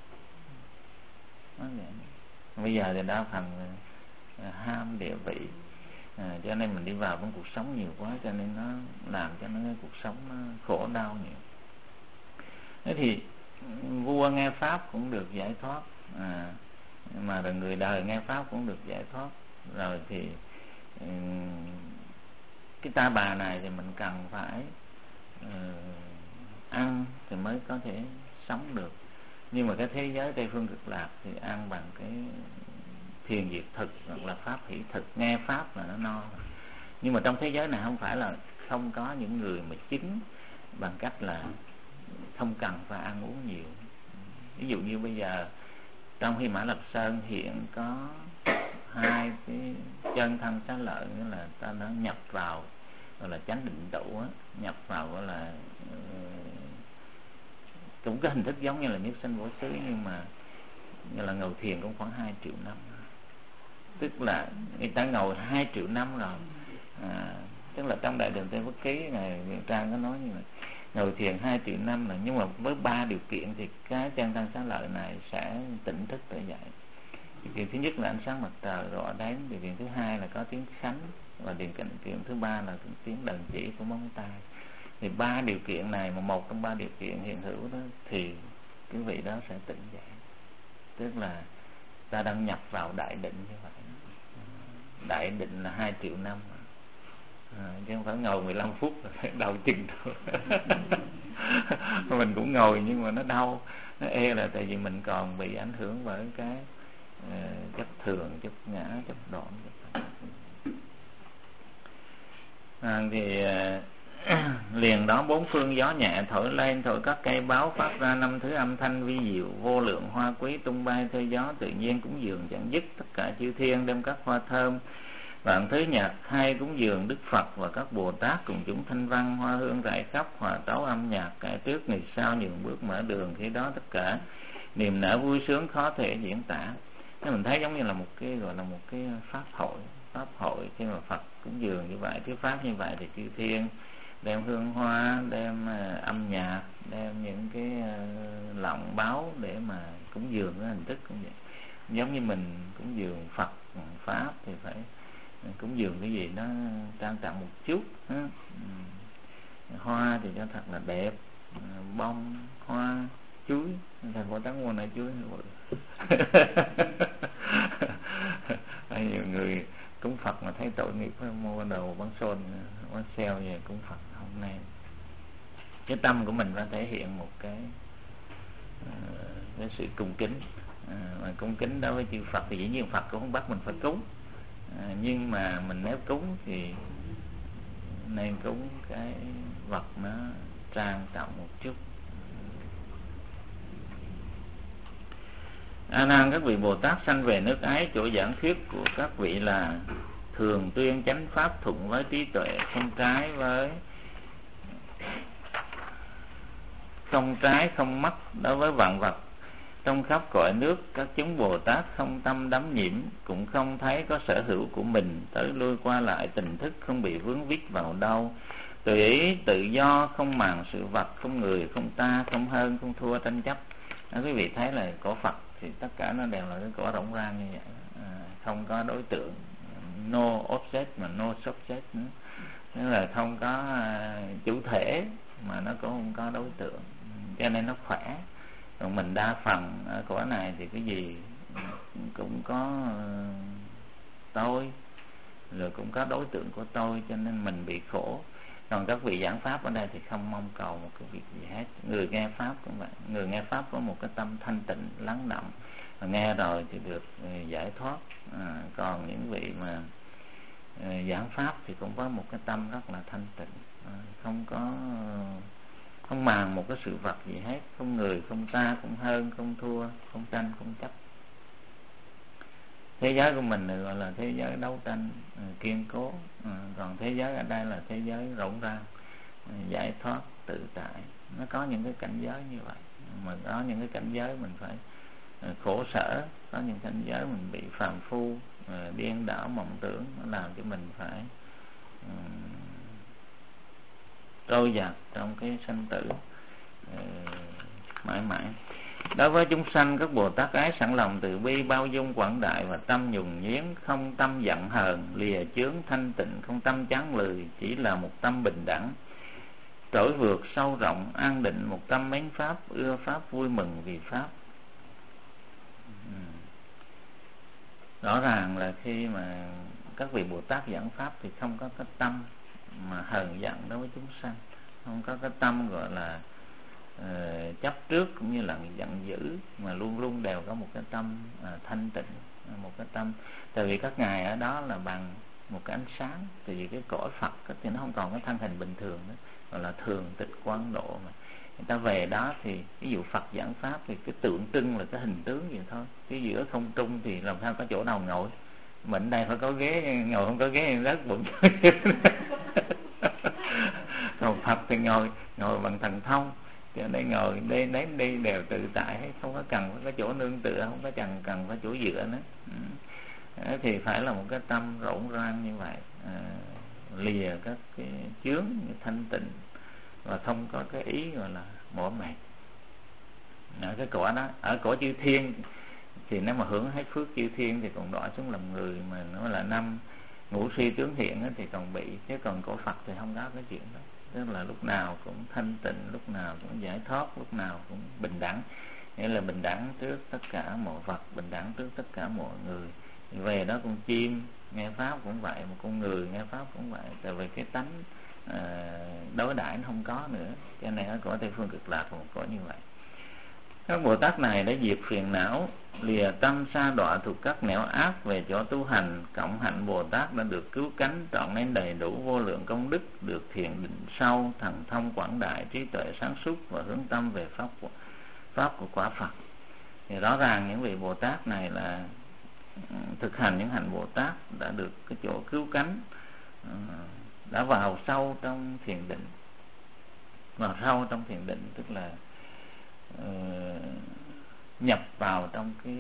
Bây giờ thì đa phần là ham địa vị, à, cho nên mình đi vào trong cuộc sống nhiều quá, cho nên nó làm cho nó cái cuộc sống nó khổ đau nhiều. Thế thì vua nghe pháp cũng được giải thoát, à, mà là người đời nghe pháp cũng được giải thoát. Rồi thì cái ta bà này thì mình cần phải uh, ăn thì mới có thể sống được. Nhưng mà cái thế giới Tây Phương Cực Lạc thì ăn bằng cái thiền diệt thực hoặc là pháp hỷ thực, nghe pháp là nó no. Nhưng mà trong thế giới này không phải là không có những người mà chứng bằng cách là không cần phải ăn uống nhiều. Ví dụ như bây giờ trong Hy Mã Lập Sơn hiện có hai cái chân thân xá lợi, nghĩa là ta nó nhập vào gọi là chánh định tụ á, nhập vào gọi là uh, cũng có hình thức giống như là nhất sinh vô xứ, nhưng mà như là ngồi thiền cũng khoảng hai triệu năm. Tức là người ta ngồi hai triệu năm rồi, à, tức là trong Đại Đường Tây Bất Ký này Trang có nói như là ngồi thiền hai triệu năm rồi. Nhưng mà với ba điều kiện thì cái chân thân xá lợi này sẽ tỉnh thức trở dậy. Điều kiện thứ nhất là ánh sáng mặt trời rõ đến, điều kiện thứ hai là có tiếng khánh, và điều kiện thứ ba là tiếng đờn chỉ của móng tay. Thì ba điều kiện này mà một trong ba điều kiện hiện hữu đó thì cái vị đó sẽ tỉnh dậy. Tức là ta đang nhập vào đại định như vậy. đại định là hai triệu năm, à, chứ không phải ngồi mười lăm phút là đau chân thôi. Mình cũng ngồi nhưng mà nó đau, nó e là tại vì mình còn bị ảnh hưởng bởi cái uh, chấp thường, chấp ngã, chấp đoạn. À, thì uh, liền đó bốn phương gió nhẹ thổi lên, thổi các cây báo phát ra năm thứ âm thanh vi diệu, vô lượng hoa quý tung bay theo gió tự nhiên cúng dường chẳng dứt. Tất cả chư thiên đem các hoa thơm vạn thứ nhạc hay cúng dường Đức Phật và các Bồ Tát cùng chúng thanh văn, hoa hương rải khắp, hòa tấu âm nhạc, kẻ trước người sau nhường bước mở đường. Khi đó tất cả niềm nở vui sướng khó thể diễn tả. Thế mình thấy giống như là một cái gọi là một cái pháp hội, pháp hội khi mà Phật cúng dường như vậy, cái pháp như vậy thì chư thiên đem hương hoa, đem uh, âm nhạc, đem những cái uh, lọng báo để mà cúng dường cái hình thức cũng vậy. Giống như mình cúng dường Phật pháp thì phải cúng dường cái gì nó trang trọng một chút. Ừ. Hoa thì cho thật là đẹp, bông, hoa, chuối, thành Bồ Tát mua này chuối. Nhiều người cúng Phật mà thấy tội nghiệp phải mua đồ bán xôn, bán sale về cúng Phật. Hôm nay cái tâm của mình phải thể hiện một cái cái sự cung kính, à, mà cung kính đối với chư Phật thì dĩ nhiên Phật cũng không bắt mình phải cúng, à, nhưng mà mình nếu cúng thì nên cúng cái vật nó trang trọng một chút. A Nan, các vị Bồ Tát sanh về nước ấy, chỗ giảng thuyết của các vị là thường tuyên chánh pháp, thuận với trí tuệ, không trái với không trái không mắc đối với vạn vật. Trong khắp cõi nước, các chúng Bồ Tát không tâm đắm nhiễm, cũng không thấy có sở hữu của mình, tới lui qua lại tình thức, không bị vướng víc vào đâu, tùy ý tự do, không màng sự vật, không người, không ta, không hơn, không thua tranh chấp. À, quý vị thấy là cổ Phật thì tất cả nó đều là cái cổ rộng rang như vậy, à, không có đối tượng, no object mà no subject nữa, tức là không có uh, chủ thể mà nó cũng không có đối tượng, cho nên nó khỏe. Còn mình đa phần ở cõi này thì cái gì cũng có uh, tôi, rồi cũng có đối tượng của tôi, cho nên mình bị khổ. Còn các vị giảng pháp ở đây thì không mong cầu một cái việc gì hết. Người nghe pháp cũng vậy, người nghe pháp có một cái tâm thanh tịnh lắng động, và nghe rồi thì được uh, giải thoát. À, còn những vị mà uh, giảng pháp thì cũng có một cái tâm rất là thanh tịnh, à, không có uh, không màng một cái sự vật gì hết, không người, không ta, không hơn, không thua, không tranh, không chấp. Thế giới của mình gọi là thế giới đấu tranh uh, kiên cố, uh, còn thế giới ở đây là thế giới rộng ràng, uh, giải thoát tự tại. Nó có những cái cảnh giới như vậy, mà có những cái cảnh giới mình phải uh, khổ sở, có những cảnh giới mình bị phàm phu, uh, điên đảo mộng tưởng, nó làm cho mình phải uh, trôi dạt trong cái sanh tử uh, mãi mãi. Đối với chúng sanh, các Bồ Tát ấy sẵn lòng từ bi, bao dung quảng đại và tâm nhuần nhuyễn, không tâm giận hờn, lìa chướng, thanh tịnh, không tâm chán lười, chỉ là một tâm bình đẳng, trỗi vượt sâu rộng, an định, một tâm mến pháp, ưa pháp, vui mừng vì pháp. Rõ ràng là khi mà các vị Bồ Tát giảng pháp thì không có cái tâm mà hờn giận đối với chúng sanh, không có cái tâm gọi là uh, chấp trước cũng như là giận dữ, mà luôn luôn đều có một cái tâm uh, thanh tịnh, một cái tâm. Tại vì các ngài ở đó là bằng một cái ánh sáng, tại vì cái cõi Phật thì nó không còn cái thân hình bình thường nữa, gọi là thường tịch quang độ. Mà người ta về đó thì ví dụ Phật giảng pháp thì cái tượng trưng là cái hình tướng vậy thôi, cái giữa không trung thì làm sao có chỗ nào ngồi. Mình đây phải có ghế, ngồi không có ghế rất bụng. Còn Phật thì ngồi ngồi bằng thần thông, cho nên ngồi đây đến đi đều tự tại, không có cần phải có chỗ nương tựa, không có cần cần có chỗ dựa nữa. Ừ. Thì phải là một cái tâm rộng rang như vậy, à, lìa các cái chướng, thanh tịnh và không có cái ý gọi là mỏi mệt. Ở cái cõi đó, ở cõi chư thiên thì nếu mà hưởng hết phước chư thiên thì còn đọa xuống làm người, mà nó là năm ngũ suy tướng hiện thì còn bị, chứ còn cõi Phật thì không có cái chuyện đó. Tức là lúc nào cũng thanh tịnh, lúc nào cũng giải thoát, lúc nào cũng bình đẳng. Nghĩa là bình đẳng trước tất cả mọi vật, bình đẳng trước tất cả mọi người, Về đó con chim nghe pháp cũng vậy, một con người nghe pháp cũng vậy, tại vì cái tánh uh, đối đãi nó không có nữa, cho nên ở cõi Tây Phương Cực Lạc cũng có như vậy. Các Bồ Tát này đã diệt phiền não, lìa tâm sa đọa thuộc các nẻo ác về chỗ tu hành. Cộng hạnh Bồ Tát đã được cứu cánh, trọn nên đầy đủ vô lượng công đức, được thiền định sâu, thần thông quảng đại, trí tuệ sáng suốt và hướng tâm về pháp của, pháp của quả Phật. Thì rõ ràng những vị Bồ Tát này là thực hành những hạnh Bồ Tát đã được cái chỗ cứu cánh, đã vào sâu trong thiền định, vào sâu trong thiền định tức là uh, nhập vào trong cái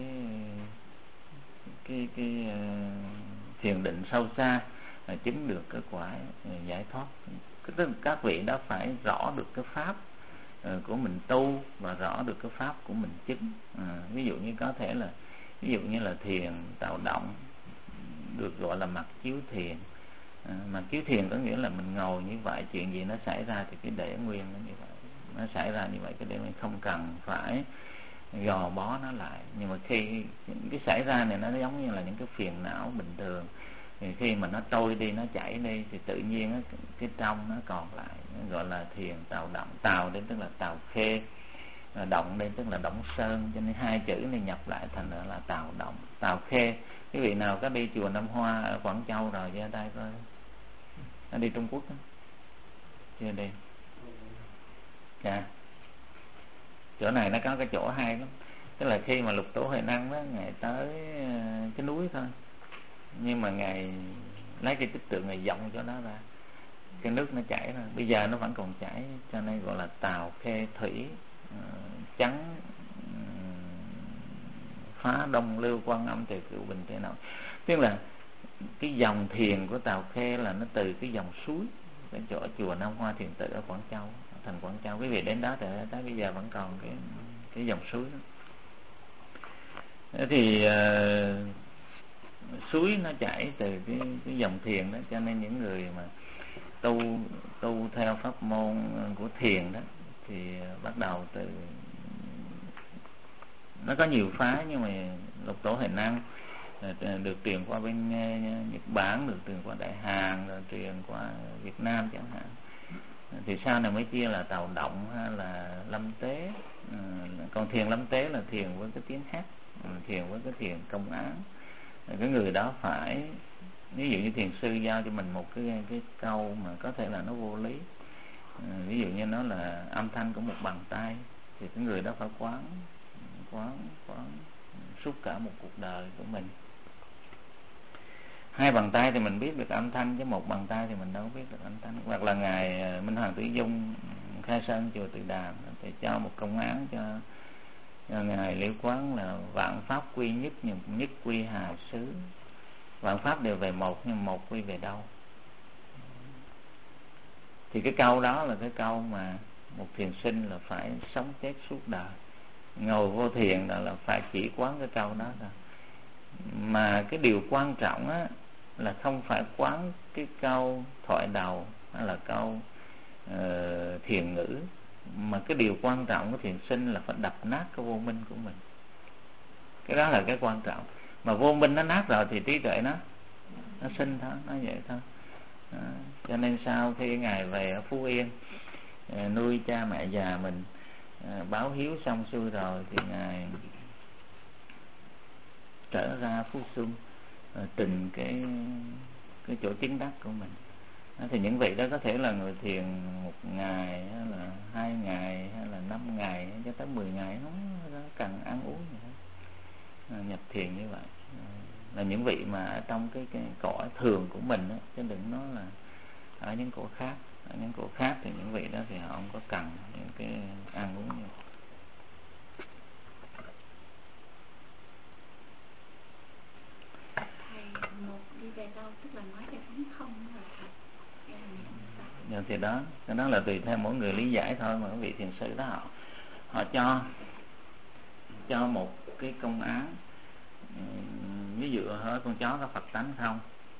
cái cái uh, thiền định sâu xa, uh, chứng được cái quả uh, giải thoát. Tức là các vị đã phải rõ được cái pháp uh, của mình tu và rõ được cái pháp của mình chứng. Uh, ví dụ như có thể là ví dụ như là thiền tạo động được gọi là mặt chiếu thiền. À, mặt chiếu thiền có nghĩa là mình ngồi như vậy, chuyện gì nó xảy ra thì cái để nguyên nó như vậy, nó xảy ra như vậy cái để mình không cần phải gò bó nó lại. Nhưng mà khi cái xảy ra này nó giống như là những cái phiền não bình thường, thì khi mà nó trôi đi, nó chảy đi thì tự nhiên nó, cái trong nó còn lại, nó gọi là thiền tạo động. Tào đến tức là tào khê, động đây tức là Động Sơn, cho nên hai chữ này nhập lại thành là Tào Động, Tào Khê. Quý vị nào có đi chùa Nam Hoa ở Quảng Châu rồi ra đây coi, nó đi Trung Quốc đó. Chưa đi? Dạ. Chỗ này nó có cái chỗ hay lắm, tức là khi mà Lục Tổ Huệ Năng đó, ngài tới cái núi thôi, nhưng mà ngài lấy cái tích tượng ngài dòng cho nó ra, cái nước nó chảy ra, bây giờ nó vẫn còn chảy, cho nên gọi là Tào Khê Thủy. Uh, trắng uh, phá đông lưu quan âm từ cựu bình thế nào, tức là cái dòng thiền của Tào Khê là nó từ cái dòng suối cái chỗ chùa Nam Hoa Thiền Tự ở Quảng Châu, thành Quảng Châu. Quý vị đến đó thì tới bây giờ vẫn còn cái cái dòng suối đó. Thế thì uh, suối nó chảy từ cái, cái dòng thiền đó, cho nên những người mà tu tu theo pháp môn của thiền đó thì bắt đầu từ, nó có nhiều phái, nhưng mà Lục Tổ Huệ Năng được truyền qua bên Nhật Bản, được truyền qua Đại Hàn, rồi truyền qua Việt Nam chẳng hạn. Thì sau này mới chia là Tào Động hay là Lâm Tế. Còn thiền Lâm Tế là thiền với cái tiếng hát, thiền với cái thiền công án. Cái người đó phải, ví dụ như thiền sư giao cho mình một cái cái câu mà có thể là nó vô lý, à, ví dụ như nó là âm thanh của một bàn tay, thì cái người đó phải quán quán quán suốt cả một cuộc đời của mình. Hai bàn tay thì mình biết được âm thanh, chứ một bàn tay thì mình đâu biết được âm thanh. Hoặc là ngài Minh Hoàng Tử Dung khai sơn chùa Từ Đàm thì cho một công án cho, cho ngài Liễu Quán là vạn pháp quy nhất, nhưng nhất quy hà xứ. Vạn pháp đều về một, nhưng một quy về đâu? Thì cái câu đó là cái câu mà một thiền sinh là phải sống chết suốt đời. Ngồi vô thiền là, là phải chỉ quán cái câu đó thôi. Mà cái điều quan trọng á là không phải quán cái câu thoại đầu hay là câu uh, thiền ngữ, mà cái điều quan trọng của thiền sinh là phải đập nát cái vô minh của mình. Cái đó là cái quan trọng. Mà vô minh nó nát rồi thì trí tuệ nó nó sinh thôi, nó vậy thôi. Đó. Cho nên sau khi ngài về ở Phú Yên nuôi cha mẹ già mình, báo hiếu xong xuôi rồi thì ngài trở ra Phú Xuân trình cái cái chỗ chứng đắc của mình. Đó, thì những vị đó có thể là người thiền một ngày hay là hai ngày hay là năm ngày cho tới mười ngày, nó, nó cần ăn uống gì hết. Nhập thiền như vậy là những vị mà ở trong cái, cái cõi thường của mình đó, chứ đừng nói là ở những cõi khác. Ở những cõi khác thì những vị đó thì họ không có cần những cái ăn uống như vậy. Thầy một đi về đâu tức là nói về tánh không rồi thầy. Rồi thì đó, cái đó là tùy theo mỗi người lý giải thôi, mà vị thiền sư đó họ họ cho cho một cái công án. Ví dụ hỏi con chó có Phật tánh không,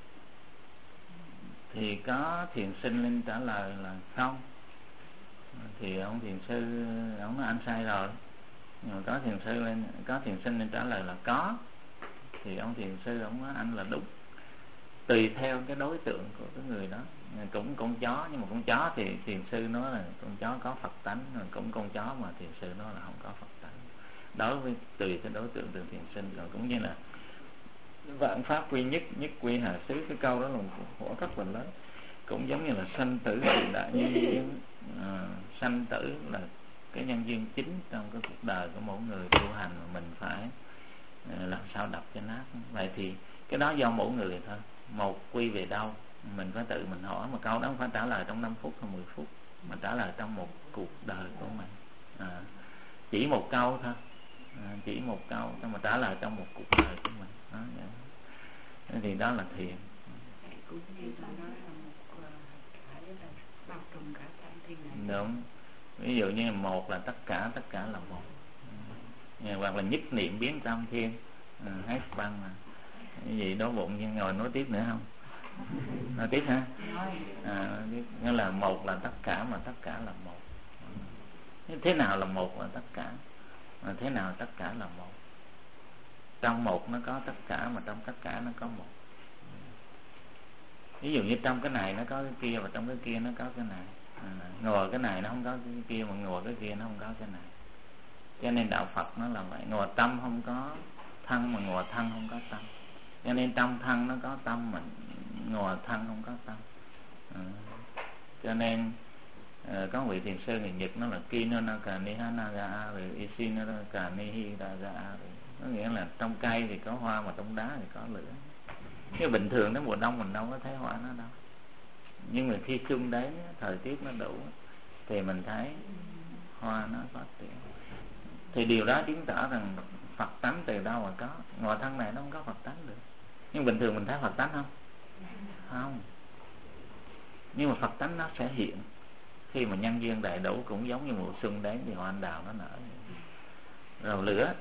thì có thiền sinh lên trả lời là không, thì ông thiền sư ông nói anh sai rồi. Nhưng mà có thiền sư lên có thiền sinh lên trả lời là có, thì ông thiền sư ông nói anh là đúng, tùy theo cái đối tượng của cái người đó. Cũng con chó, nhưng mà con chó thì thiền sư nói là con chó có Phật tánh, cũng con chó mà thiền sư nói là không có Phật tánh. Đối với tùy cái đối tượng từ thiền sinh. Rồi cũng như là vạn pháp quy nhất, nhất quy hà xứ, cái câu đó là một khổ rất là lớn. Cũng giống như là sanh tử là đại nhân duyên, à, sanh tử là cái nhân duyên chính trong cái cuộc đời của mỗi người tu hành, mà mình phải à, làm sao đập cho nát. Vậy thì cái đó do mỗi người thôi. Một quy về đâu mình phải tự mình hỏi, mà câu đó không phải trả lời trong năm phút hay mười phút, mà trả lời trong một cuộc đời của mình. À, chỉ một câu thôi, à, chỉ một câu mà trả lời trong một cuộc đời của mình. Đó, vậy. Thì đó là thiền. Cũng như tôi nói là một phải là bao trùm cả tam thiên này. Đúng. Ví dụ như một là tất cả, tất cả là một. À, hoặc là nhất niệm biến tam thiên. À, hết băng mà. Cái gì đói bụng nhưng ngồi nói tiếp nữa không? Nói tiếp ha. À, nghĩa là một là tất cả, mà tất cả là một. Thế nào là một là tất cả, mà thế nào tất cả là một? Trong một nó có tất cả, mà trong tất cả nó có một. Ví dụ như trong cái này nó có cái kia, và trong cái kia nó có cái này. À, ngồi cái này nó không có cái kia, mà ngồi cái kia nó không có cái này. Cho nên đạo Phật nó là vậy. Ngồi tâm không có thân, mà ngồi thân không có tâm. Cho nên trong thân nó có tâm, mà ngồi thân không có tâm. À, cho nên à, có vị thiền sư người Nhật nó là Kino no ka ni ha na ga, rồi Ishino no ka ni hi da ga. Có nghĩa là trong cây thì có hoa, mà trong đá thì có lửa. Cái bình thường đến mùa đông mình đâu có thấy hoa nó đâu, nhưng mà khi xuân đến, thời tiết nó đủ, thì mình thấy hoa nó phát triển. Thì điều đó chứng tỏ rằng Phật tánh từ đâu mà có. Ngồi thân này nó không có Phật tánh được. Nhưng bình thường mình thấy Phật tánh không? Không. Nhưng mà Phật tánh nó sẽ hiện khi mà nhân duyên đầy đủ. Cũng giống như mùa xuân đến thì hoa anh đào nó nở. Rồi lửa,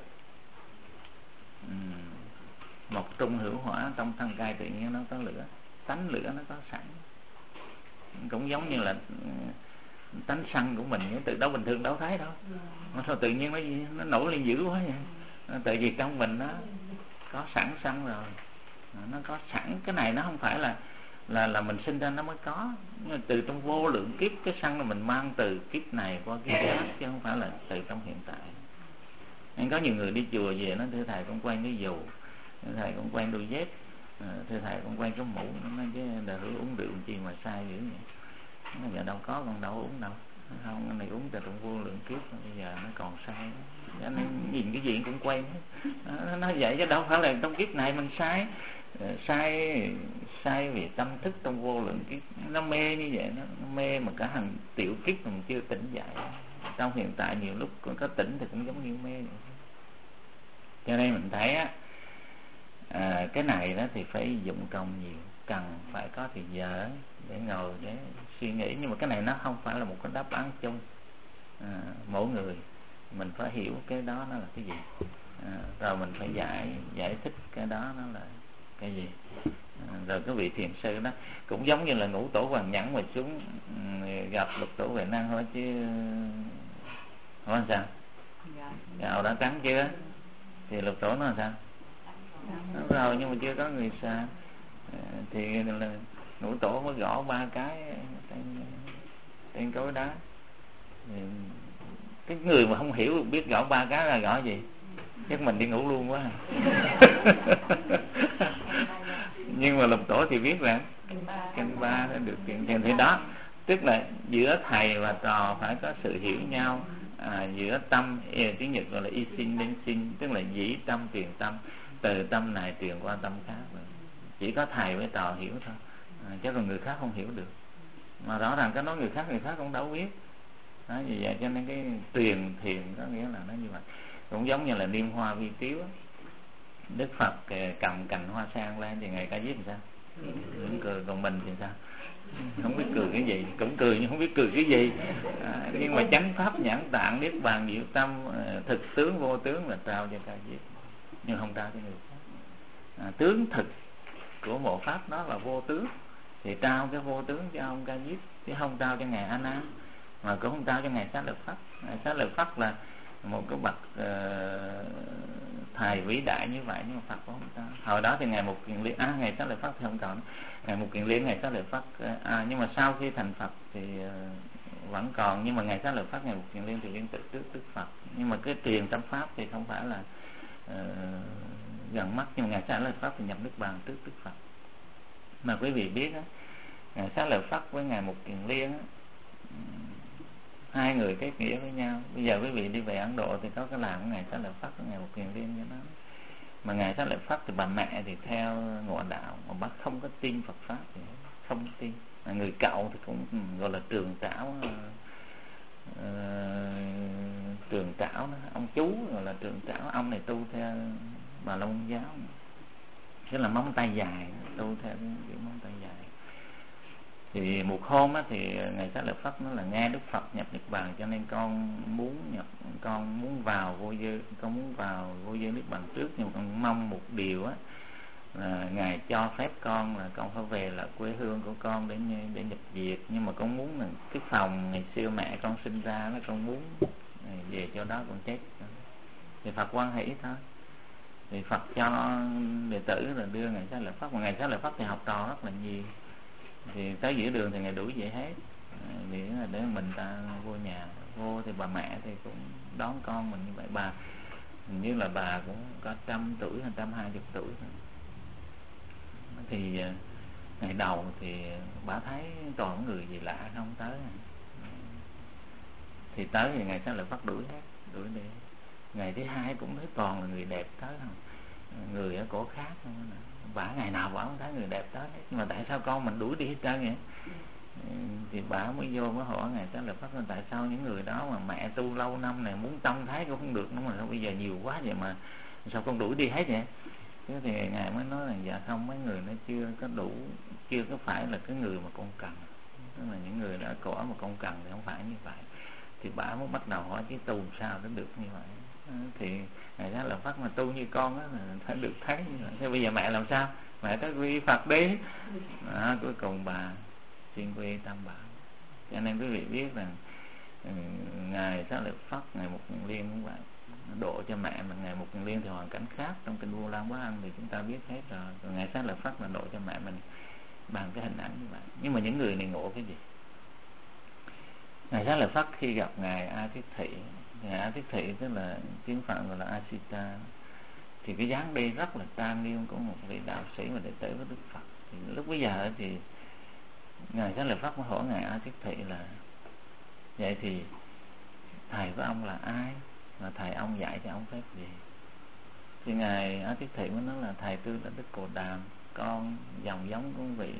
uhm. một trung hữu hỏa, trong thân cây tự nhiên nó có lửa. Tánh lửa nó có sẵn. Cũng giống như là tánh sân của mình, từ đâu bình thường đâu thấy đâu, mà sao tự nhiên nó nó nổi lên dữ quá vậy? Tại vì trong mình nó có sẵn sân rồi, nó có sẵn. Cái này nó không phải là là là mình sinh ra nó mới có, nhưng mà từ trong vô lượng kiếp cái sân là mình mang từ kiếp này qua kiếp khác, chứ không phải là từ trong hiện tại. Nên có nhiều người đi chùa về nó thưa thầy con quen cái dù, thưa thầy con quen đôi dép, thưa thầy con quen cái mũ, nó nói chứ đời hứa uống rượu chi mà sai dữ vậy. Nó giờ đâu có, con đâu uống đâu. Không, cái này uống từ trong vô lượng kiếp, bây giờ nó còn sai. Cho nên nhìn cái gì cũng quen hết. Nó nói vậy chứ đâu phải là trong kiếp này mình sai. Sai sai vì tâm thức trong vô lượng kiếp. Nó mê như vậy, nó, nó mê mà cả hàng tiểu kiếp mà mình chưa tỉnh dậy. Trong hiện tại nhiều lúc có tỉnh thì cũng giống như mê vậy. Cho nên mình thấy á, à, cái này đó thì phải dụng công nhiều, cần phải có thời giờ để ngồi để suy nghĩ. Nhưng mà cái này nó không phải là một cái đáp án chung. À, mỗi người mình phải hiểu cái đó nó là cái gì, à, rồi mình phải giải giải thích cái đó nó là cái gì. À, rồi cái vị thiền sư đó cũng giống như là Ngũ Tổ Hoàng Nhẫn mà xuống gặp Lục Tổ Huệ Năng hỏi chứ hỏi sao gạo đã cắn chưa, thì Lục Tổ nói sao nó rồi nhưng mà chưa có người xa. À, thì là Ngũ Tổ mới gõ ba cái trên, trên cối đá. Thì cái người mà không hiểu biết gõ ba cái là gõ gì, chắc mình đi ngủ luôn quá. Nhưng mà Lục Tổ thì biết rằng canh ba nó được kiện tiền. Thì đó, tức là giữa thầy và trò phải có sự hiểu nhau. À, giữa tâm, tiếng Nhật gọi là y sinh nên sinh, tức là dĩ tâm truyền tâm, từ tâm này truyền qua tâm khác. Chỉ có thầy với trò hiểu thôi, à, chứ còn người khác không hiểu được. Mà rõ ràng cái nói người khác, người khác cũng đâu biết. Đó, vì vậy cho nên cái truyền thiền có nghĩa là nó như vậy. Cũng giống như là niêm hoa vi tiếu, Đức Phật cầm cành hoa sen lên thì Ngài Ca Diếp làm sao? Cũng cười, còn mình thì sao? Không biết cười cái gì, cũng cười nhưng không biết cười cái gì. À, nhưng mà chánh pháp nhãn tạng niết bàn diệu tâm, thực tướng vô tướng là trao cho Ca Diếp, nhưng không trao cho người khác. À, tướng thực của bộ pháp đó là vô tướng, thì trao cái vô tướng cho ông Ca Diếp, chứ không trao cho Ngài A Nan, mà cũng không trao cho Ngài Xá Lợi Phất. Ngài Xá Lợi Phất là một cái bậc uh, thầy vĩ đại như vậy, nhưng mà Phật cũng không có. Hồi đó thì ngài Mục Kiền Liên, à ngày Xá Lợi Phất thì không còn, ngài Mục Kiền Liên, ngày Xá Lợi Phất, à, nhưng mà sau khi thành Phật thì uh, vẫn còn, nhưng mà ngày Xá Lợi Phất, ngày Mục Kiền Liên thì liên tự trước Đức Phật. Nhưng mà cái truyền tâm pháp thì không phải là uh, gần mắt, nhưng mà ngày Xá Lợi Phất thì nhập Niết Bàn trước Đức Phật. Mà quý vị biết á, ngài Xá Lợi Phất với ngài Mục Kiền Liên á, hai người kết nghĩa với nhau. Bây giờ quý vị đi về Ấn Độ thì có cái làng của ngài Xá Lợi Phất, của ngài Mục Kiền Liên cho nó. Mà ngài Xá Lợi Phất thì bà mẹ thì theo Ngộ Đạo, mà bác không có tin Phật pháp thì không tin. Mà người cậu thì cũng gọi là trường trảo, uh, trường trảo đó, ông chú gọi là trường trảo. Ông này tu theo Bà La Môn giáo, tức là móng tay dài, tu theo kiểu móng tay dài. Thì một hôm á, thì ngài Xá Lợi Phất nói là nghe Đức Phật nhập Niết Bàn, cho nên con muốn nhập, con muốn vào vô giới, con muốn vào vô giới Niết Bàn trước, nhưng mà con mong một điều á, là ngài cho phép con là con phải về là quê hương của con để để nhập diệt. Nhưng mà con muốn là cái phòng ngày xưa mẹ con sinh ra, nó con muốn về chỗ đó con chết. Thì Phật hoan hỷ thôi. Thì Phật cho đệ tử là đưa ngài Xá Lợi Phất, mà ngài Xá Lợi Phất thì học trò rất là nhiều. Thì tới giữa đường thì ngài đuổi vậy hết, vì là để mình ta vô nhà. Vô thì bà mẹ thì cũng đón con mình như vậy. Bà hình như là bà cũng có trăm tuổi hay trăm hai chục tuổi thôi. Thì ngày đầu thì bà thấy toàn người gì lạ không tới, thì tới thì ngài Xá Lợi Phất đuổi hết, đuổi đi. Ngày thứ hai cũng thấy toàn là người đẹp tới không, người ở cổ khác không. Bà ngày nào bà cũng thấy người đẹp tới hết, nhưng mà tại sao con mình đuổi đi hết trơn vậy? Thì bà mới vô mới hỏi ngài Xá Lợi Phất là tại sao những người đó mà mẹ tu lâu năm này muốn trông thấy cũng không được nữa, mà bây giờ nhiều quá vậy mà sao con đuổi đi hết vậy? Thế thì ngài mới nói là dạ không, mấy người nó chưa có đủ, chưa có phải là cái người mà con cần, tức là những người đã cõi mà con cần thì không phải như vậy. Thì bà mới bắt đầu hỏi chứ tu sao để được như vậy? Thì ngài Xá Lợi Phất mà tu như con á là phải được thấy như vậy. Thế bây giờ mẹ làm sao? Mẹ tới quy Phật đi. Đó, cuối cùng bà xin quy Tam Bảo. Cho nên quý vị biết rằng ngài Xá Lợi Phất, ngài Mục Kiền Liên cũng vậy, độ cho mẹ mình. Ngài Mục Kiền Liên thì hoàn cảnh khác, trong kinh Vu Lan Quá Âm thì chúng ta biết hết rồi. Còn ngài Xá Lợi Phất là độ cho mẹ mình bằng cái hình ảnh như vậy. Nhưng mà những người này ngộ cái gì? Ngài Xá Lợi Phất khi gặp ngài A Thiết Thị, ngài A Thiết Thị tức là tiếng Phạn gọi là Asita, thì cái dáng đi rất là trang nghiêm của một vị đạo sĩ mà đệ tử với Đức Phật. Thì lúc bây giờ thì ngài Xá Lợi Phất mới hỏi ngài A Thiết Thị là vậy thì thầy của ông là ai, mà thầy ông dạy cho ông phép gì? Thì ngài A Thiết Thị mới nói là thầy tôi là Đức Cồ Đàm, con dòng giống của vị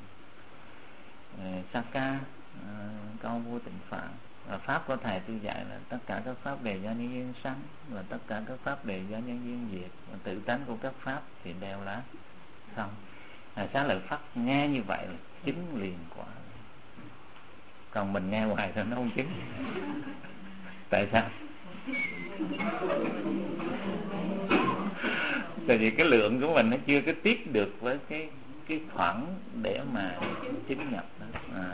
uh, Saka, uh, con vua Tịnh Phạn. Và pháp của thầy tôi dạy là tất cả các pháp đều do nhân duyên sanh, và tất cả các pháp đều do nhân duyên diệt, và tự tánh của các pháp thì đều là không. Ngài Xá Lợi Phất nghe như vậy là chứng liền quả. Còn mình nghe hoài thôi nó không chứng. Tại sao? Tại vì cái lượng của mình nó chưa có tiếp được với cái cái khoảng để mà chứng nhập đó. À.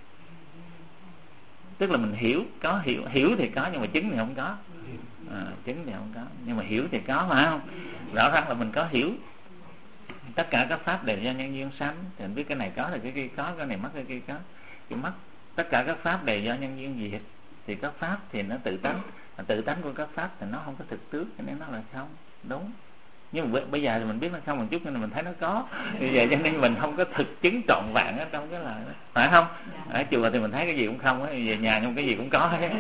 Tức là mình hiểu, có hiểu hiểu thì có, nhưng mà chứng thì không có. À, chứng thì không có, nhưng mà hiểu thì có, phải không? Rõ ràng là mình có hiểu tất cả các pháp đều do nhân duyên sanh, thì mình biết cái này có thì cái kia có, cái này mất cái kia có, cái mất. Tất cả các pháp đều do nhân duyên diệt, thì các pháp thì nó tự tánh, mà tự tánh của các pháp thì nó không có thực tướng, cho nên nó là không. Đúng. Nhưng mà bây giờ thì mình biết nó không một chút, nên mình thấy nó có. Vì vậy cho nên mình không có thực chứng trọn vẹn ở trong cái lời đó, phải không? Ở chùa thì mình thấy cái gì cũng không, về nhà nhưng cái gì cũng có hết.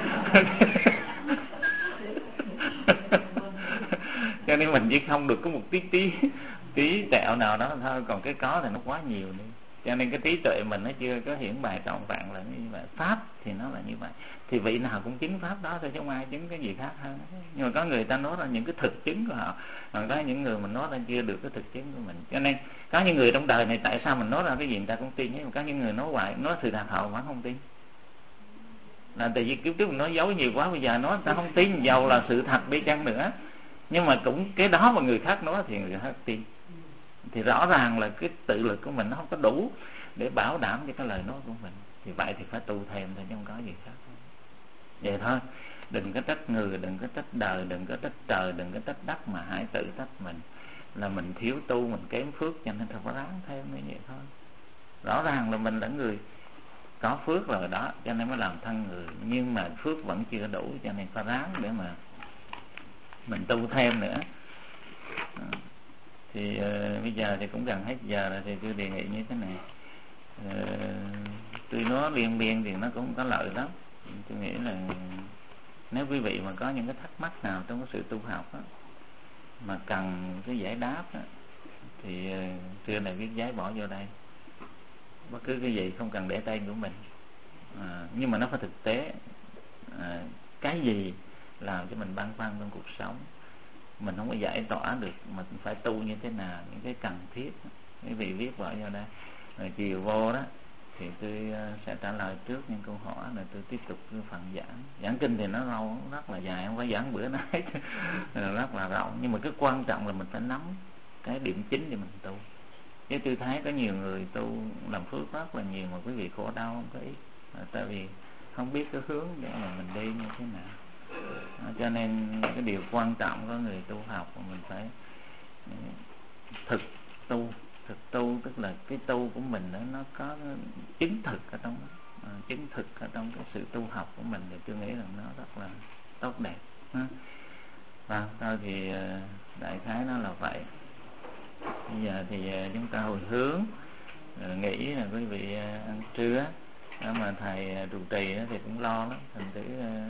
Cho nên mình chỉ không được có một tí tí tí tẹo nào đó thôi, còn cái có thì nó quá nhiều đi. Cho nên cái trí tuệ mình nó chưa có hiển bày trọn vẹn là như vậy. Pháp thì nó là như vậy. Thì vị nào cũng chứng pháp đó thôi, chứ không ai chứng cái gì khác hơn. Nhưng mà có người ta nói ra những cái thực chứng của họ, còn có những người mình nói ra chưa được cái thực chứng của mình. Cho nên có những người trong đời này tại sao mình nói ra cái gì người ta cũng tin, nhưng mà có những người nói hoài, nói sự thật họ vẫn không tin. Là tại vì kiếp trước mình nói dối nhiều quá, bây giờ nói người ta không tin, dầu là sự thật đi chăng nữa. Nhưng mà cũng cái đó mà người khác nói thì người khác tin. Thì rõ ràng là cái tự lực của mình nó không có đủ để bảo đảm cho cái lời nói của mình. Thì vậy thì phải tu thêm thôi, chứ không có gì khác. Vậy thôi. Đừng có trách người, đừng có trách đời, đừng có trách trời, đừng có trách đất, mà hãy tự trách mình. Là mình thiếu tu, mình kém phước, cho nên phải ráng thêm như vậy thôi. Rõ ràng là mình là người có phước rồi đó, cho nên mới làm thân người, nhưng mà phước vẫn chưa đủ, cho nên phải ráng để mà mình tu thêm nữa. À, thì uh, bây giờ thì cũng gần hết giờ rồi, thì tôi đề nghị như thế này. Uh, tôi nói liên biên thì nó cũng có lợi lắm. Tôi nghĩ là nếu quý vị mà có những cái thắc mắc nào trong cái sự tu học đó, mà cần cái giải đáp đó, thì uh, trưa này viết giấy bỏ vô đây, bất cứ cái gì không cần để tên của mình. À, nhưng mà nó phải thực tế. À, cái gì làm cho mình băn khoăn trong cuộc sống, mình không có giải tỏa được, mình phải tu như thế nào, những cái cần thiết, quý vị viết bỏ vô đây. Rồi chiều vô đó thì tôi sẽ trả lời trước những câu hỏi, rồi tôi tiếp tục cái phần giảng. Giảng kinh thì nó lâu, rất là dài, không phải giảng bữa nay rất là rộng, nhưng mà cái quan trọng là mình phải nắm cái điểm chính để mình tu. Chứ tôi thấy có nhiều người tu làm phước rất là nhiều, mà quý vị khổ đau không có ít, tại vì không biết cái hướng để mà mình đi như thế nào. À, cho nên cái điều quan trọng của người tu học là mình phải thực tu. Thực tu tức là cái tu của mình đó, nó có chứng thực ở trong đó. À, chứng thực ở trong cái sự tu học của mình, thì tôi nghĩ rằng nó rất là tốt đẹp. À, và thôi thì đại khái nó là vậy. Bây giờ thì chúng ta hồi hướng, nghĩ là quý vị ăn trưa đó, mà thầy trụ trì thì cũng lo lắm, thành thử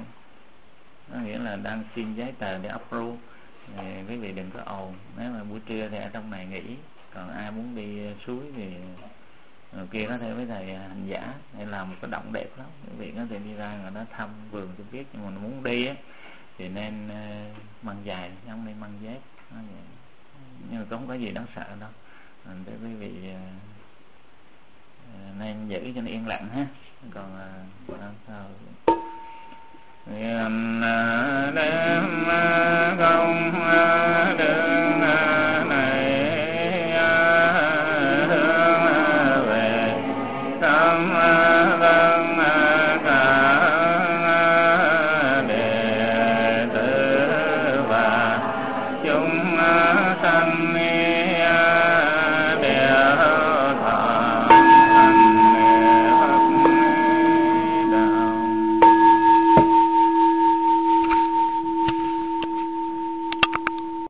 nó nghĩa là đang xin giấy tờ để approve. Thì quý vị đừng có ồn, nếu mà buổi trưa thì ở trong này nghỉ, còn ai muốn đi suối thì rồi kia có thể với thầy hành giả hay làm một cái động đẹp lắm, quý vị có thể đi ra rồi nó thăm vườn tôi biết. Nhưng mà muốn đi á thì nên mang giày, không nên mang dép. Nhưng mà cũng không có gì đáng sợ đâu, để quý vị nên giữ cho nó yên lặng ha. Còn sao nguyện đem công đức này hướng về tâm thân cả đệ tử và chúng